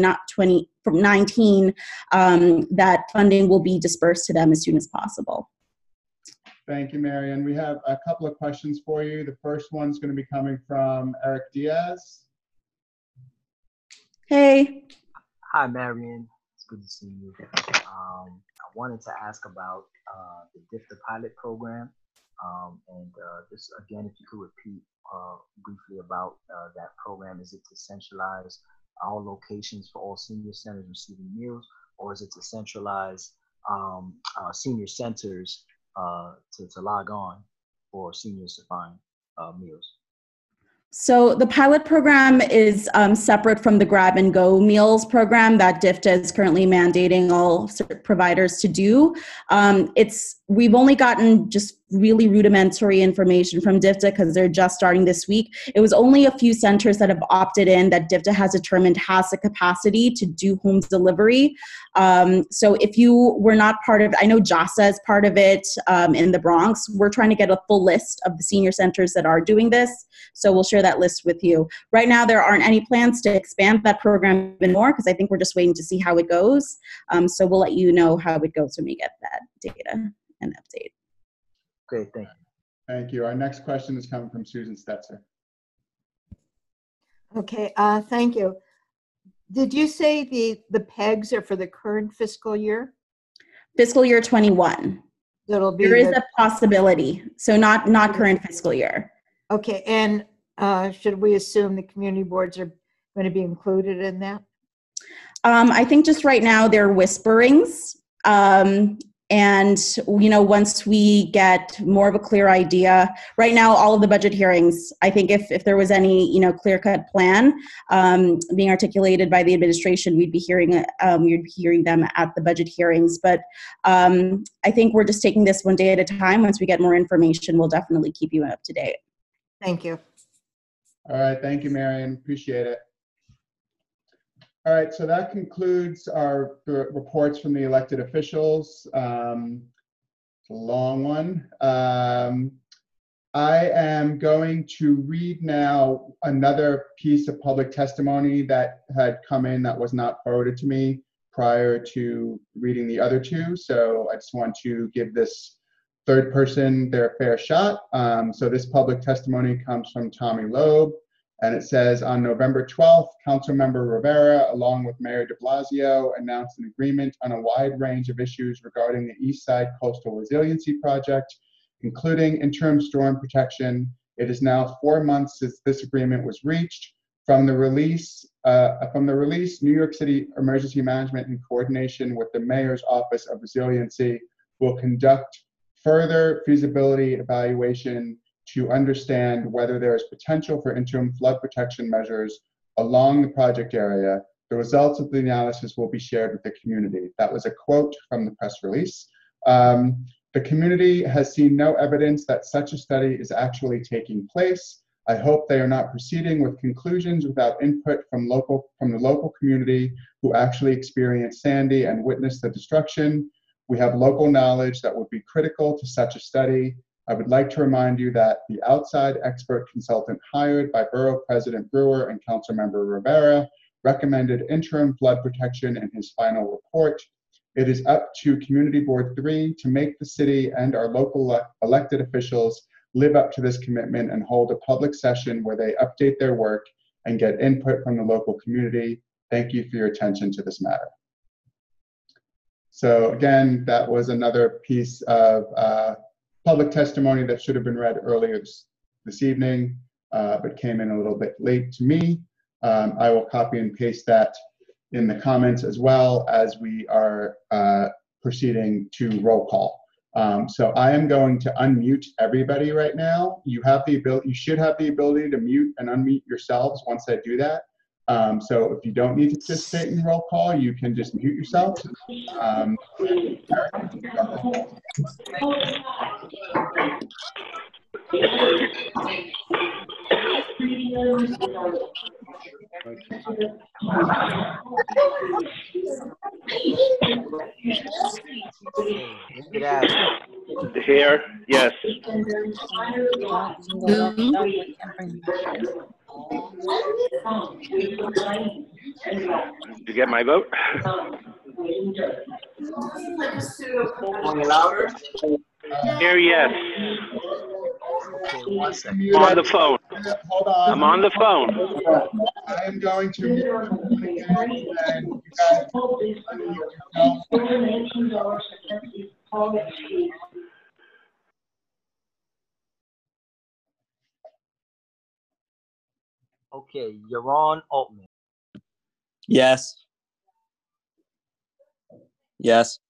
nineteen, um, that funding will be dispersed to them as soon as possible. Thank you, Marian. We have a couple of questions for you. The first one's going to be coming from Eric Diaz. Hey. Hi, Marian. It's good to see you. Um, I wanted to ask about uh, the D F T A pilot program. Um, and uh, just again, if you could repeat uh, briefly about uh, that program. Is it to centralize all locations for all senior centers receiving meals, or is it to centralize um, uh, senior centers uh, to, to log on for seniors to find uh, meals? So the pilot program is um, separate from the grab and go meals program that D F T A is currently mandating all providers to do. Um, it's we've only gotten just really rudimentary information from D F T A because they're just starting this week. It was only a few centers that have opted in that D F T A has determined has the capacity to do home delivery. Um, so if you were not part of, I know JASA is part of it um, in the Bronx. We're trying to get a full list of the senior centers that are doing this. So we'll share that list with you. Right now, there aren't any plans to expand that program even more because I think we're just waiting to see how it goes. Um, so we'll let you know how it goes when we get that data and update. Great, thank you. Thank you. Our next question is coming from Susan Stetzer. Okay, uh, thank you. Did you say the, the PEGs are for the current fiscal year? Fiscal year twenty-one. That'll be there is the, a possibility, so not not current fiscal year. Okay, and uh, should we assume the community boards are going to be included in that? Um, I think just right now they're whisperings. Um, and, you know, once we get more of a clear idea, right now, all of the budget hearings, I think if, if there was any, you know, clear-cut plan um, being articulated by the administration, we'd be hearing, um, we'd be hearing them at the budget hearings. But um, I think we're just taking this one day at a time. Once we get more information, we'll definitely keep you up to date. Thank you. All right, thank you, Marion, appreciate it. All right, so that concludes our reports from the elected officials. Um, it's a long one. Um, I am going to read now another piece of public testimony that had come in that was not forwarded to me prior to reading the other two. So I just want to give this third person their fair shot. Um, so this public testimony comes from Tommy Loeb. And it says, on November twelfth, Councilmember Rivera, along with Mayor de Blasio, announced an agreement on a wide range of issues regarding the East Side Coastal Resiliency Project, including interim storm protection. It is now four months since this agreement was reached. From the release, uh, from the release, New York City Emergency Management, in coordination with the Mayor's Office of Resiliency, will conduct further feasibility evaluation to understand whether there is potential for interim flood protection measures along the project area. The results of the analysis will be shared with the community. That was a quote from the press release. Um, the community has seen no evidence that such a study is actually taking place. I hope they are not proceeding with conclusions without input from local, from the local community who actually experienced Sandy and witnessed the destruction. We have local knowledge that would be critical to such a study. I would like to remind you that the outside expert consultant hired by Borough President Brewer and Councilmember Rivera recommended interim flood protection in his final report. It is up to Community Board three to make the city and our local elected officials live up to this commitment and hold a public session where they update their work and get input from the local community. Thank you for your attention to this matter. So again, that was another piece of uh, public testimony that should have been read earlier this, this evening, uh, but came in a little bit late to me. Um, I will copy and paste that in the comments as well as we are uh, proceeding to roll call. Um, so I am going to unmute everybody right now. You have the ability, you should have the ability to mute and unmute yourselves once I do that. Um, so if you don't need to participate in roll call, you can just mute yourself. Um, Here, yes. Did you get my vote? Going louder? Here, yes. Okay, one second. I'm on the phone. Hold on. I'm on the phone. I am going to mute everyone again, and you guys unmute yourself. Okay, Yaron Altman. Yes. Yes.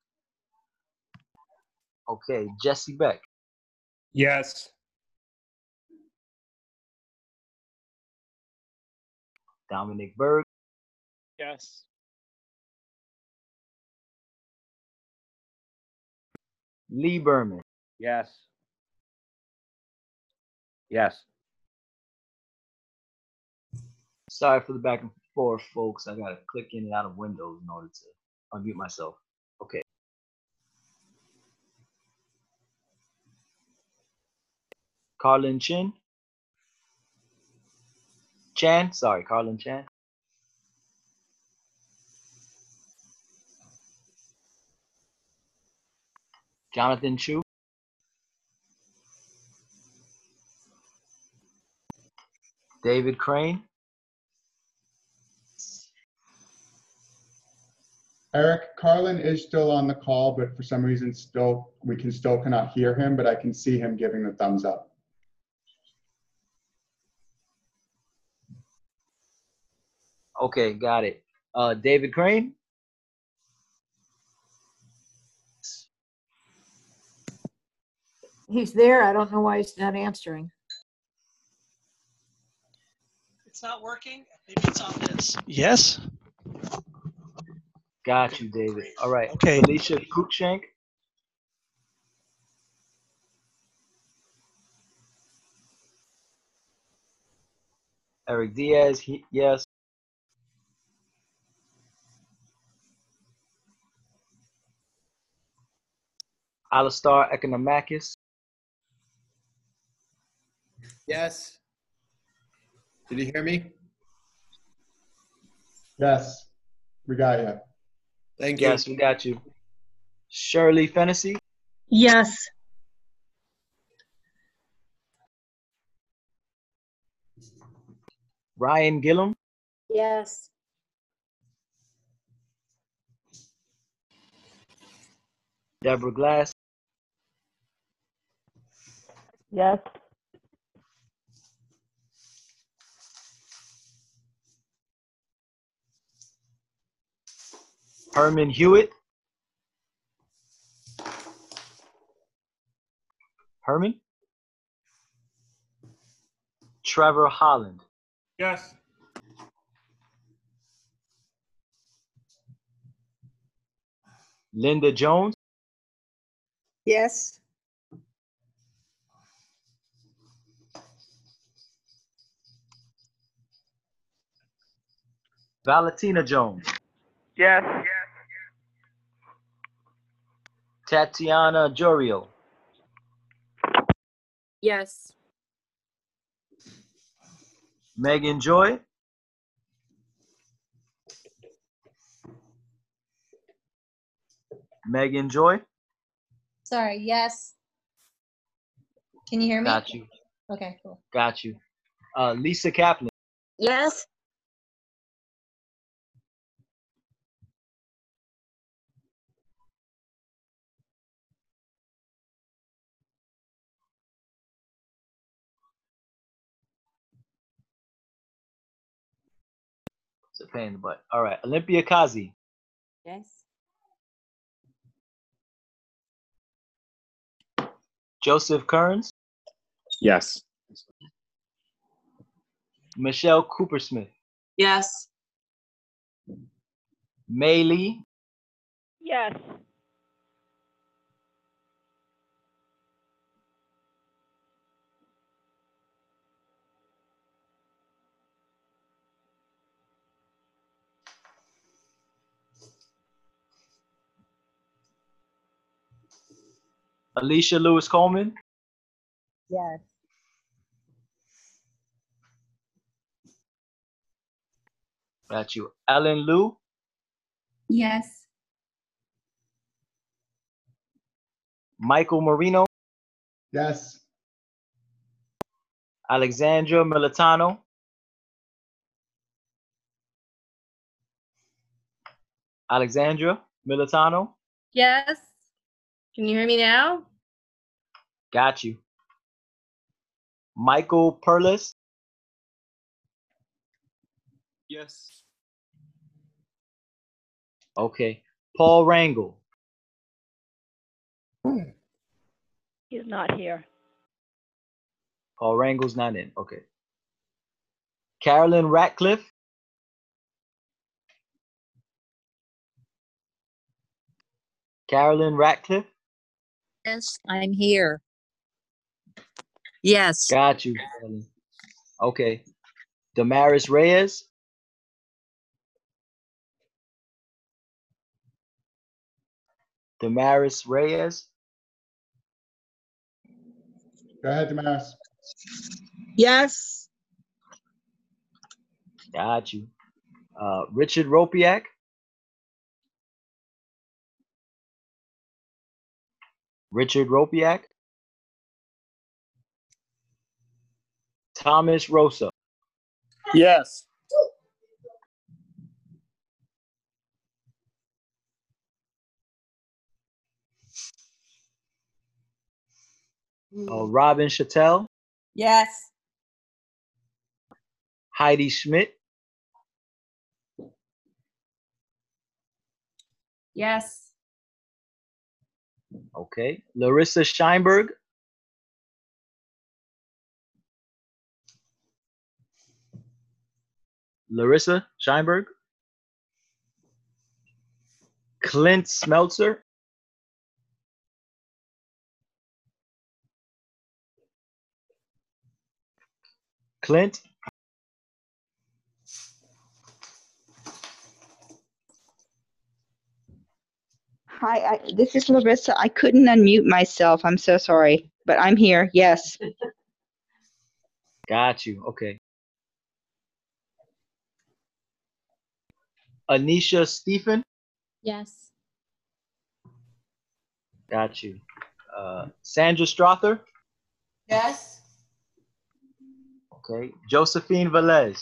Okay, Jesse Beck. Yes. Dominic Berg. Yes. Lee Berman. Yes. Yes. Sorry for the back and forth, folks. I gotta click in and out of Windows in order to unmute myself. Okay. Carlin Chin. Chan, sorry, Carlin Chan. Jonathan Chu. David Crane. Eric, Carlin is still on the call, but for some reason still we can still cannot hear him, but I can see him giving the thumbs up. Okay, got it. Uh, David Crane. He's there. I don't know why he's not answering. It's not working. Maybe it's on this. Yes? Got you, David. All right. Okay. Felicia Cruikshank. Eric Diaz, he, yes. Alistar Economakis. Yes. Did you hear me? Yes, we got you. Thank you. Yes, we got you. Shirley Fennessy. Yes. Ryan Gillum. Yes. Deborah Glass. Yes. Herman Hewitt. Herman. Trevor Holland. Yes. Linda Jones. Yes. Valentina Jones. Yes. Tatiana Jorio. Yes. Megan Joy. Megan Joy. Sorry, yes. Can you hear me? Got you. Okay, cool. Got you. Uh, Lisa Kaplan. Yes. It's a pain in the butt. All right. Olympia Kazi. Yes. Joseph Kearns. Yes. Michelle Coopersmith. Yes. May Lee. Yes. Alicia Lewis Coleman. Yes. Got you. Ellen Liu. Yes. Michael Marino. Yes. Alexandra Militano. Alexandra Militano. Yes. Can you hear me now? Got you. Michael Perlis. Yes. Okay. Paul Rangel. He's not here. Paul Rangel's not in. Okay. Carolyn Ratcliffe. Carolyn Ratcliffe. Yes, I'm here. Yes. Got you, Carolyn. Okay. Damaris Reyes. Damaris Reyes. Go ahead, Damaris. Yes. Got you. Uh, Richard Ropiak. Richard Ropiak. Thomas Rosa. Yes. Uh, Robin Chattel. Yes. Heidi Schmidt. Yes. Okay. Larissa Scheinberg. Larissa Scheinberg, Clint Smeltzer, Clint, Hi, I, this is Larissa. I couldn't unmute myself. I'm so sorry, but I'm here. Yes. got you. Okay. Anisha Stephen, Yes. got you. Uh, Sandra Strother, Yes. okay. Josephine Velez,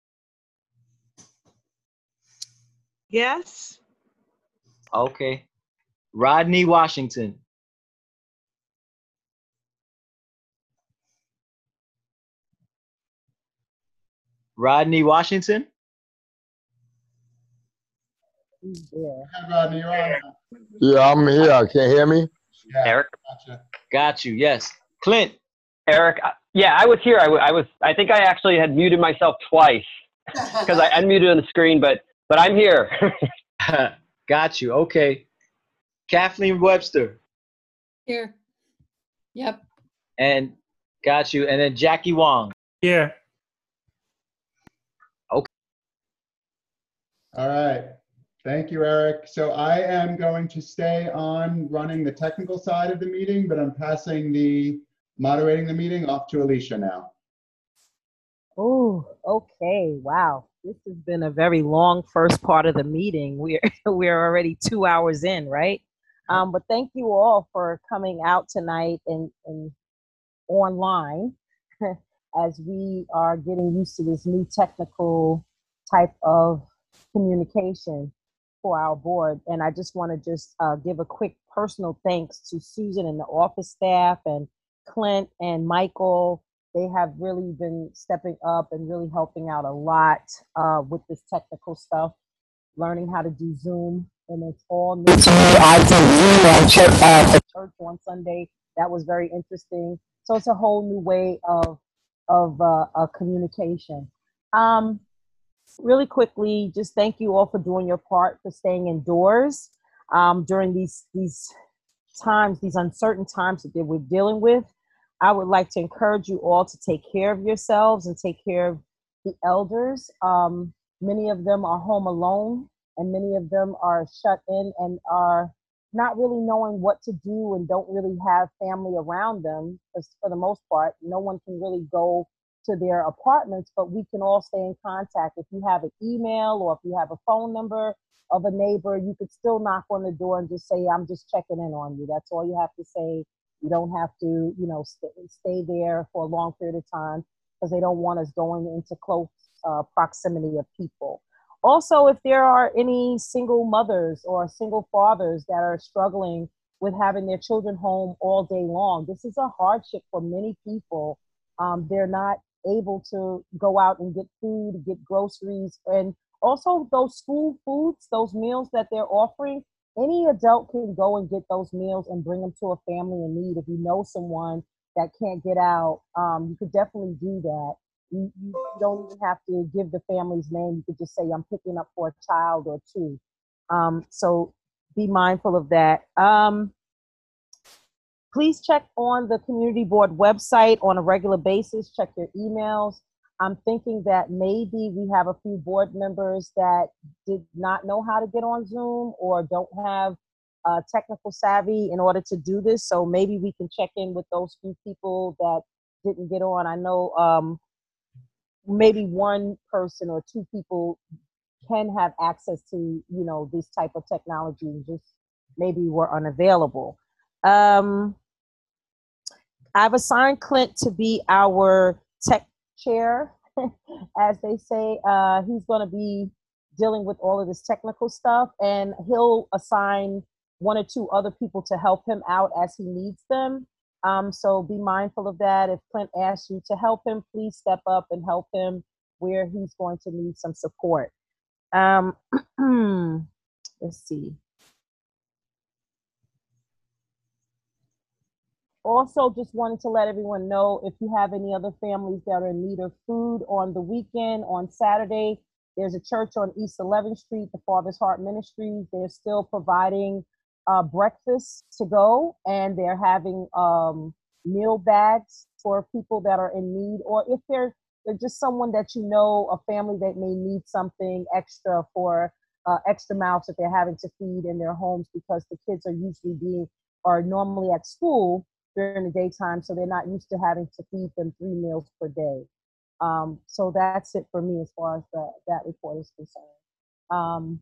Yes. okay. Rodney Washington, Rodney Washington, He's there. Hi, Rodney, you're on. Yeah, I'm here. Can you hear me? Yeah, Eric. gotcha. got you. Yes. Clint, Eric. uh, Yeah, I was here. I, w- I was. I think I actually had muted myself twice because I unmuted on the screen, but but I'm here. got you. Okay. Kathleen Webster, Here. Yep. and got you. And then Jackie Wong. Here. Okay. All right. Thank you, Eric. So I am going to stay on running the technical side of the meeting, but I'm passing the moderating the meeting off to Alicia now. Oh, okay. Wow. This has been a very long first part of the meeting. We're we're already two hours in, right? Um, but thank you all for coming out tonight and, and online as we are getting used to this new technical type of communication for our board. And I just want to just uh, give a quick personal thanks to Susan and the office staff and Clint and Michael. They have really been stepping up and really helping out a lot uh, with this technical stuff, learning how to do Zoom. And it's all new to me. I did Zoom on church, uh, for church on Sunday. That was very interesting. So it's a whole new way of, of uh, uh, communication. Um, really quickly, just thank you all for doing your part, for staying indoors um, during these, these times, these uncertain times that we're dealing with. I would like to encourage you all to take care of yourselves and take care of the elders. Um, many of them are home alone, and many of them are shut in and are not really knowing what to do and don't really have family around them. Because for the most part, no one can really go to their apartments, but we can all stay in contact. If you have an email or if you have a phone number of a neighbor, you could still knock on the door and just say, I'm just checking in on you. That's all you have to say. You don't have to, you know, stay, stay there for a long period of time because they don't want us going into close uh, proximity of people. Also, if there are any single mothers or single fathers that are struggling with having their children home all day long, this is a hardship for many people. Um, they're not able to go out and get food, get groceries, and also those school foods, those meals that they're offering. Any adult can go and get those meals and bring them to a family in need. If you know someone that can't get out, um, you could definitely do that. You, you don't even have to give the family's name. You could just say, I'm picking up for a child or two. Um, so be mindful of that. Um, please check on the community board website on a regular basis. Check your emails. I'm thinking that maybe we have a few board members that did not know how to get on Zoom or don't have uh, technical savvy in order to do this. So maybe we can check in with those few people that didn't get on. I know um, maybe one person or two people can have access to, you know, this type of technology and just maybe were unavailable. Um, I've assigned Clint to be our tech chair, as they say. Uh, he's going to be dealing with all of this technical stuff, and he'll assign one or two other people to help him out as he needs them. Um, so be mindful of that. If Clint asks you to help him, please step up and help him where he's going to need some support. Um, let's see. Also, just wanted to let everyone know, if you have any other families that are in need of food on the weekend, on Saturday, There's a church on East eleventh Street, the Father's Heart Ministries. They're still providing uh, breakfast to go, and they're having um, meal bags for people that are in need, or if they're, they're just someone that you know, a family that may need something extra for uh, extra mouths that they're having to feed in their homes, because the kids are usually being, are normally at school during the daytime, so they're not used to having to feed them three meals per day. Um, so that's it for me as far as the, that report is concerned. Um,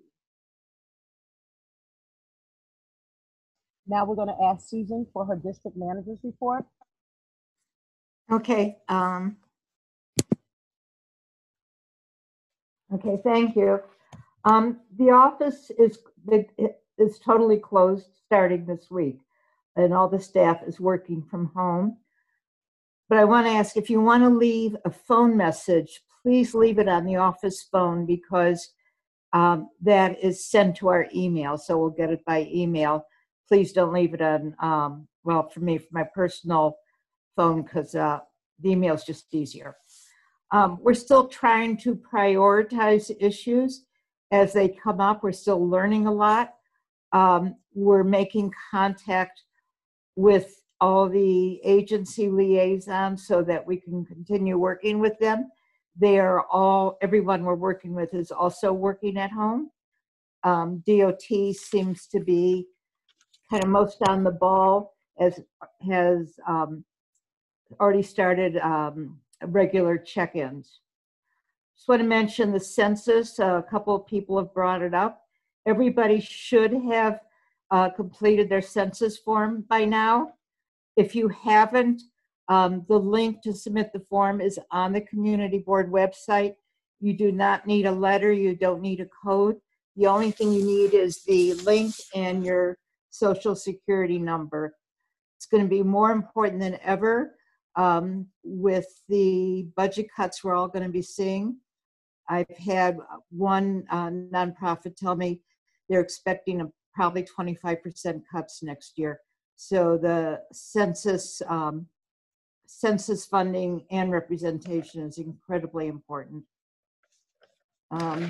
now we're going to ask Susan for her district manager's report. Okay. Um, okay, thank you. Um, the office is, is totally closed starting this week, and all the staff is working from home. But I want to ask, if you want to leave a phone message, please leave it on the office phone, because um, that is sent to our email, so we'll get it by email. Please don't leave it on, um, well, for me, for my personal phone, because uh, the email is just easier. Um, we're still trying to prioritize issues as they come up. We're still learning a lot. Um, we're making contact with all the agency liaisons so that we can continue working with them. They are all, everyone we're working with is also working at home. Um, D O T seems to be kind of most on the ball, as has um, already started um, regular check-ins. Just want to mention the census. A couple of people have brought it up. Everybody should have uh, completed their census form by now. If you haven't, um, the link to submit the form is on the community board website. You do not need a letter. You don't need a code. The only thing you need is the link and your social security number. It's going to be more important than ever um, with the budget cuts we're all going to be seeing. I've had one uh, nonprofit tell me they're expecting a, probably twenty-five percent cuts next year. So the census, um, census funding and representation is incredibly important. Um,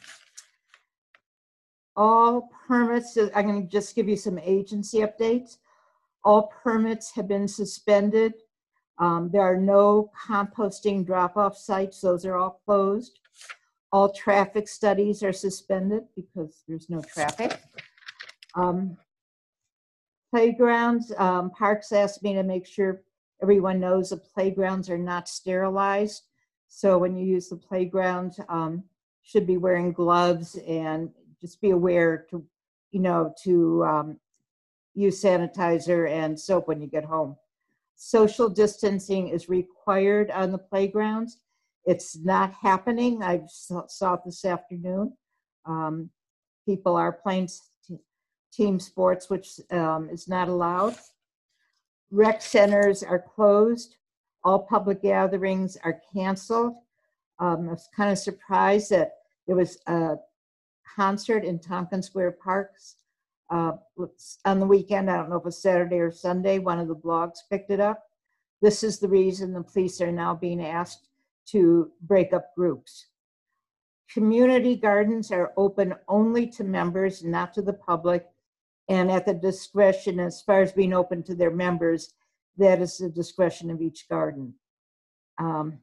all permits, I'm going to just give you some agency updates. All permits have been suspended. Um, there are no composting drop-off sites. Those are all closed. All traffic studies are suspended because there's no traffic. Um, Playgrounds, um, Parks asked me to make sure everyone knows the playgrounds are not sterilized. So when you use the playground, um, should be wearing gloves and just be aware to, you know, to um, use sanitizer and soap when you get home. Social distancing is required on the playgrounds. It's not happening. I saw, saw it this afternoon. Um, people are playing team sports, which um, is not allowed. Rec centers are closed. All public gatherings are canceled. Um, I was kind of surprised that there was a concert in Tompkins Square Parks uh, on the weekend. I don't know if it was Saturday or Sunday. One of the blogs picked it up. This is the reason the police are now being asked to break up groups. Community gardens are open only to members, not to the public, and at the discretion, as far as being open to their members, that is the discretion of each garden. Um,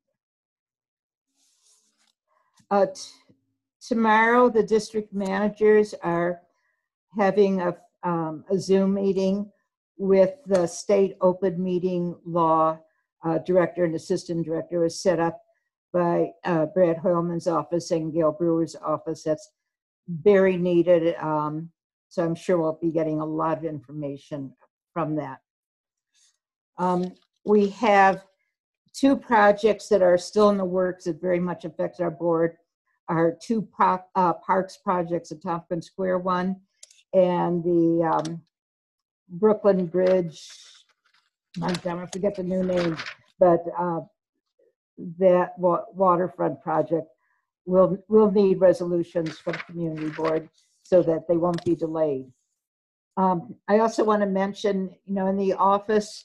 uh, tomorrow, the district managers are having a, um, a Zoom meeting with the state open meeting law uh, director and assistant director. Was set up by uh, Brad Hoylman's office and Gail Brewer's office. That's very needed. Um, so I'm sure we'll be getting a lot of information from that. Um, we have two projects that are still in the works that very much affects our board. Our two pro uh, parks projects, the Tompkins Square one and the um, Brooklyn Bridge. I'm going to forget the new name, but uh, that wa waterfront project will will need resolutions from the community board so that they won't be delayed. Um, I also want to mention, you know, in the office,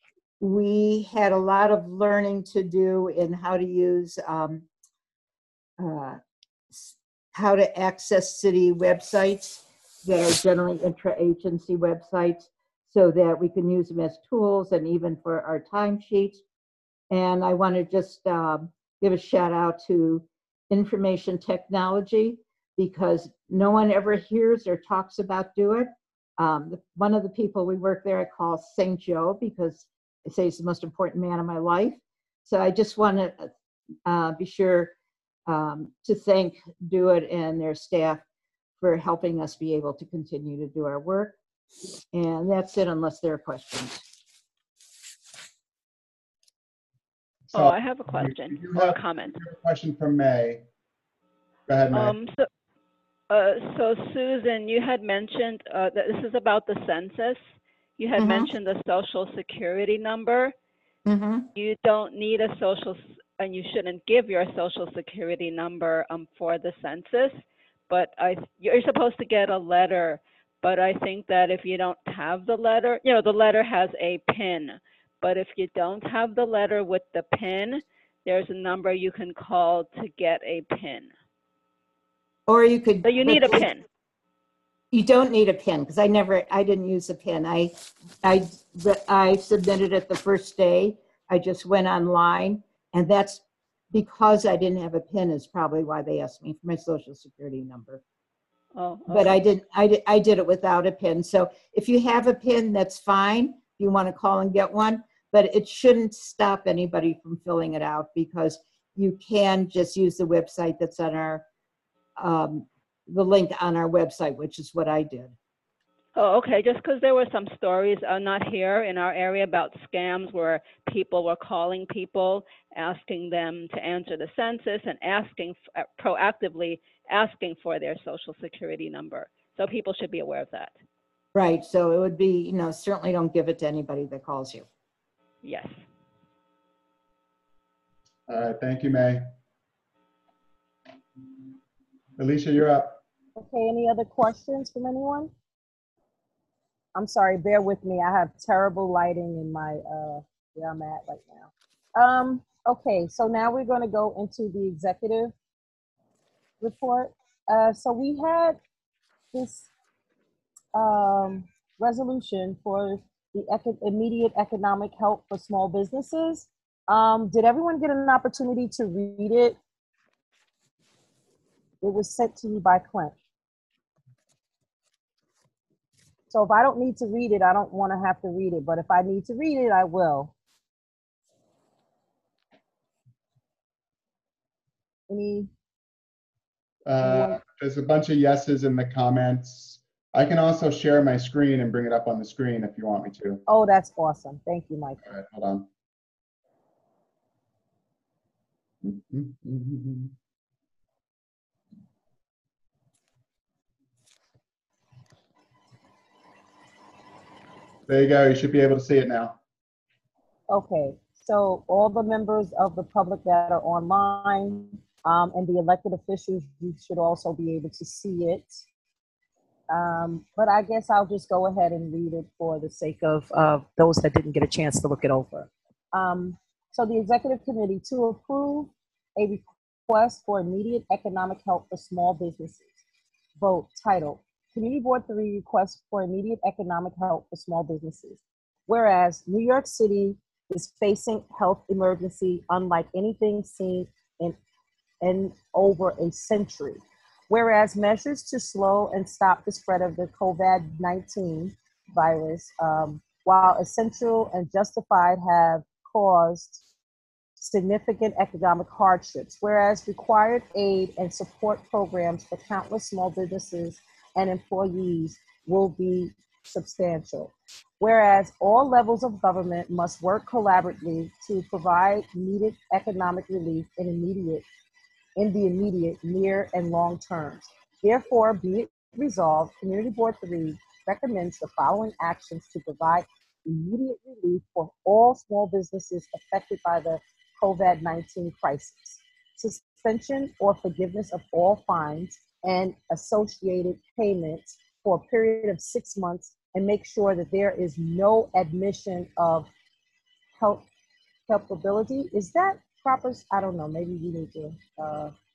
we had a lot of learning to do in how to use um, uh, s- how to access city websites that are generally intra-agency websites so that we can use them as tools and even for our timesheets. And I want to just um, give a shout out to information technology because no one ever hears or talks about Do It. Um, the, one of the people we work there I call Saint Joe because I say he's the most important man in my life. So I just want to uh, be sure um, to thank Do It and their staff for helping us be able to continue to do our work. And that's it unless there are questions. So Oh, I have a question you or have a comment. a question from May. Go ahead, May. Um, so, uh, so Susan, you had mentioned uh, that this is about the census. You had Mhm. mentioned the social security number. Mm-hmm. You don't need a social, s- and you shouldn't give your social security number um, for the census. But I, you're supposed to get a letter. But I think that if you don't have the letter, you know, the letter has a PIN. But if you don't have the letter with the PIN, there's a number you can call to get a PIN. Or you could. So you need a but PIN. You don't need a pin because I never, I didn't use a pin. I, I, I submitted it the first day. I just went online, and that's because I didn't have a pin is probably why they asked me for my social security number. Oh, But I okay. didn't, I did, I did it without a pin. So if you have a pin, that's fine. If you want to call and get one, but it shouldn't stop anybody from filling it out because you can just use the website that's on our, um, the link on our website, which is what I did. Oh, okay. Just because there were some stories, uh, not here in our area, about scams where people were calling people, asking them to answer the census and asking f- uh, proactively asking for their social security number. So people should be aware of that. Right. So it would be, you know, certainly don't give it to anybody that calls you. Yes. All right, thank you, May. Alicia, you're up. Okay, any other questions from anyone? I'm sorry, bear with me. I have terrible lighting in my, uh, where I'm at right now. Um, okay, so now we're gonna go into the executive report. Uh, so we had this um, resolution for the eco- immediate economic help for small businesses. Um, did everyone get an opportunity to read it? It was sent to you by Clint. So if I don't need to read it, I don't want to have to read it. But if I need to read it, I will. Any? Uh, there's a bunch of yeses in the comments. I can also share my screen and bring it up on the screen if you want me to. Oh, that's awesome. Thank you, Mike. All right, hold on. Mm-hmm. There you go. You should be able to see it now. Okay, so all the members of the public that are online um, and the elected officials, you should also be able to see it. Um, but I guess I'll just go ahead and read it for the sake of uh, those that didn't get a chance to look it over. Um, so the executive committee to approve a request for immediate economic help for small businesses. Vote titled Community Board three request for immediate economic help for small businesses. Whereas New York City is facing health emergency unlike anything seen in, in over a century. Whereas measures to slow and stop the spread of the COVID nineteen virus, um, while essential and justified, have caused significant economic hardships, whereas required aid and support programs for countless small businesses and employees will be substantial. Whereas all levels of government must work collaboratively to provide needed economic relief in immediate in the immediate, near, and long terms. Therefore, be it resolved, Community Board three recommends the following actions to provide immediate relief for all small businesses affected by the COVID nineteen crisis. Suspension or forgiveness of all fines and associated payments for a period of six months and make sure that there is no admission of help culpability. Is that proper? I don't know. Maybe we need to uh,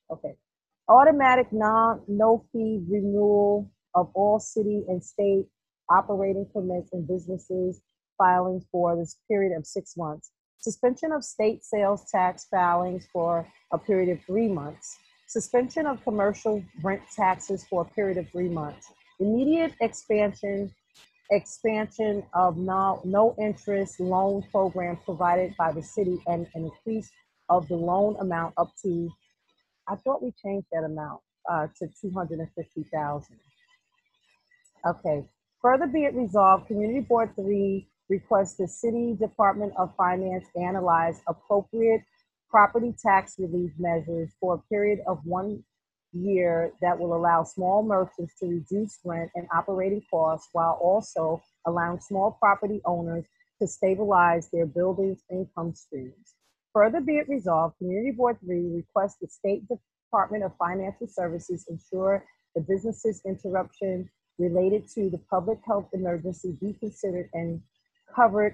Okay. Automatic non, no fee renewal of all city and state operating permits and businesses filings for this period of six months. Suspension of state sales tax filings for a period of three months. Suspension of commercial rent taxes for a period of three months. Immediate expansion, expansion of no, no interest loan program provided by the city and an increase of the loan amount up to, I thought we changed that amount uh, to two hundred fifty thousand. Okay. Further be it resolved, Community Board three requests the City Department of Finance analyze appropriate property tax relief measures for a period of one year that will allow small merchants to reduce rent and operating costs while also allowing small property owners to stabilize their buildings' income streams. Further be it resolved, Community Board three requests the State Department of Financial Services ensure the business's interruption related to the public health emergency be considered and covered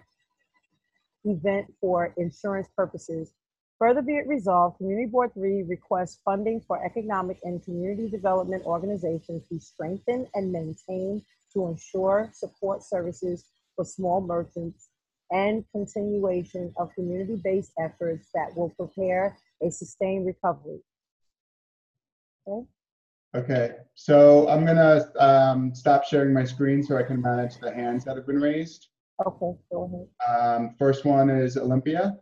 event for insurance purposes. Further be it resolved, Community Board three requests funding for economic and community development organizations be strengthened and maintained to ensure support services for small merchants and continuation of community-based efforts that will prepare a sustained recovery. Okay. Okay, so I'm gonna um, stop sharing my screen so I can manage the hands that have been raised. Okay, go ahead. Um, first one is Olympia.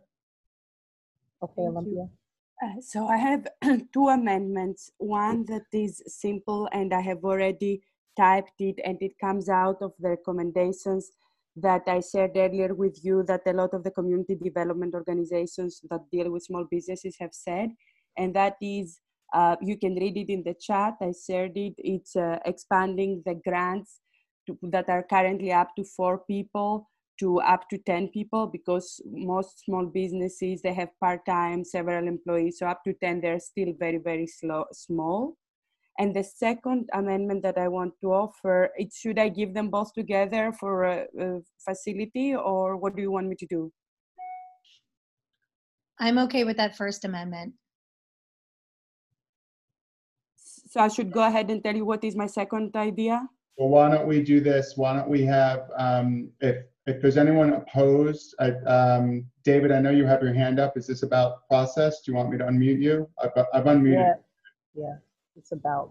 Okay, Olympia. Uh, so I have two amendments. One that is simple and I have already typed it and it comes out of the recommendations that I shared earlier with you that a lot of the community development organizations that deal with small businesses have said, and that is Uh, you can read it in the chat. I shared it. It's uh, expanding the grants to, that are currently up to four people to up to ten people, because most small businesses, they have part-time, several employees. So up to ten, they're still very, very slow, small. And the second amendment that I want to offer, it should I give them both together for a, a facility, or what do you want me to do? I'm okay with that first amendment. So I should go ahead and tell you what is my second idea? Well, why don't we do this? Why don't we have, um, if, if there's anyone opposed, I, um, David, I know you have your hand up. Is this about process? Do you want me to unmute you? I've, I've unmuted. Yeah, yeah, it's about.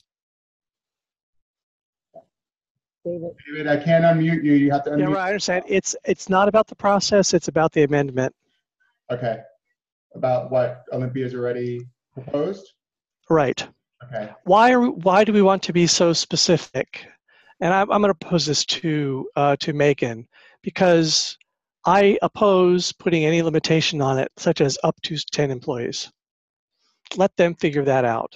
David. David, I can't unmute you. You have to unmute. Yeah, right, I understand. It's, it's not about the process, it's about the amendment. Okay. About what Olympia's already proposed? Right. Okay. Why are we, why do we want to be so specific? And I'm, I'm going to pose this to uh, to Megan, because I oppose putting any limitation on it, such as up to ten employees. Let them figure that out.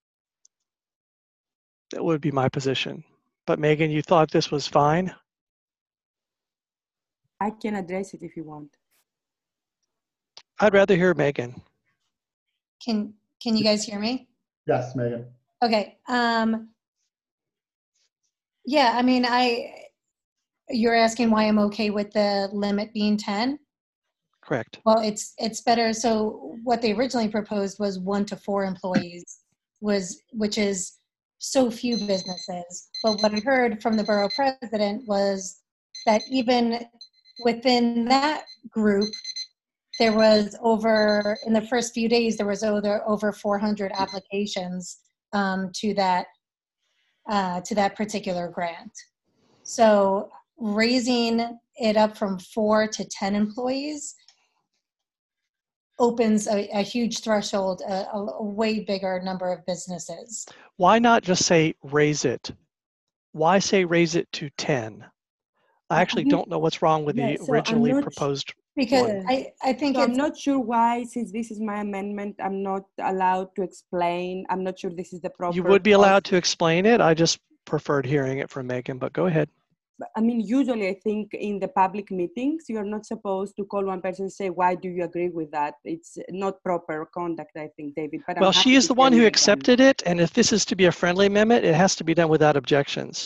That would be my position. But Megan, you thought this was fine? I can address it if you want. I'd rather hear Megan. Can Can you guys hear me? Yes, Megan. Okay. Um, yeah, I mean, I, you're asking why I'm okay with the limit being ten? Correct. Well, it's, it's better. So what they originally proposed was one to four employees, was, which is so few businesses. But what I heard from the borough president was that even within that group, there was over, in the first few days, there was over, over four hundred applications um, to that uh, to that particular grant. So raising it up from four to ten employees opens a, a huge threshold, a, a way bigger number of businesses. Why not just say raise it? Why say raise it to ten? I actually don't know what's wrong with Yeah, the so originally I'm not- proposed Because one. I, I think So it's, I'm not sure why, since this is my amendment, I'm not allowed to explain. I'm not sure this is the proper. You would be allowed process. to explain it. I just preferred hearing it from Megan, but go ahead. But, I mean, usually I think in the public meetings, you're not supposed to call one person and say, why do you agree with that? It's not proper conduct, I think, David. But I'm Well, happy she is to the tell one who you again. accepted it, and if this is to be a friendly amendment, it has to be done without objections.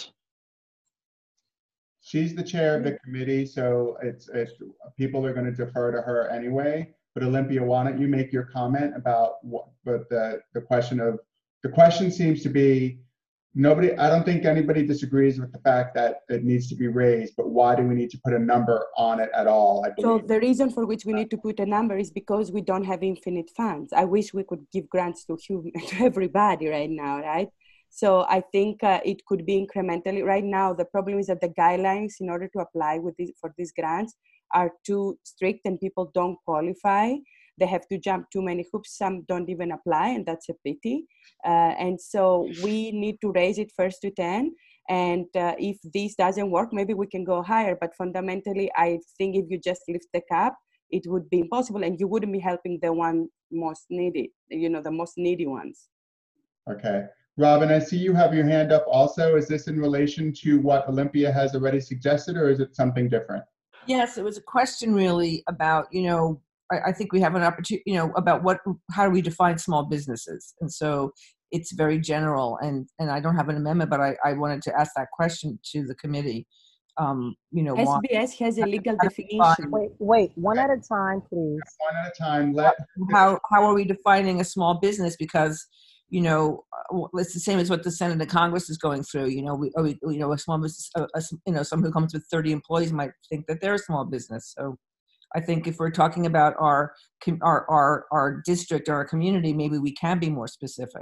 She's the chair of the committee, so it's, it's people are going to defer to her anyway. But Olympia, why don't you make your comment about what, but the, the question of, the question seems to be, nobody, I don't think anybody disagrees with the fact that it needs to be raised, but why do we need to put a number on it at all, I believe? So the reason for which we need to put a number is because we don't have infinite funds. I wish we could give grants to, human, to everybody right now, right? So I think uh, it could be incrementally. Right now, the problem is that the guidelines in order to apply with this, for these grants are too strict and people don't qualify. They have to jump too many hoops. Some don't even apply, and that's a pity. Uh, and so we need to raise it first to ten. And uh, if this doesn't work, maybe we can go higher. But fundamentally, I think if you just lift the cap, it would be impossible, and you wouldn't be helping the one most needed, you know, the most needy ones. Okay. Robin, I see you have your hand up also. Is this in relation to what Olympia has already suggested, or is it something different? Yes, it was a question really about, you know, I, I think we have an opportunity, you know, about what, how do we define small businesses? And so it's very general, and, and I don't have an amendment, but I, I wanted to ask that question to the committee. Um, you know, S B S has a legal definition. Wait, wait, one at a time, please. One at a time. Let how how are we defining a small business? Because, you know, it's the same as what the Senate and Congress is going through. You know, we, we you know, a small business, a, a, you know, someone who comes with thirty employees might think that they're a small business. So, I think if we're talking about our our our our district or our community, maybe we can be more specific.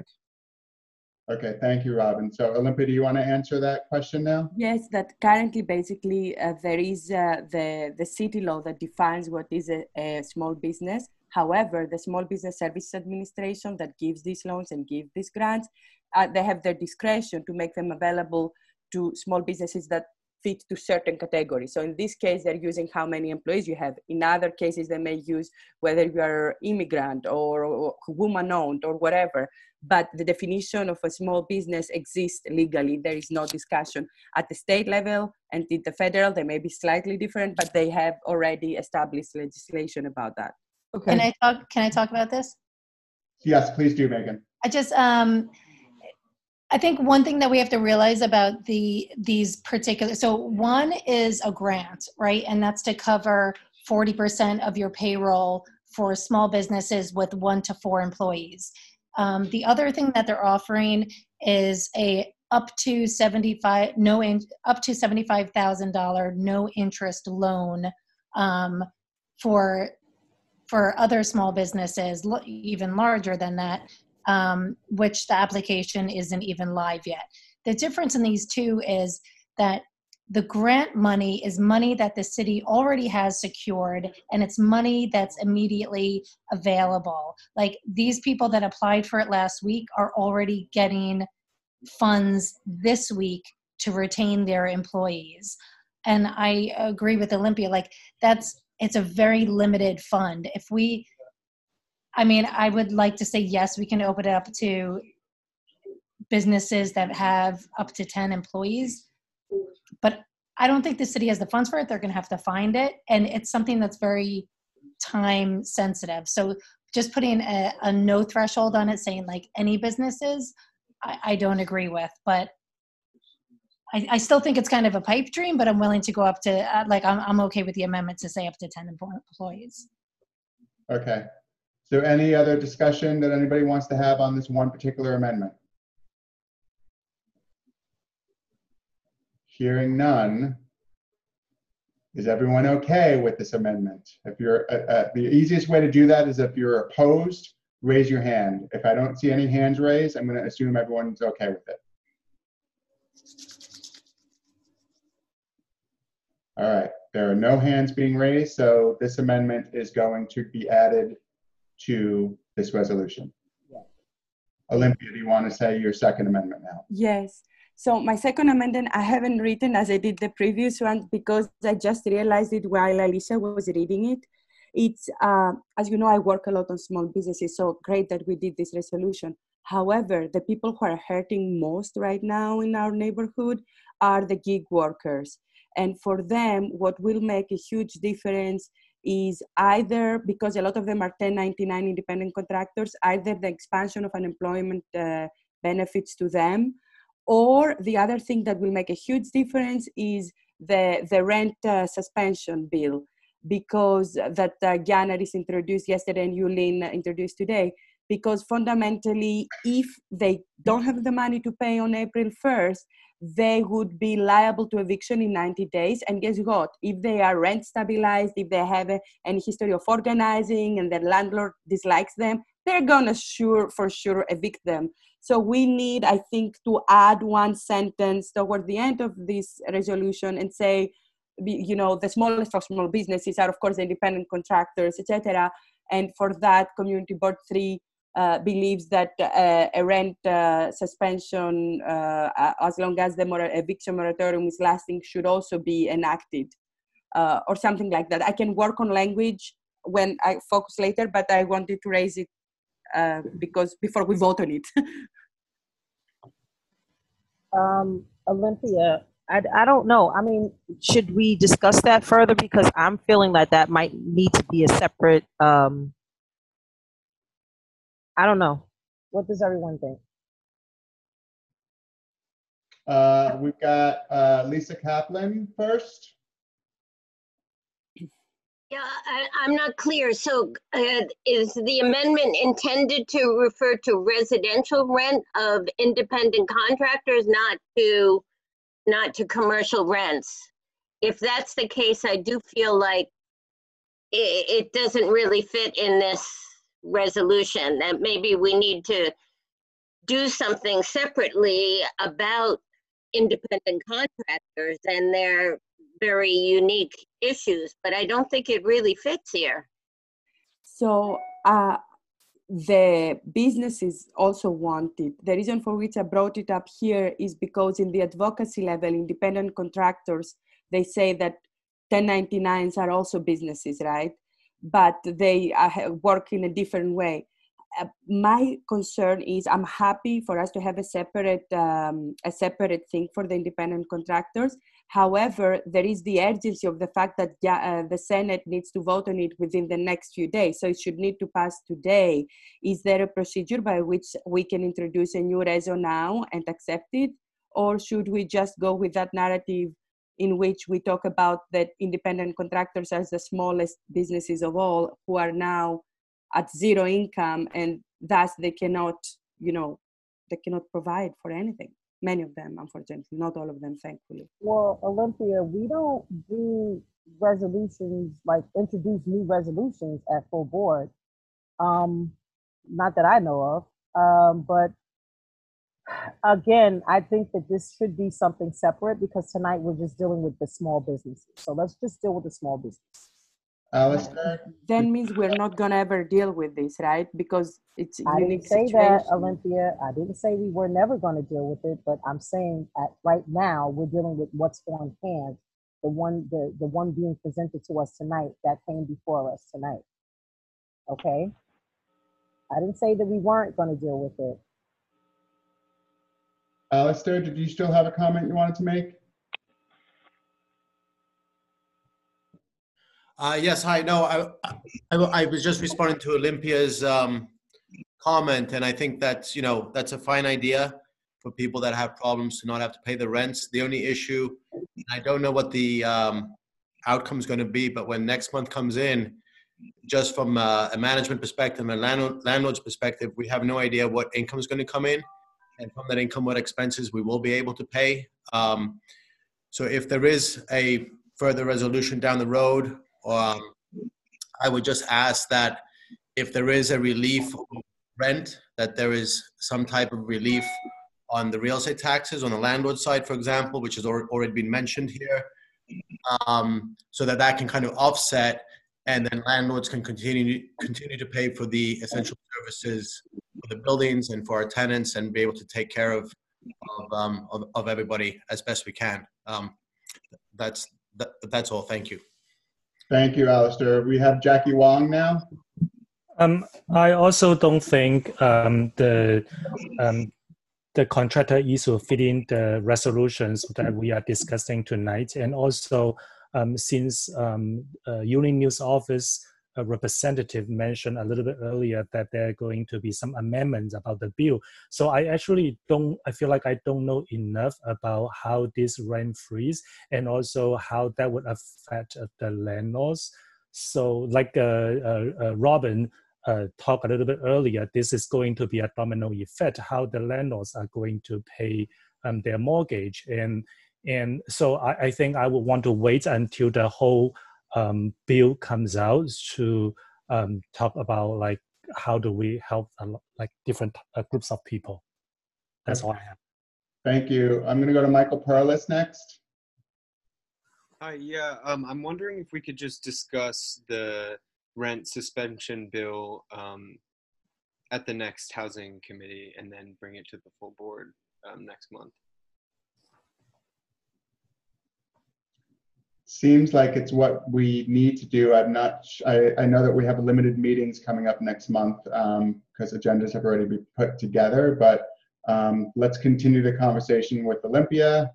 Okay, thank you, Robin. So, Olympia, do you want to answer that question now? Yes, that currently basically uh, there is uh, the, the city law that defines what is a, a small business. However, the Small Business Services Administration that gives these loans and gives these grants, uh, they have their discretion to make them available to small businesses that fit to certain categories. So in this case, they're using how many employees you have. In other cases, they may use whether you are immigrant or, or woman-owned or whatever. But the definition of a small business exists legally. There is no discussion. At the state level and at the federal, they may be slightly different, but they have already established legislation about that. Okay. Can I talk? Can I talk about this? Yes, please do, Megan. I just, um, I think one thing that we have to realize about the these particular, so one is a grant, right? And that's to cover forty percent of your payroll for small businesses with one to four employees. Um, the other thing that they're offering is a up to seventy-five no in, up to seventy-five thousand dollars no interest loan um, for for other small businesses, even larger than that, um, which the application isn't even live yet. The difference in these two is that the grant money is money that the city already has secured, and it's money that's immediately available. Like these people that applied for it last week are already getting funds this week to retain their employees. And I agree with Olympia, like that's, it's a very limited fund. If we, I mean, I would like to say, yes, we can open it up to businesses that have up to ten employees, but I don't think the city has the funds for it. They're going to have to find it. And it's something that's very time sensitive. So just putting a, a no threshold on it, saying like any businesses, I, I don't agree with, but I, I still think it's kind of a pipe dream, but I'm willing to go up to, uh, like, I'm, I'm okay with the amendment to say up to ten employees. Okay. So any other discussion that anybody wants to have on this one particular amendment? Hearing none, is everyone okay with this amendment? If you're, uh, uh, the easiest way to do that is if you're opposed, raise your hand. If I don't see any hands raised, I'm going to assume everyone's okay with it. All right, there are no hands being raised, so this amendment is going to be added to this resolution. Yes. Olympia, do you want to say your second amendment now? Yes. So my second amendment, I haven't written as I did the previous one because I just realized it while Alicia was reading it. It's, uh, as you know, I work a lot on small businesses, so great that we did this resolution. However, the people who are hurting most right now in our neighborhood are the gig workers. And for them, what will make a huge difference is either, because a lot of them are ten ninety-nine independent contractors, either the expansion of unemployment uh, benefits to them, or the other thing that will make a huge difference is the, the rent uh, suspension bill. because that uh, Giannaris introduced yesterday and Yulin introduced today, because fundamentally, if they don't have the money to pay on April first, they would be liable to eviction in ninety days. And guess what? If they are rent stabilized, if they have a, any history of organizing and their landlord dislikes them, they're gonna sure, for sure evict them. So we need, I think, to add one sentence toward the end of this resolution and say, you know, the smallest of small businesses are, of course, independent contractors, et cetera. And for that, Community Board three uh, believes that uh, a rent uh, suspension, uh, as long as the mor- eviction moratorium is lasting, should also be enacted, uh, or something like that. I can work on language when I focus later, but I wanted to raise it uh, because before we vote on it. Um, Olympia, I, I don't know. I mean, should we discuss that further? Because I'm feeling that that might need to be a separate, um, I don't know. What does everyone think? Uh, we've got uh, Lisa Kaplan first. Yeah, I, I'm not clear. So uh, is the amendment intended to refer to residential rent of independent contractors, not to not to commercial rents? If that's the case, I do feel like it, it doesn't really fit in this resolution, that maybe we need to do something separately about independent contractors and their very unique issues, but I don't think it really fits here. So uh, the businesses also want it. The reason for which I brought it up here is because in the advocacy level, independent contractors, they say that ten ninety-nines are also businesses, right? But they uh, work in a different way. Uh, my concern is I'm happy for us to have a separate um, a separate thing for the independent contractors. However, there is the urgency of the fact that uh, the Senate needs to vote on it within the next few days. So it should need to pass today. Is there a procedure by which we can introduce a new reso now and accept it? Or should we just go with that narrative in which we talk about that independent contractors as the smallest businesses of all who are now at zero income, and thus they cannot, you know, they cannot provide for anything. Many of them, unfortunately, not all of them, thankfully. Well, Olympia, we don't do resolutions, like introduce new resolutions at full board. Um, not that I know of. Um, but again, I think that this should be something separate because tonight we're just dealing with the small businesses. So let's just deal with the small business. Alistair? Then means we're not gonna ever deal with this, right? Because it's a I unique didn't say situation. that, Olympia. I didn't say we were never going to deal with it, but I'm saying at right now we're dealing with what's on hand. The one, the the one being presented to us tonight that came before us tonight. Okay. I didn't say that we weren't going to deal with it. Alistair, did you still have a comment you wanted to make? Uh, yes, hi. No, I, I, I was just responding to Olympia's um, comment, and I think that's, you know, that's a fine idea for people that have problems to not have to pay the rents. The only issue, I don't know what the um, outcome is going to be, but when next month comes in, just from a, a management perspective and a landlord, landlord's perspective, we have no idea what income is going to come in, and from that income, what expenses we will be able to pay. Um, so if there is a further resolution down the road, Um, I would just ask that if there is a relief of rent, that there is some type of relief on the real estate taxes on the landlord side, for example, which has already been mentioned here, um, so that that can kind of offset, and then landlords can continue continue to pay for the essential services for the buildings and for our tenants, and be able to take care of of um, of, of everybody as best we can. Um, that's that, that's all. Thank you. Thank you, Alistair. We have Jackie Wong now. Um, I also don't think um, the um, the contractor issue fit in the resolutions that we are discussing tonight. And also, um, since um, uh, Yulin News Office a representative mentioned a little bit earlier that there are going to be some amendments about the bill. So I actually don't, I feel like I don't know enough about how this rent freeze and also how that would affect the landlords. So like uh, uh, uh, Robin uh, talked a little bit earlier, this is going to be a domino effect, how the landlords are going to pay um, their mortgage. And, and so I, I think I would want to wait until the whole um, bill comes out to um, talk about like, how do we help a lot, like different uh, groups of people. That's all I have. Thank you. I'm going to go to Michael Perlis next. Hi, yeah, um, I'm wondering if we could just discuss the rent suspension bill um, at the next housing committee and then bring it to the full board um, next month. Seems like it's what we need to do. I'm not, I, I know that we have limited meetings coming up next month because um, agendas have already been put together, but um, let's continue the conversation with Olympia.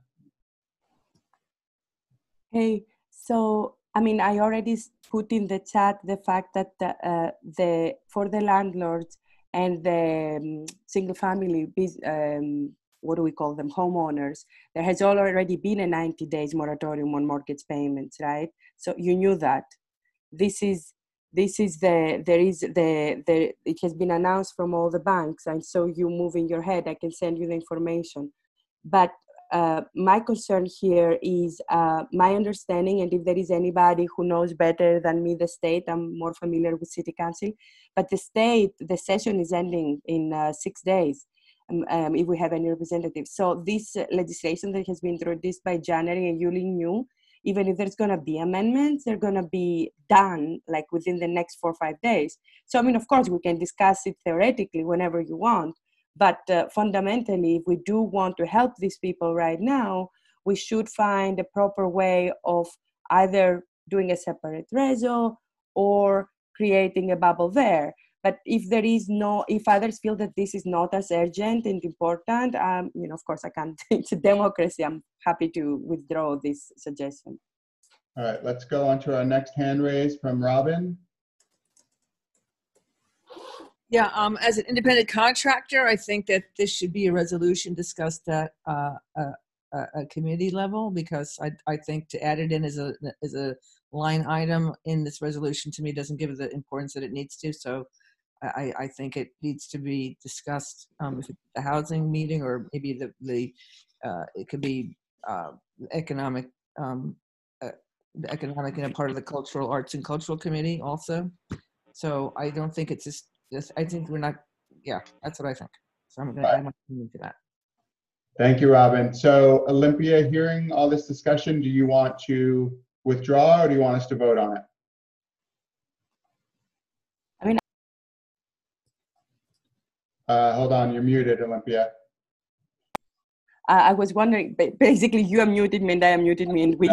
Hey, so I mean, I already put in the chat the fact that the, uh, the for the landlords and the um, single family, um, what do we call them, homeowners, there has already been a ninety days moratorium on mortgage payments, right? So you knew that. This is this is the there is the the it has been announced from all the banks, and so you move in your head. I can send you the information, but. Uh, my concern here is uh, my understanding, and if there is anybody who knows better than me the state, I'm more familiar with city council, but the state, the session is ending in uh, six days um, um, if we have any representatives. So this uh, legislation that has been introduced by January and Yuli knew, even if there's going to be amendments, they're going to be done like within the next four or five days. So, I mean, of course, we can discuss it theoretically whenever you want. But uh, fundamentally, if we do want to help these people right now, we should find a proper way of either doing a separate reso or creating a bubble there. But if there is no, if others feel that this is not as urgent and important, um, you know, of course, I can't. It's a democracy. I'm happy to withdraw this suggestion. All right, let's go on to our next hand raise from Robin. Yeah, um, as an independent contractor, I think that this should be a resolution discussed at uh, a, a committee level, because I, I think to add it in as a as a line item in this resolution to me doesn't give it the importance that it needs to. So I, I think it needs to be discussed um, if it's a housing meeting, or maybe the the uh, it could be uh, economic um, uh, the economic and a part of the cultural arts and cultural committee also. So I don't think it's just. This, I think we're not, yeah, that's what I think. So I'm going to add my opinion to that. Thank you, Robin. So Olympia, hearing all this discussion, do you want to withdraw or do you want us to vote on it? I mean, uh, hold on, you're muted, Olympia. Uh, I was wondering, basically you unmuted me and I unmuted me and we.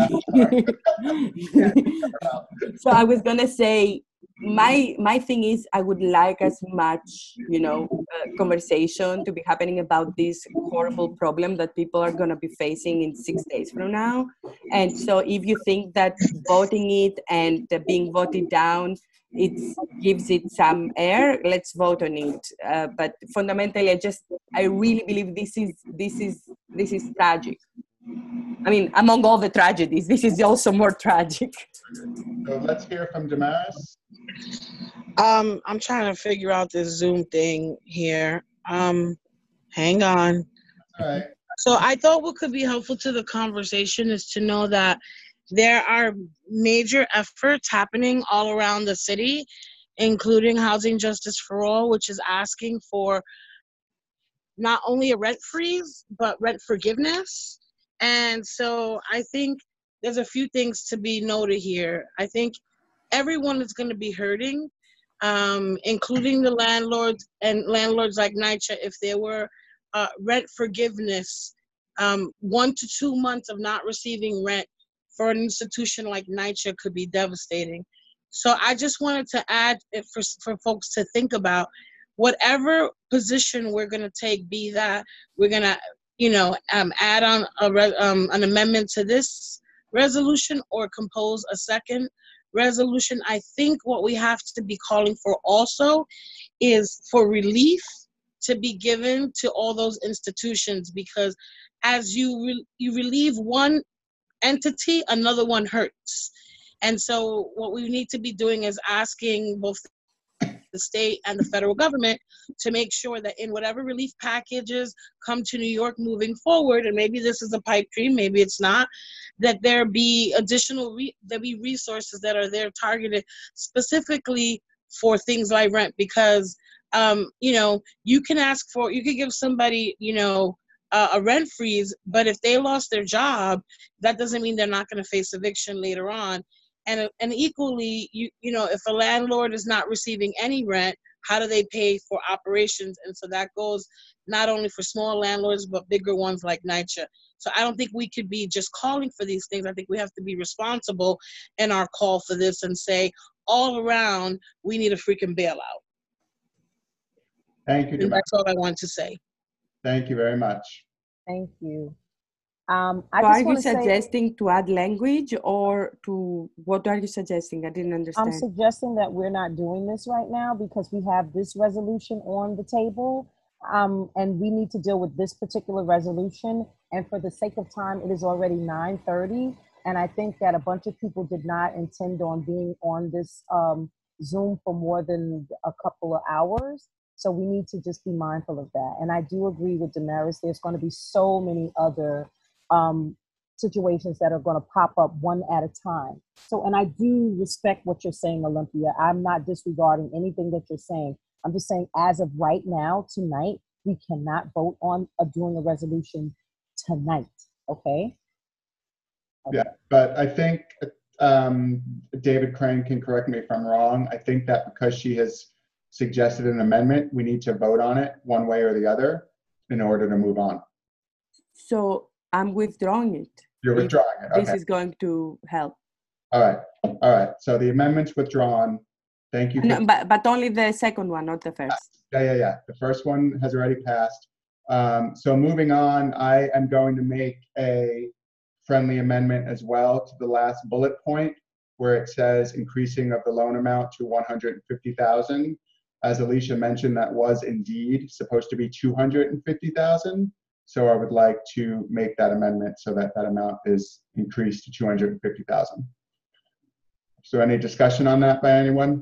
So I was gonna say, my my thing is I would like as much, you know, uh, conversation to be happening about this horrible problem that people are going to be facing in six days from now. And so if you think that voting it and uh, being voted down, it gives it some air, let's vote on it. Uh, but fundamentally, I just, I really believe this is, this is, this is tragic. I mean, among all the tragedies, this is also more tragic. So let's hear from Damaris. Um, I'm trying to figure out this Zoom thing here. Um, hang on. All right. So I thought what could be helpful to the conversation is to know that there are major efforts happening all around the city, including Housing Justice for All, which is asking for not only a rent freeze, but rent forgiveness. And so I think there's a few things to be noted here. I think everyone is going to be hurting, um, including the landlords and landlords like NYCHA. If there were uh, rent forgiveness, um, one to two months of not receiving rent for an institution like NYCHA could be devastating. So I just wanted to add it for, for folks to think about whatever position we're going to take, be that we're going to, you know, um, add on a re um, an amendment to this resolution or compose a second resolution. I think what we have to be calling for also is for relief to be given to all those institutions, because as you re you relieve one entity, another one hurts. And so what we need to be doing is asking both the state and the federal government to make sure that in whatever relief packages come to New York moving forward, and maybe this is a pipe dream, maybe it's not, that there be additional, re- there be resources that are there targeted specifically for things like rent, because, um, you know, you can ask for, you can give somebody, you know, uh, a rent freeze, but if they lost their job, that doesn't mean they're not going to face eviction later on. And, and equally, you, you know, if a landlord is not receiving any rent, how do they pay for operations? And so that goes not only for small landlords, but bigger ones like NYCHA. So I don't think we could be just calling for these things. I think we have to be responsible in our call for this and say, all around, we need a freaking bailout. Thank you, And that's all I want to say. Thank you very much. Thank you. Um, I So just are you want to say, suggesting to add language, or to, what are you suggesting? I didn't understand. I'm suggesting that we're not doing this right now because we have this resolution on the table, um, and we need to deal with this particular resolution. And for the sake of time, it is already nine thirty, and I think that a bunch of people did not intend on being on this um, Zoom for more than a couple of hours. So we need to just be mindful of that. And I do agree with Damaris. There's going to be so many other um, situations that are going to pop up one at a time. So, and I do respect what you're saying, Olympia. I'm not disregarding anything that you're saying. I'm just saying, as of right now, tonight, we cannot vote on uh, doing a resolution tonight. Okay? Okay. Yeah, but I think um, David Crane can correct me if I'm wrong. I think that because she has suggested an amendment, we need to vote on it one way or the other in order to move on. So I'm withdrawing it. You're withdrawing it, okay. This is going to help. All right, all right. So the amendment's withdrawn. Thank you. For No, but, but only the second one, not the first. Yeah, yeah, yeah. The first one has already passed. Um, so moving on, I am going to make a friendly amendment as well to the last bullet point where it says increasing of the loan amount to one hundred fifty thousand. As Alicia mentioned, that was indeed supposed to be two hundred fifty thousand. So I would like to make that amendment so that that amount is increased to two hundred fifty thousand. So any discussion on that by anyone?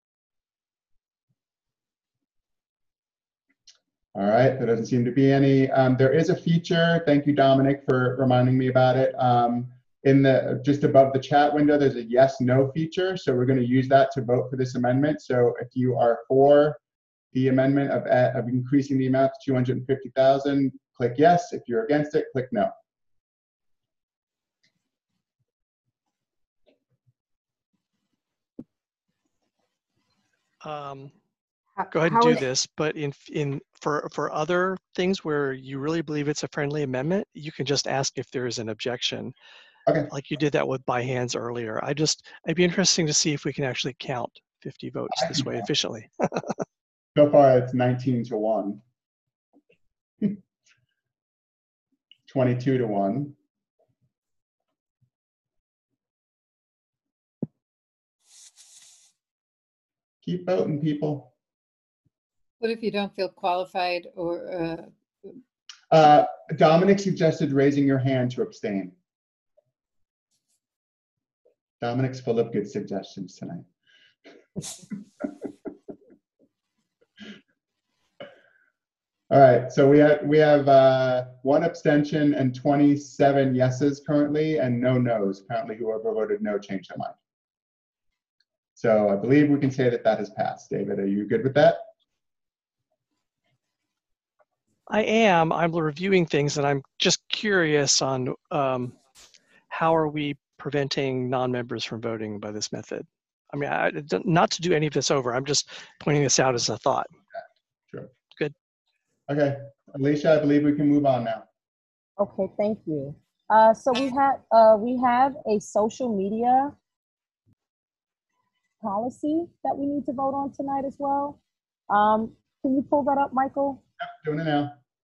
All right, there doesn't seem to be any. Um, there is a feature, thank you, Dominic, for reminding me about it. Um, in the, just above the chat window, there's a yes, no feature. So we're gonna use that to vote for this amendment. So if you are for the amendment of, of increasing the amount to two hundred fifty thousand, click yes. If you're against it, click no. Um, go ahead and do this, but in in for for other things where you really believe it's a friendly amendment, you can just ask if there is an objection. Okay. Like you did that with by hands earlier. I just it'd be interesting to see if we can actually count fifty votes this way efficiently. So far, it's nineteen to one. twenty-two to one. Keep voting, people. What if you don't feel qualified or? Uh... Uh, Dominic suggested raising your hand to abstain. Dominic's full of good suggestions tonight. All right, so we have we have uh, one abstention and twenty-seven yeses currently, and no nos. Apparently, whoever voted no changed their mind. So I believe we can say that that has passed. David, are you good with that? I am. I'm reviewing things, and I'm just curious on um, how are we preventing non-members from voting by this method? I mean, I, not to do any of this over. I'm just pointing this out as a thought. Sure. Good. Okay, Alicia, I believe we can move on now. Okay, thank you. Uh, so we have uh, we have a social media policy that we need to vote on tonight as well. Um, can you pull that up, Michael? Yep, doing it now.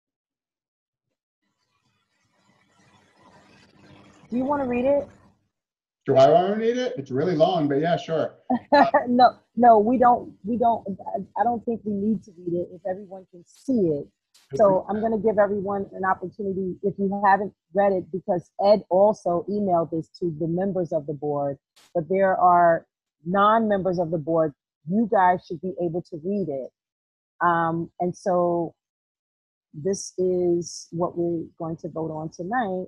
Do you want to read it? Do I want to read it? It's really long, but yeah, sure. no, no, we don't. We don't. I don't think we need to read it if everyone can see it. So I'm going to give everyone an opportunity, if you haven't read it, because Ed also emailed this to the members of the board, but there are non-members of the board. You guys should be able to read it. Um, and so this is what we're going to vote on tonight.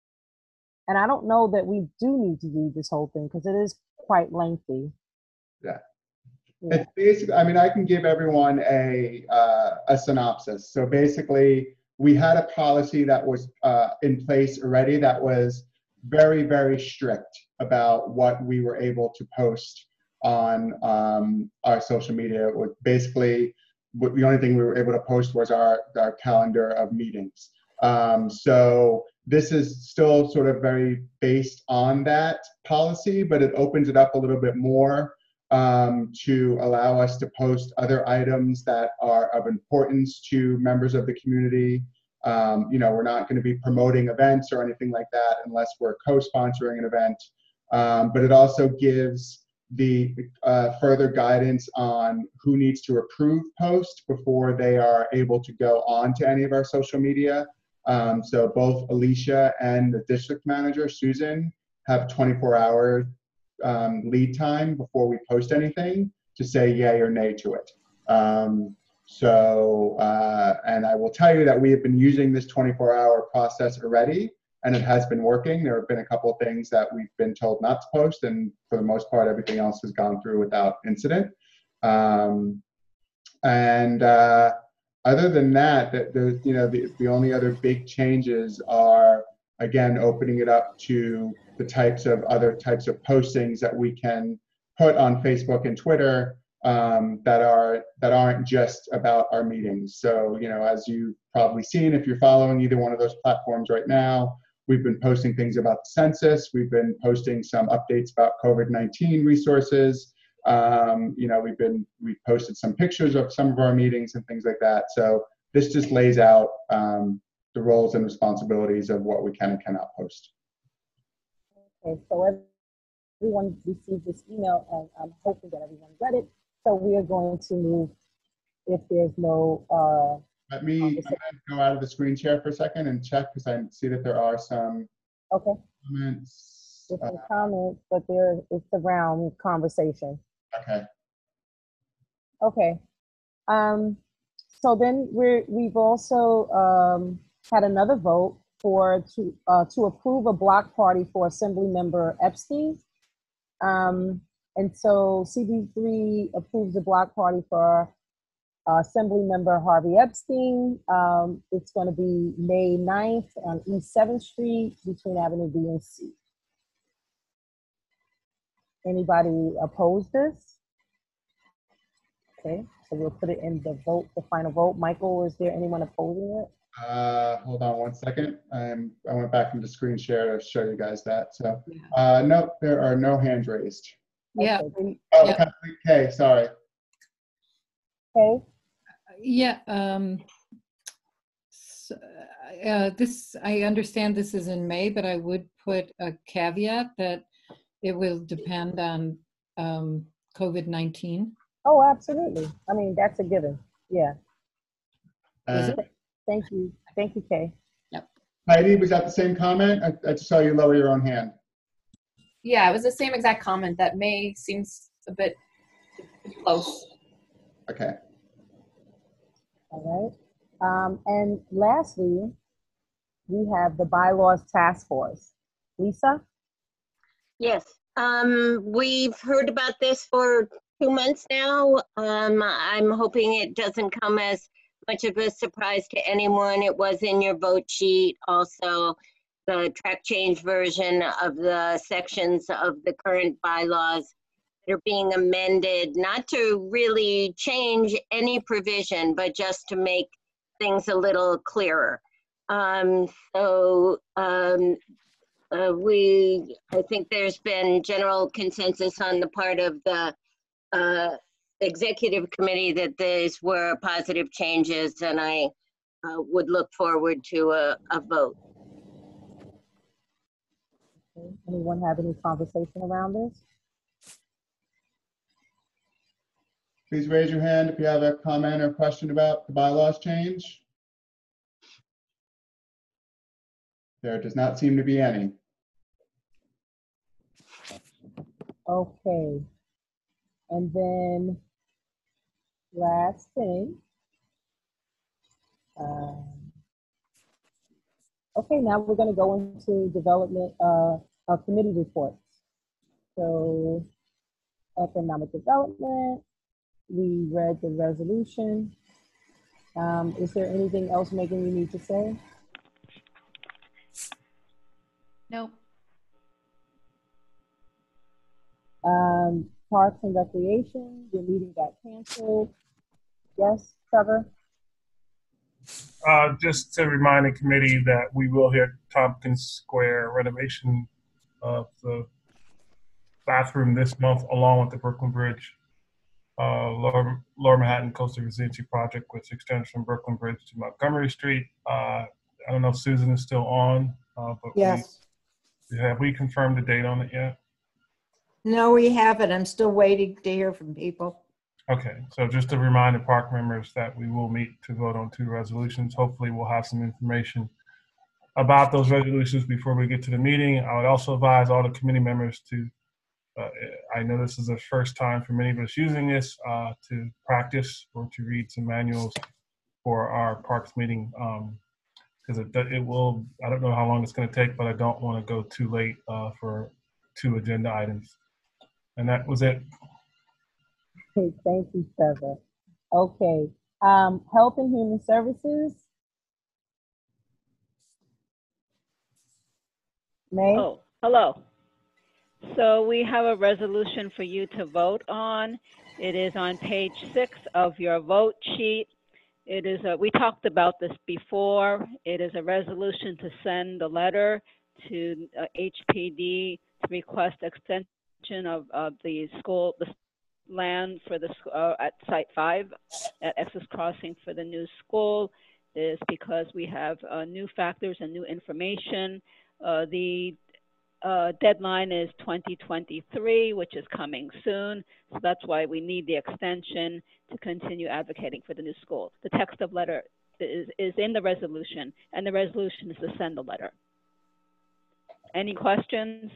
And I don't know that we do need to read this whole thing because it is quite lengthy. Yeah. Yeah. It's basically, I mean, I can give everyone a, uh, a synopsis. So basically, we had a policy that was uh, in place already that was very, very strict about what we were able to post on um, our social media. It was basically, the only thing we were able to post was our, our calendar of meetings. Um, so this is still sort of very based on that policy, but it opens it up a little bit more um, to allow us to post other items that are of importance to members of the community. Um, you know, we're not going to be promoting events or anything like that unless we're co-sponsoring an event. Um, but it also gives the uh, further guidance on who needs to approve posts before they are able to go on to any of our social media. Um, so both Alicia and the district manager, Susan, have twenty-four hour um, lead time before we post anything to say yay or nay to it. Um, so, uh, and I will tell you that we have been using this twenty-four hour process already, and it has been working. There have been a couple of things that we've been told not to post, and for the most part, everything else has gone through without incident. Um, and uh, other than that, that the, you know, the, the only other big changes are, again, opening it up to the types of other types of postings that we can put on Facebook and Twitter um, that are that aren't just about our meetings. So, you know, as you've probably seen, if you're following either one of those platforms right now, we've been posting things about the census. We've been posting some updates about COVID nineteen resources. Um, you know, we've been we've posted some pictures of some of our meetings and things like that. So this just lays out um, the roles and responsibilities of what we can and cannot post. Okay, so everyone received this email, and I'm hoping that everyone read it. So we are going to move, if there's no. Uh, Let me I'm gonna go out of the screen share for a second and check, because I see that there are some okay. comments. Different Uh, comments, but there it's around conversation. okay. Okay. Um, so then we're, we've also um, had another vote for to uh, to approve a block party for Assembly Member Epstein. Um, and so C B three approves a block party for uh, Assembly Member Harvey Epstein. Um, it's going to be May ninth on East seventh Street between Avenue B and C. Anybody oppose this? Okay, so we'll put it in the vote, the final vote. Michael, is there anyone opposing it? Uh, hold on one second. Um, I went back into screen share to show you guys that. So, uh, no, there are no hands raised. Yeah. Okay. Oh, Yeah. Kathleen K, sorry. Okay. Yeah, um, s- uh, this, I understand this is in May, but I would put a caveat that it will depend on um, COVID nineteen. Oh, absolutely. I mean, that's a given. Yeah. Is Uh, it? Thank you. Thank you, Kay. Heidi, was that the same comment? I, I just saw you lower your own hand. Yeah, it was the same exact comment. That May seems a bit close. Okay. All right. Um, and lastly, we have the bylaws task force. Lisa? Yes, um, we've heard about this for two months now. Um, I'm hoping it doesn't come as much of a surprise to anyone. It was in your vote sheet. Also, the track change version of the sections of the current bylaws that are being amended, not to really change any provision, but just to make things a little clearer. Um, so, um, Uh, we, I think there's been general consensus on the part of the uh, executive committee that these were positive changes, and I uh, would look forward to a, a vote. Okay. Anyone have any conversation around this? Please raise your hand if you have a comment or question about the bylaws change. There does not seem to be any. Okay. And then last thing. Um, okay, now we're going to go into development uh, of committee reports. So economic development, we read the resolution. Um, is there anything else, Megan, you need to say? Nope. Um, Parks and Recreation, your meeting got canceled. Yes, Trevor? Uh, just to remind the committee that we will hear Tompkins Square renovation of the bathroom this month, along with the Brooklyn Bridge, uh, Lower, Lower Manhattan Coastal Resiliency Project, which extends from Brooklyn Bridge to Montgomery Street. Uh, I don't know if Susan is still on, uh, but Yes. we, have we confirmed the date on it yet? No, we haven't. I'm still waiting to hear from people. Okay, so just to remind the park members that we will meet to vote on two resolutions. Hopefully we'll have some information about those resolutions before we get to the meeting. I would also advise all the committee members to, uh, I know this is the first time for many of us using this, uh, to practice or to read some manuals for our parks meeting. Um, because it, it will, I don't know how long it's gonna take, but I don't wanna go too late uh, for two agenda items. And that was it. Okay, thank you, Trevor. Okay, um, Health and Human Services. May? Oh, hello. So we have a resolution for you to vote on. It is on page six of your vote sheet. It is a, we talked about this before. It is a resolution to send a letter to uh, H P D to request extension of, of the school, the land for the uh, at site five at Essex Crossing for the new school. Is because we have uh, new factors and new information. Uh, the uh, deadline is twenty twenty-three, which is coming soon. So that's why we need the extension to continue advocating for the new school. The text of letter is, is in the resolution, and the resolution is to send the letter. Any questions?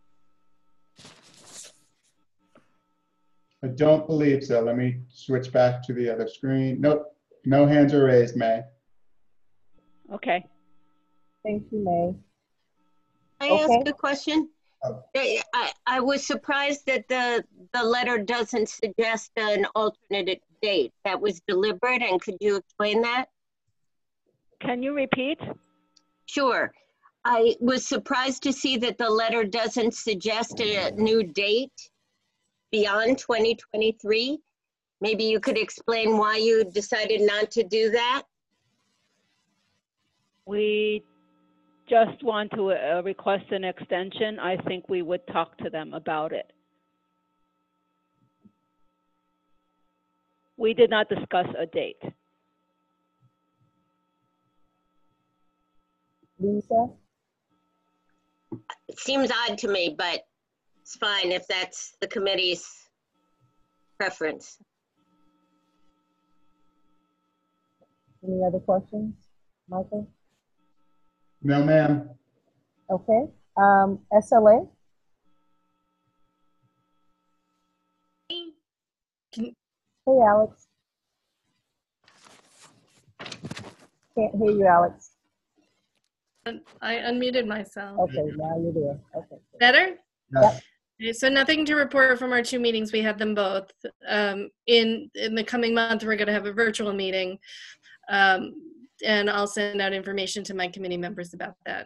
I don't believe so. Let me switch back to the other screen. Nope, no hands are raised, May. Okay. Thank you, May. Can I Okay. ask a question? Oh. I, I- I was surprised that the, the letter doesn't suggest an alternate date. That was deliberate, and could you explain that? Can you repeat? Sure. I was surprised to see that the letter doesn't suggest a new date beyond twenty twenty-three. Maybe you could explain why you decided not to do that? We just want to uh, request an extension. I think we would talk to them about it. We did not discuss a date. Lisa? It seems odd to me, but it's fine if that's the committee's preference. Any other questions? Michael? No, ma'am. Okay. Um, S L A? Can, Hey, Alex. Can't hear you, Alex. I unmuted myself. Okay, now you're there. Okay. Better? Yep. Okay, so nothing to report from our two meetings. We had them both. Um, in, in the coming month, we're going to have a virtual meeting. Um, and I'll send out information to my committee members about that.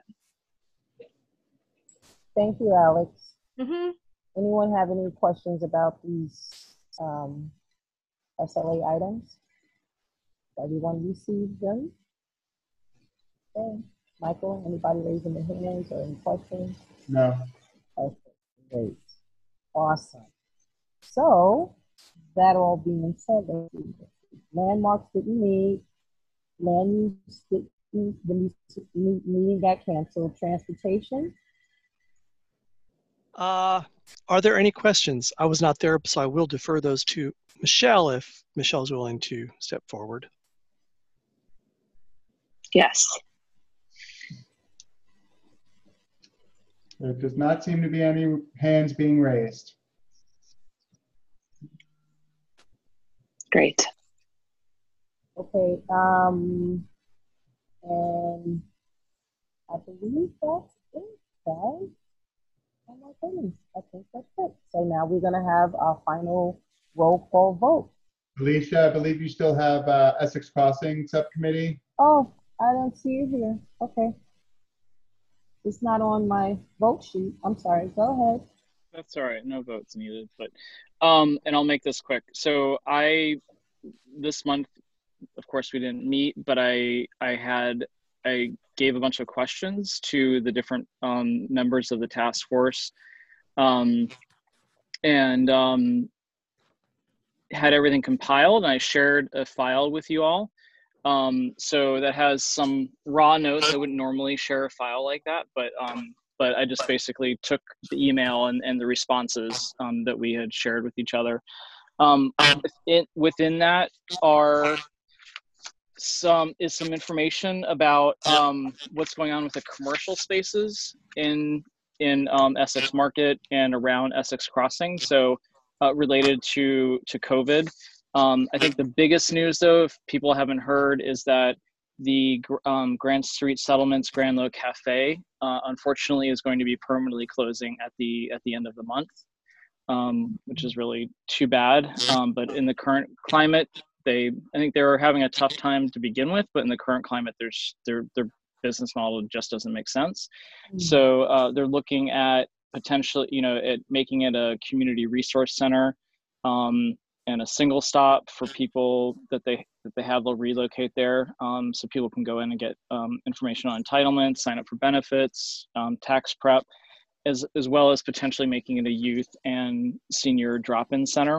Thank you, Alex. Mm-hmm. Anyone have any questions about these um, S L A items? Everyone received them? Okay. Michael, anybody raising their hands or any questions? No. Okay, great. Awesome. So, that all being said, let's see. Landmarks didn't meet, land use didn't, the meeting got canceled. Transportation? Uh, are there any questions? I was not there, so I will defer those to Michelle if Michelle's willing to step forward. Yes. There does not seem to be any hands being raised. Great. Okay, um, and I believe that's it, guys. Oh my goodness, I think that's it. So now we're gonna have our final roll call vote. Alicia, I believe you still have uh, Essex Crossing Subcommittee. Oh, I don't see it here. Okay. It's not on my vote sheet. I'm sorry, go ahead. That's all right, no votes needed, but, um, and I'll make this quick. So I, this month, of course we didn't meet, but I, I had, I gave a bunch of questions to the different um, members of the task force, um, and um, had everything compiled, and I shared a file with you all. Um, so that has some raw notes. I wouldn't normally share a file like that, but um, but I just basically took the email and, and the responses um, that we had shared with each other. Um, it, within that are some is some information about um, what's going on with the commercial spaces in in um, Essex Market and around Essex Crossing. So uh, related to to COVID. Um, I think the biggest news, though, if people haven't heard, is that the um, Grand Street Settlements Grand Lo Cafe, uh, unfortunately, is going to be permanently closing at the at the end of the month, um, which is really too bad. Um, but in the current climate, they I think they were having a tough time to begin with, but in the current climate, there's their their business model just doesn't make sense. Mm-hmm. So uh, they're looking at potentially, you know, at making it a community resource center. Um, and a single stop for people that they that they have, they'll relocate there, um, so people can go in and get um, information on entitlements, sign up for benefits, um, tax prep, as as well as potentially making it a youth and senior drop-in center.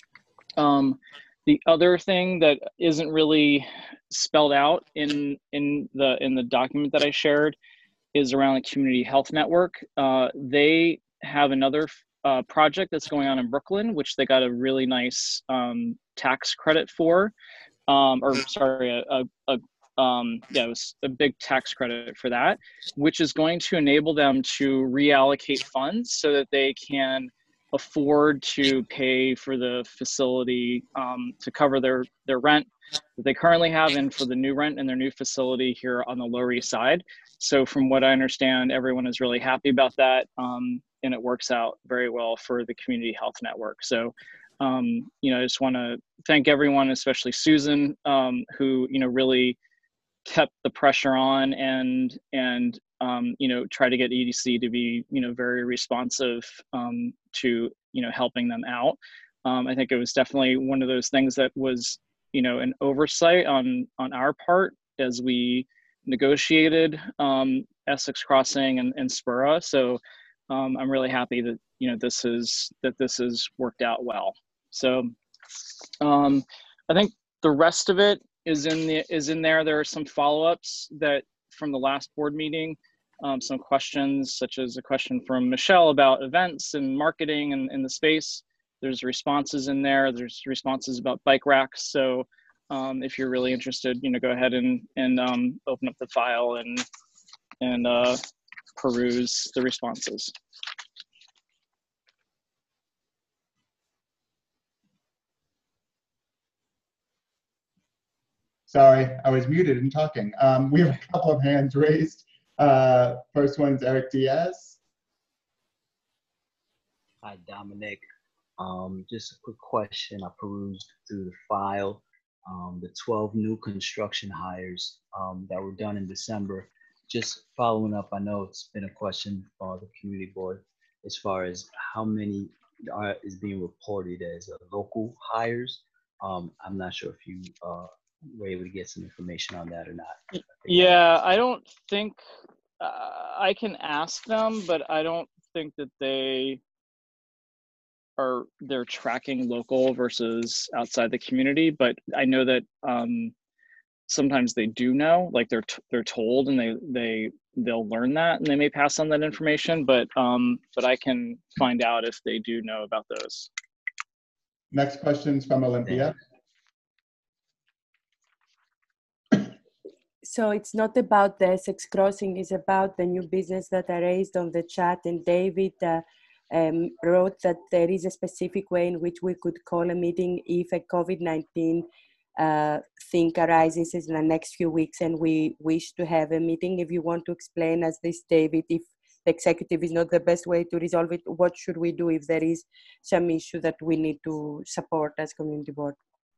Um, the other thing that isn't really spelled out in in the in the document that I shared is around the Community Health Network. Uh, they have another Uh, project that's going on in Brooklyn, which they got a really nice um, tax credit for, um, or sorry, a, a, a um, yeah, it was a big tax credit for that, which is going to enable them to reallocate funds so that they can afford to pay for the facility um, to cover their their rent that they currently have and for the new rent in their new facility here on the Lower East Side. So from what I understand, everyone is really happy about that. Um, and it works out very well for the Community Health Network. So, um, you know, I just want to thank everyone, especially Susan, um, who, you know, really kept the pressure on and, and um, you know, try to get E D C to be, you know, very responsive um, to, you know, helping them out. Um, I think it was definitely one of those things that was, you know, an oversight on, on our part as we negotiated um, Essex Crossing and, and Spura. So, Um, I'm really happy that, you know, this is, that this has worked out well. So um, I think the rest of it is in the, is in there. There are some follow-ups that from the last board meeting, um, some questions such as a question from Michelle about events and marketing and in the space. There's responses in there. There's responses about bike racks. So um, if you're really interested, you know, go ahead and, and um, open up the file and, and uh, peruse the responses. Sorry, I was muted and talking. Um, we have a couple of hands raised. Uh, first one's Eric Diaz. Hi, Dominic. Um, just a quick question. I perused through the file, um, the twelve new construction hires um, that were done in December. Just following up, I know it's been a question for the community board as far as how many are, is being reported as uh, local hires. Um, I'm not sure if you uh, were able to get some information on that or not. Yeah, I don't think, uh, I can ask them, but I don't think that they are, they're tracking local versus outside the community, but I know that um, sometimes they do know, like they're t they're told, and they they they'll learn that, and they may pass on that information. But um, but I can find out if they do know about those. Next question's from Olympia. so it's not about the Essex Crossing, it's about the new business that I raised on the chat, and David uh, um, wrote that there is a specific way in which we could call a meeting if a COVID nineteen uh, thing arises in the next few weeks and we wish to have a meeting. If you want to explain as this, David, if the executive is not the best way to resolve it, what should we do if there is some issue that we need to support as community board?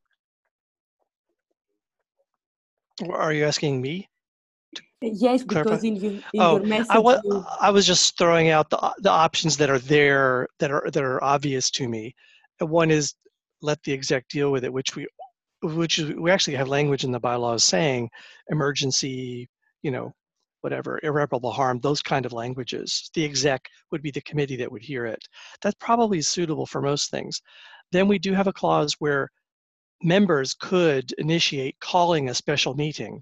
Are you asking me? Yes, Clarify? because in, you, in Oh, your message, I was you, I was just throwing out the the options that are there that are that are obvious to me. One is let the exec deal with it, which we which is, we actually have language in the bylaws saying emergency, you know, whatever, irreparable harm, those kind of languages. The exec would be the committee that would hear it. That's probably suitable for most things. Then we do have a clause where members could initiate calling a special meeting.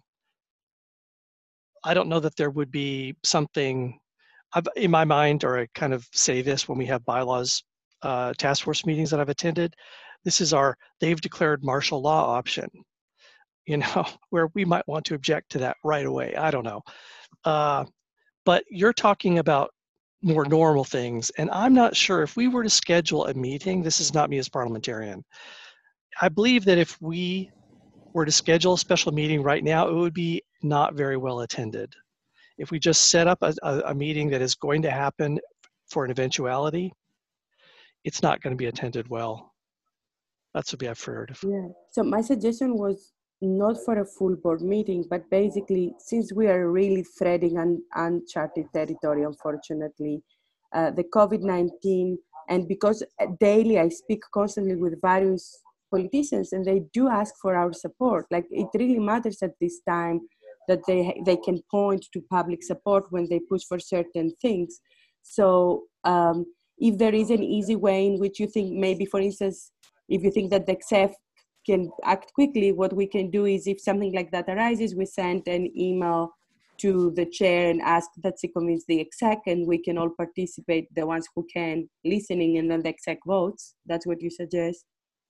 I don't know that there would be something I've, in my mind, or I kind of say this when we have bylaws uh, task force meetings that I've attended. This is our they've declared martial law option, you know, where we might want to object to that right away. I don't know. Uh, but you're talking about more normal things. And I'm not sure if we were to schedule a meeting, this is not me as parliamentarian. I believe that if we were to schedule a special meeting right now, it would be not very well attended. If we just set up a, a, a meeting that is going to happen for an eventuality, it's not going to be attended well. That's what I've heard. yeah. So my suggestion was not for a full board meeting, but basically, since we are really treading un, uncharted territory, unfortunately, uh, the COVID nineteen, and because daily I speak constantly with various politicians and they do ask for our support. Like, it really matters at this time that they they can point to public support when they push for certain things. So um, if there is an easy way in which you think maybe, for instance, if you think that the X F can act quickly, what we can do is if something like that arises, we send an email to the chair and ask that she convenes the exec and we can all participate, the ones who can, listening, and then the exec votes. That's what you suggest?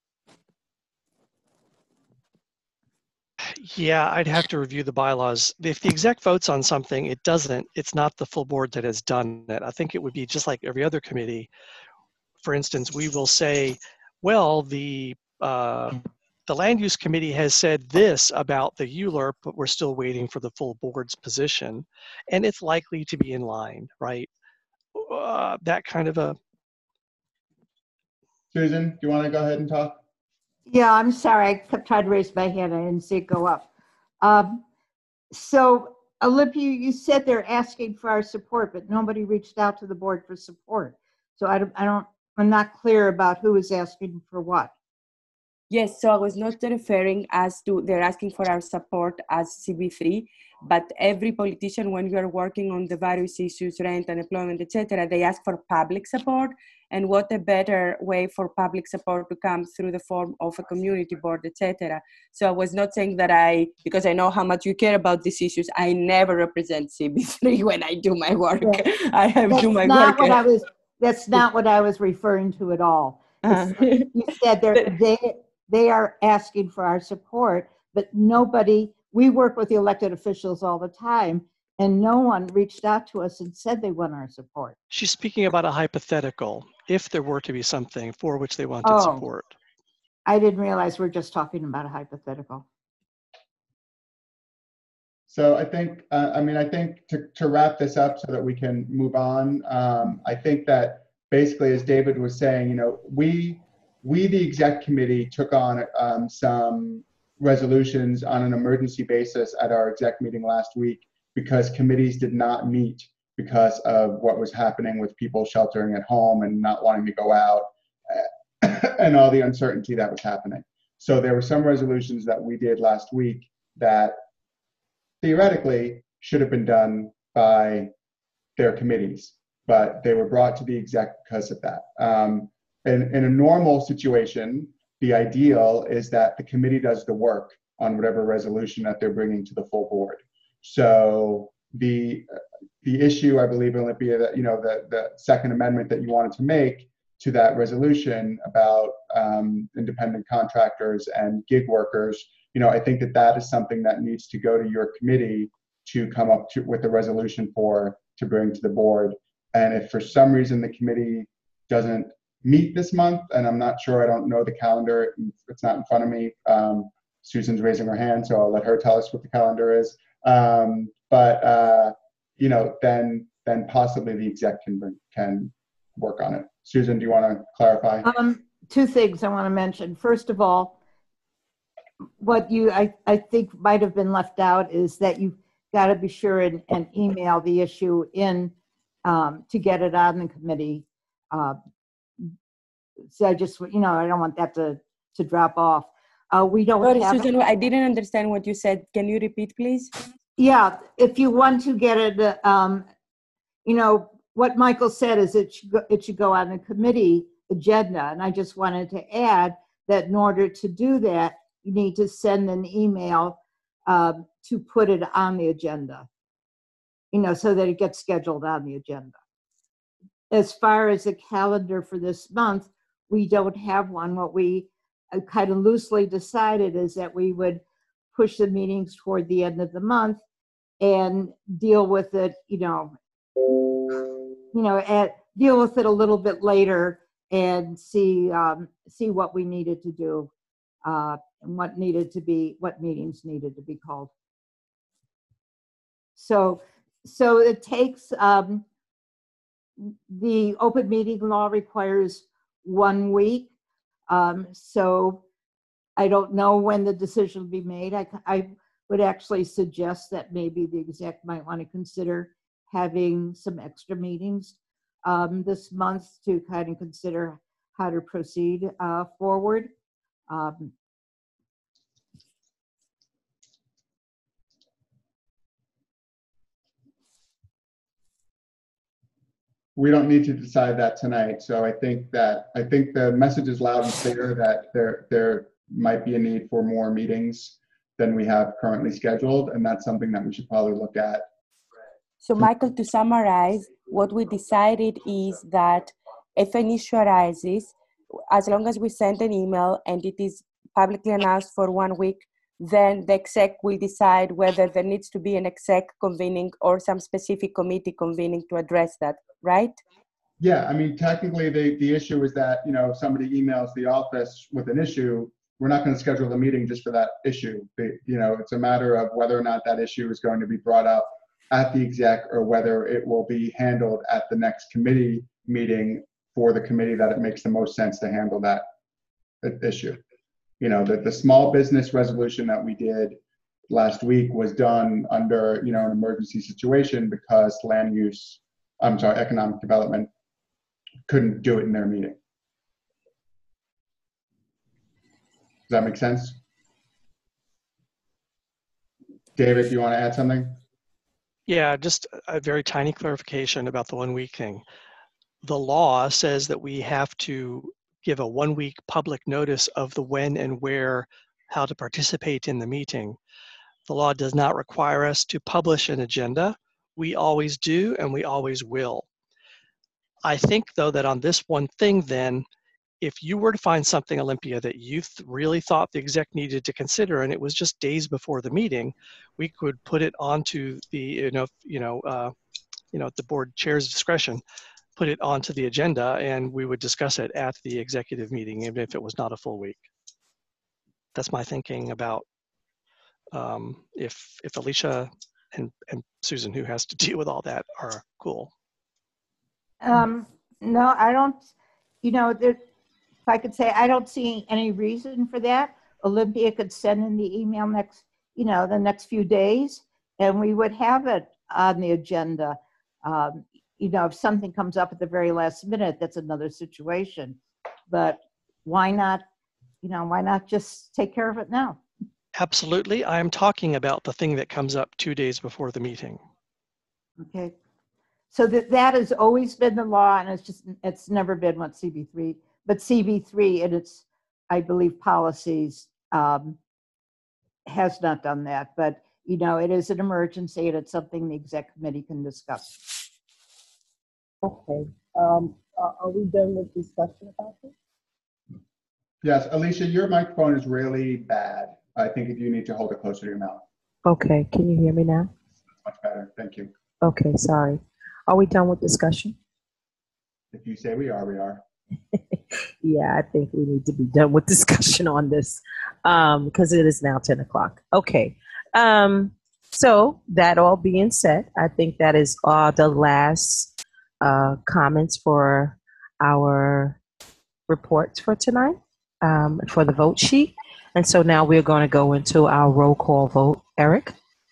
Yeah, I'd have to review the bylaws. If the exec votes on something, it doesn't, it's not the full board that has done it. I think it would be just like every other committee. For instance, we will say, well, the uh, the land use committee has said this about the U L U R P, but we're still waiting for the full board's position. And it's likely to be in line, right? Uh, that kind of a... Susan, do you want to go ahead and talk? Yeah, I'm sorry. I kept trying to raise my hand. I didn't see it go up. Um, so, Olympia, you said they're asking for our support, but nobody reached out to the board for support. So I don't, I don't, I'm not clear about who is asking for what. Yes, so I was not referring as to they're asking for our support as C B three, but every politician, when you are working on the various issues, rent, unemployment, et cetera, they ask for public support. And what a better way for public support to come through the form of a community board, et cetera. So I was not saying that I, because I know how much you care about these issues, I never represent C B three when I do my work. Yeah. I have That's do my not work. What I was, that's not what I was referring to at all. Uh-huh. You said they're, they, they are asking for our support, but nobody, we work with the elected officials all the time, and no one reached out to us and said they want our support. She's speaking about a hypothetical, if there were to be something for which they wanted Oh, support. I didn't realize we're just talking about a hypothetical. So I think, uh, I mean, I think to, to wrap this up so that we can move on, um, I think that basically, as David was saying, you know, we, we the exec committee took on um, some resolutions on an emergency basis at our exec meeting last week because committees did not meet because of what was happening with people sheltering at home and not wanting to go out and all the uncertainty that was happening. So there were some resolutions that we did last week that theoretically should have been done by their committees, but they were brought to the exec because of that. Um, in, in a normal situation, the ideal is that the committee does the work on whatever resolution that they're bringing to the full board. So the the issue, I believe, Olympia, that, you know, the, the second amendment that you wanted to make to that resolution about um, independent contractors and gig workers you know, I think that that is something that needs to go to your committee to come up to, with a resolution for, to bring to the board. And if for some reason the committee doesn't meet this month, and I'm not sure, I don't know the calendar, it's not in front of me. Um, Susan's raising her hand, so I'll let her tell us what the calendar is. Um, but, uh, you know, then then possibly the exec can, bring, can work on it. Susan, do you want to clarify? Um, two things I want to mention. First of all, what you, I, I think might have been left out is that you've got to be sure and, and email the issue in um, to get it on the committee. Uh, so I just, you know, I don't want that to, to drop off. Uh, we don't Sorry, have Susan, I didn't understand what you said. Can you repeat, please? Yeah, if you want to get it, um, you know, what Michael said is it should go, it should go on the committee agenda. And I just wanted to add that in order to do that, you need to send an email um, to put it on the agenda, you know, so that it gets scheduled on the agenda. As far as the calendar for this month, we don't have one. What we uh, kind of loosely decided is that we would push the meetings toward the end of the month and deal with it, you know, you know, at, deal with it a little bit later and see um, see what we needed to do uh, and what needed to be, what meetings needed to be called. So, so it takes, um, the open meeting law requires one week. Um, so I don't know when the decision will be made. I, I would actually suggest that maybe the exec might want to consider having some extra meetings um, this month to kind of consider how to proceed uh, forward. Um, We don't need to decide that tonight. So I think that, I think the message is loud and clear that there, there might be a need for more meetings than we have currently scheduled. And that's something that we should probably look at. So Michael, to summarize, what we decided is that if an issue arises, as long as we send an email and it is publicly announced for one week, then the exec will decide whether there needs to be an exec convening or some specific committee convening to address that, right? Yeah, I mean, technically the, the issue is that, you know, if somebody emails the office with an issue, we're not going to schedule the meeting just for that issue. The, you know, it's a matter of whether or not that issue is going to be brought up at the exec or whether it will be handled at the next committee meeting for the committee that it makes the most sense to handle that issue. You know, the, the small business resolution that we did last week was done under, you know, an emergency situation because land use, I'm sorry, economic development couldn't do it in their meeting. Does that make sense? David, do you want to add something? Yeah, just a very tiny clarification about the one week thing. The law says that we have to give a one week public notice of the when and where, how to participate in the meeting. The law does not require us to publish an agenda. We always do, and we always will. I think though that on this one thing then, if you were to find something, Olympia, that you th- really thought the exec needed to consider, and it was just days before the meeting, we could put it onto the, you know, you know, uh, you know, at the board chair's discretion, put it onto the agenda, and we would discuss it at the executive meeting, even if it was not a full week. That's my thinking about um, if if Alicia and, and Susan, who has to deal with all that, are cool. Um, no, I don't, you know, there, if I could say, I don't see any reason for that. Olympia could send in the email next, you know, the next few days, and we would have it on the agenda. Um, you know, if something comes up at the very last minute, that's another situation. But why not, you know, why not just take care of it now? Absolutely. I'm talking about the thing that comes up two days before the meeting. Okay. So that, that has always been the law, and it's just, it's never been what C B three, but C B three and its, I believe, policies um, has not done that. But, you know, it is an emergency, and it's something the exec committee can discuss. Okay. Um, are, are we done with discussion about this? Yes, Alicia, your microphone is really bad. I think if you need to hold it closer to your mouth. Okay, can you hear me now? Much better. Thank you. Okay, sorry. Are we done with discussion? If you say we are, we are. Yeah, I think we need to be done with discussion on this um, because it is now ten o'clock. Okay. Um, so that all being said, I think that is all the last uh, comments for our reports for tonight, um, for the vote sheet. And so now we're going to go into our roll call vote. Eric?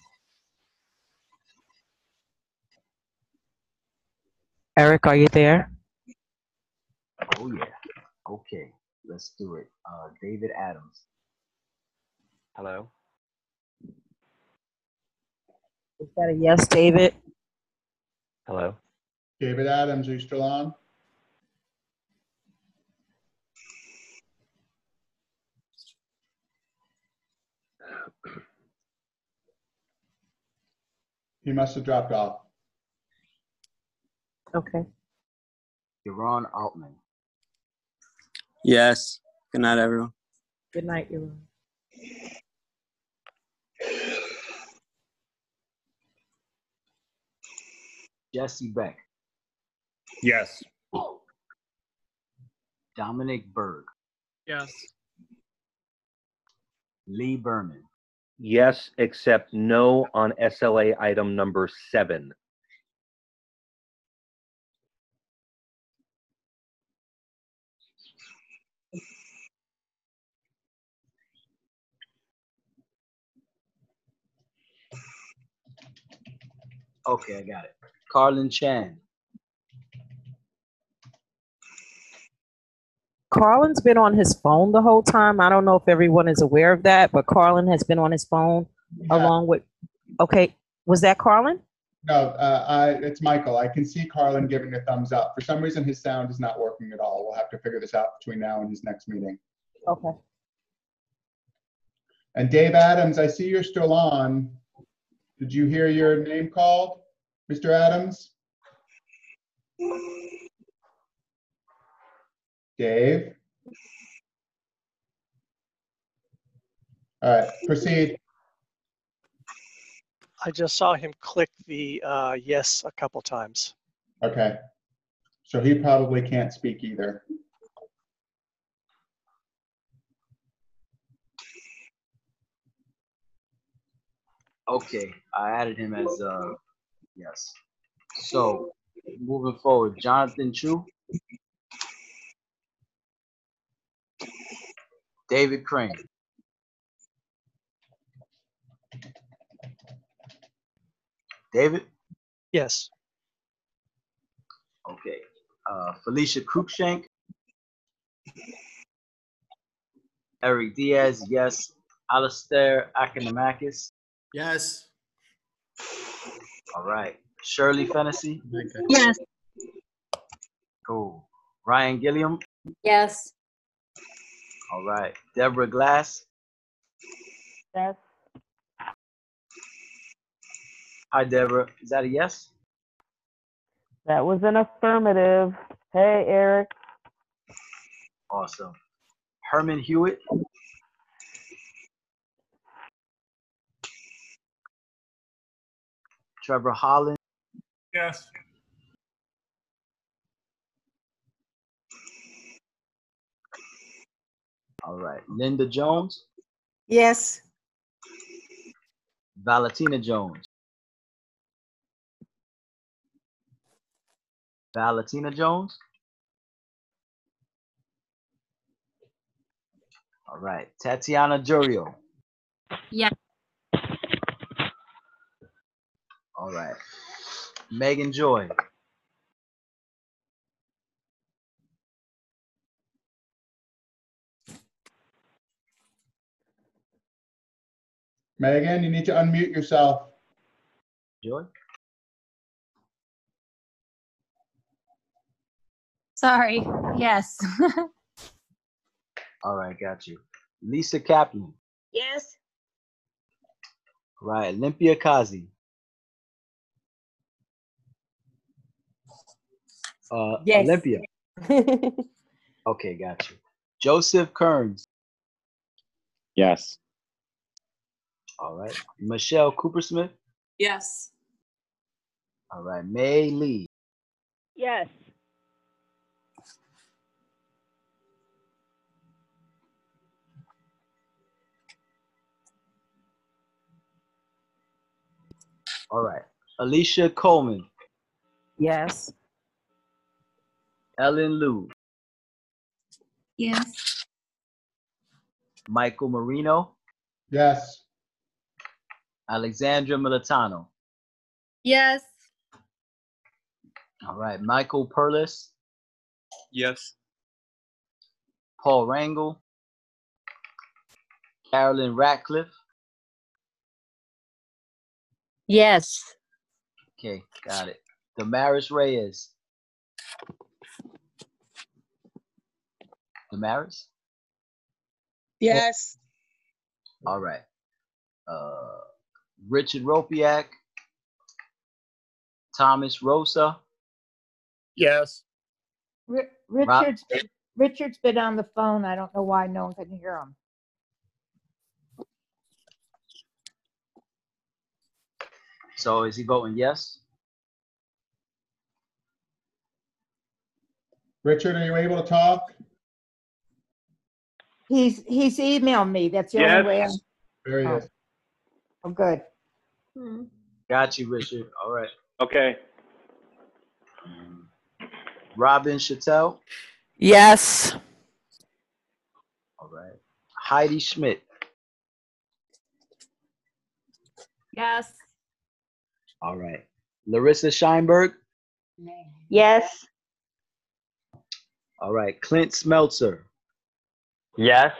Eric, are you there? Oh, yeah. Okay, let's do it. Uh, David Adams. Hello. Is that a yes, David? Hello. David Adams, are you still on? He must have dropped off. Okay. Yaron Altman. Yes. Good night, everyone. Good night, Yaron. Jesse Beck. Yes. Dominic Berg. Yes. Lee Berman. Yes, except no on S L A item number seven. Okay, I got it. Carlin Chan. Carlin's been on his phone the whole time. I don't know if everyone is aware of that, but Carlin has been on his phone Yeah. along with, okay, was that Carlin? No, uh, I, it's Michael. I can see Carlin giving a thumbs up. For some reason, his sound is not working at all. We'll have to figure this out between now and his next meeting. Okay. And Dave Adams, I see you're still on. Did you hear your name called, Mister Adams? Dave? All right, proceed. I just saw him click the uh, yes a couple times. Okay. So he probably can't speak either. Okay, I added him as uh yes. So moving forward, Jonathan Chu. David Crane. David? Yes. Okay. Uh, Felicia Cruikshank. Eric Diaz, yes. Alistair Akinamakis. Yes. All right. Shirley Fennessy. Yes. Cool. Ryan Gilliam. Yes. All right. Deborah Glass. Yes. Hi, Deborah. Is that a yes? That was an affirmative. Hey, Eric. Awesome. Herman Hewitt. Trevor Holland. Yes. All right. Linda Jones. Yes. Valentina Jones. Valentina Jones. All right. Tatiana Jurio. Yes. All right. Megan Joy. Megan, you need to unmute yourself. Joy. Sorry. Yes. All right, got you. Lisa Kaplan. Yes. Right. Olympia Kazi. Uh, Yes. Olympia. Okay, got you. Joseph Kearns. Yes. All right. Michelle Coopersmith. Yes. All right. May Lee. Yes. All right. Alicia Coleman. Yes. Ellen Liu. Yes. Michael Marino. Yes. Alexandra Militano. Yes. All right. Michael Perlis. Yes. Paul Rangel. Carolyn Ratcliffe. Yes. Okay, got it. Damaris Reyes. Damaris? Yes. All right. Uh, Richard Ropiak. Thomas Rosa. Yes. Ri- Richard's, Richard's been on the phone. I don't know why no one can hear him. So is he voting yes? Richard, are you able to talk? He's, he's emailed me. That's the Yes. only way I'm. There he Oh. is. Oh, good. Got you, Richard. All right. Okay. Robin Chattel. Yes. All right. Heidi Schmidt. Yes. All right. Larissa Scheinberg. Yes. All right. Clint Smeltzer. Yes.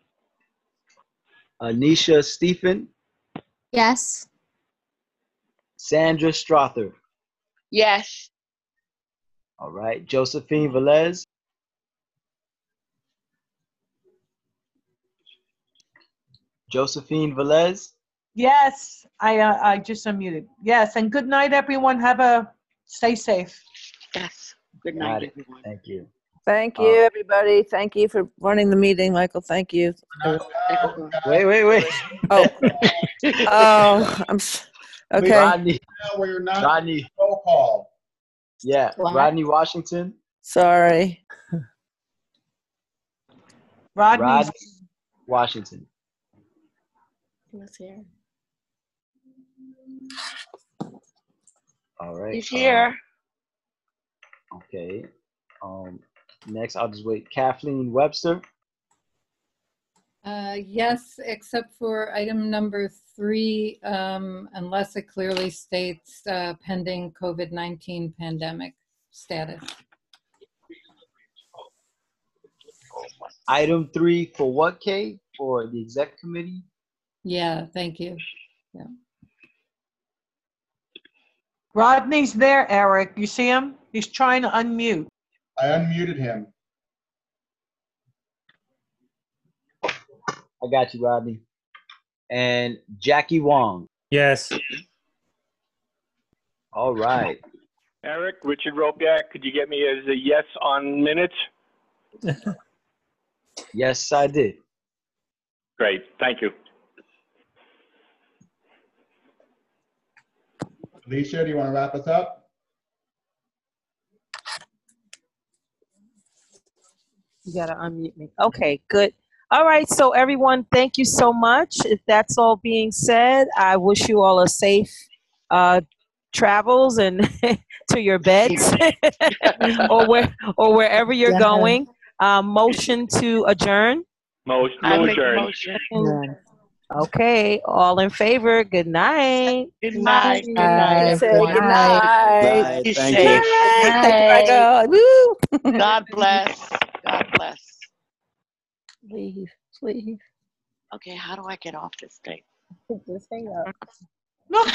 Anisha Stephen. Yes. Sandra Strother. Yes. All right. Josephine Velez. Josephine Velez. Yes, I uh, I just unmuted. Yes, and good night, everyone. Have a stay safe. Yes. Good Got night, it. everyone. Thank you. Thank Uh, you, everybody. Thank you for running the meeting, Michael. Thank you. Wait, wait, wait. Oh, oh, I'm s- okay. Rodney. Now we're not Rodney. roll call. Yeah. What? Rodney Washington. Sorry. Rodney's Rodney Washington. Who's here? All right. He's here. um, okay. Um. Next, I'll just wait. Kathleen Webster. Uh, yes, except for item number three, um, unless it clearly states uh, pending COVID nineteen pandemic status. Item three for what, Kay? For the exec committee? Yeah, thank you. Yeah. Rodney's there, Eric. You see him? He's trying to unmute. I unmuted him. I got you, Rodney. And Jackie Wong. Yes. All right. Eric, Richard Ropiak, could you get me as a yes on minutes? Yes, I did. Great, thank you. Alicia, do you want to wrap us up? You gotta unmute me. Okay, good. All right, so everyone, thank you so much. If that's all being said, I wish you all a safe uh, travels and to your beds or where or wherever you're Yeah. going. Uh, motion to adjourn. Motion I to make a adjourn. motion. Okay, all in favor. Good night. Good night. Good night. Say everyone. good night. Bye. Be Thank safe. you. Thank you, Michael. Woo. God bless. God bless. Leave, leave. Okay, how do I get off this thing? Just hang up. Look.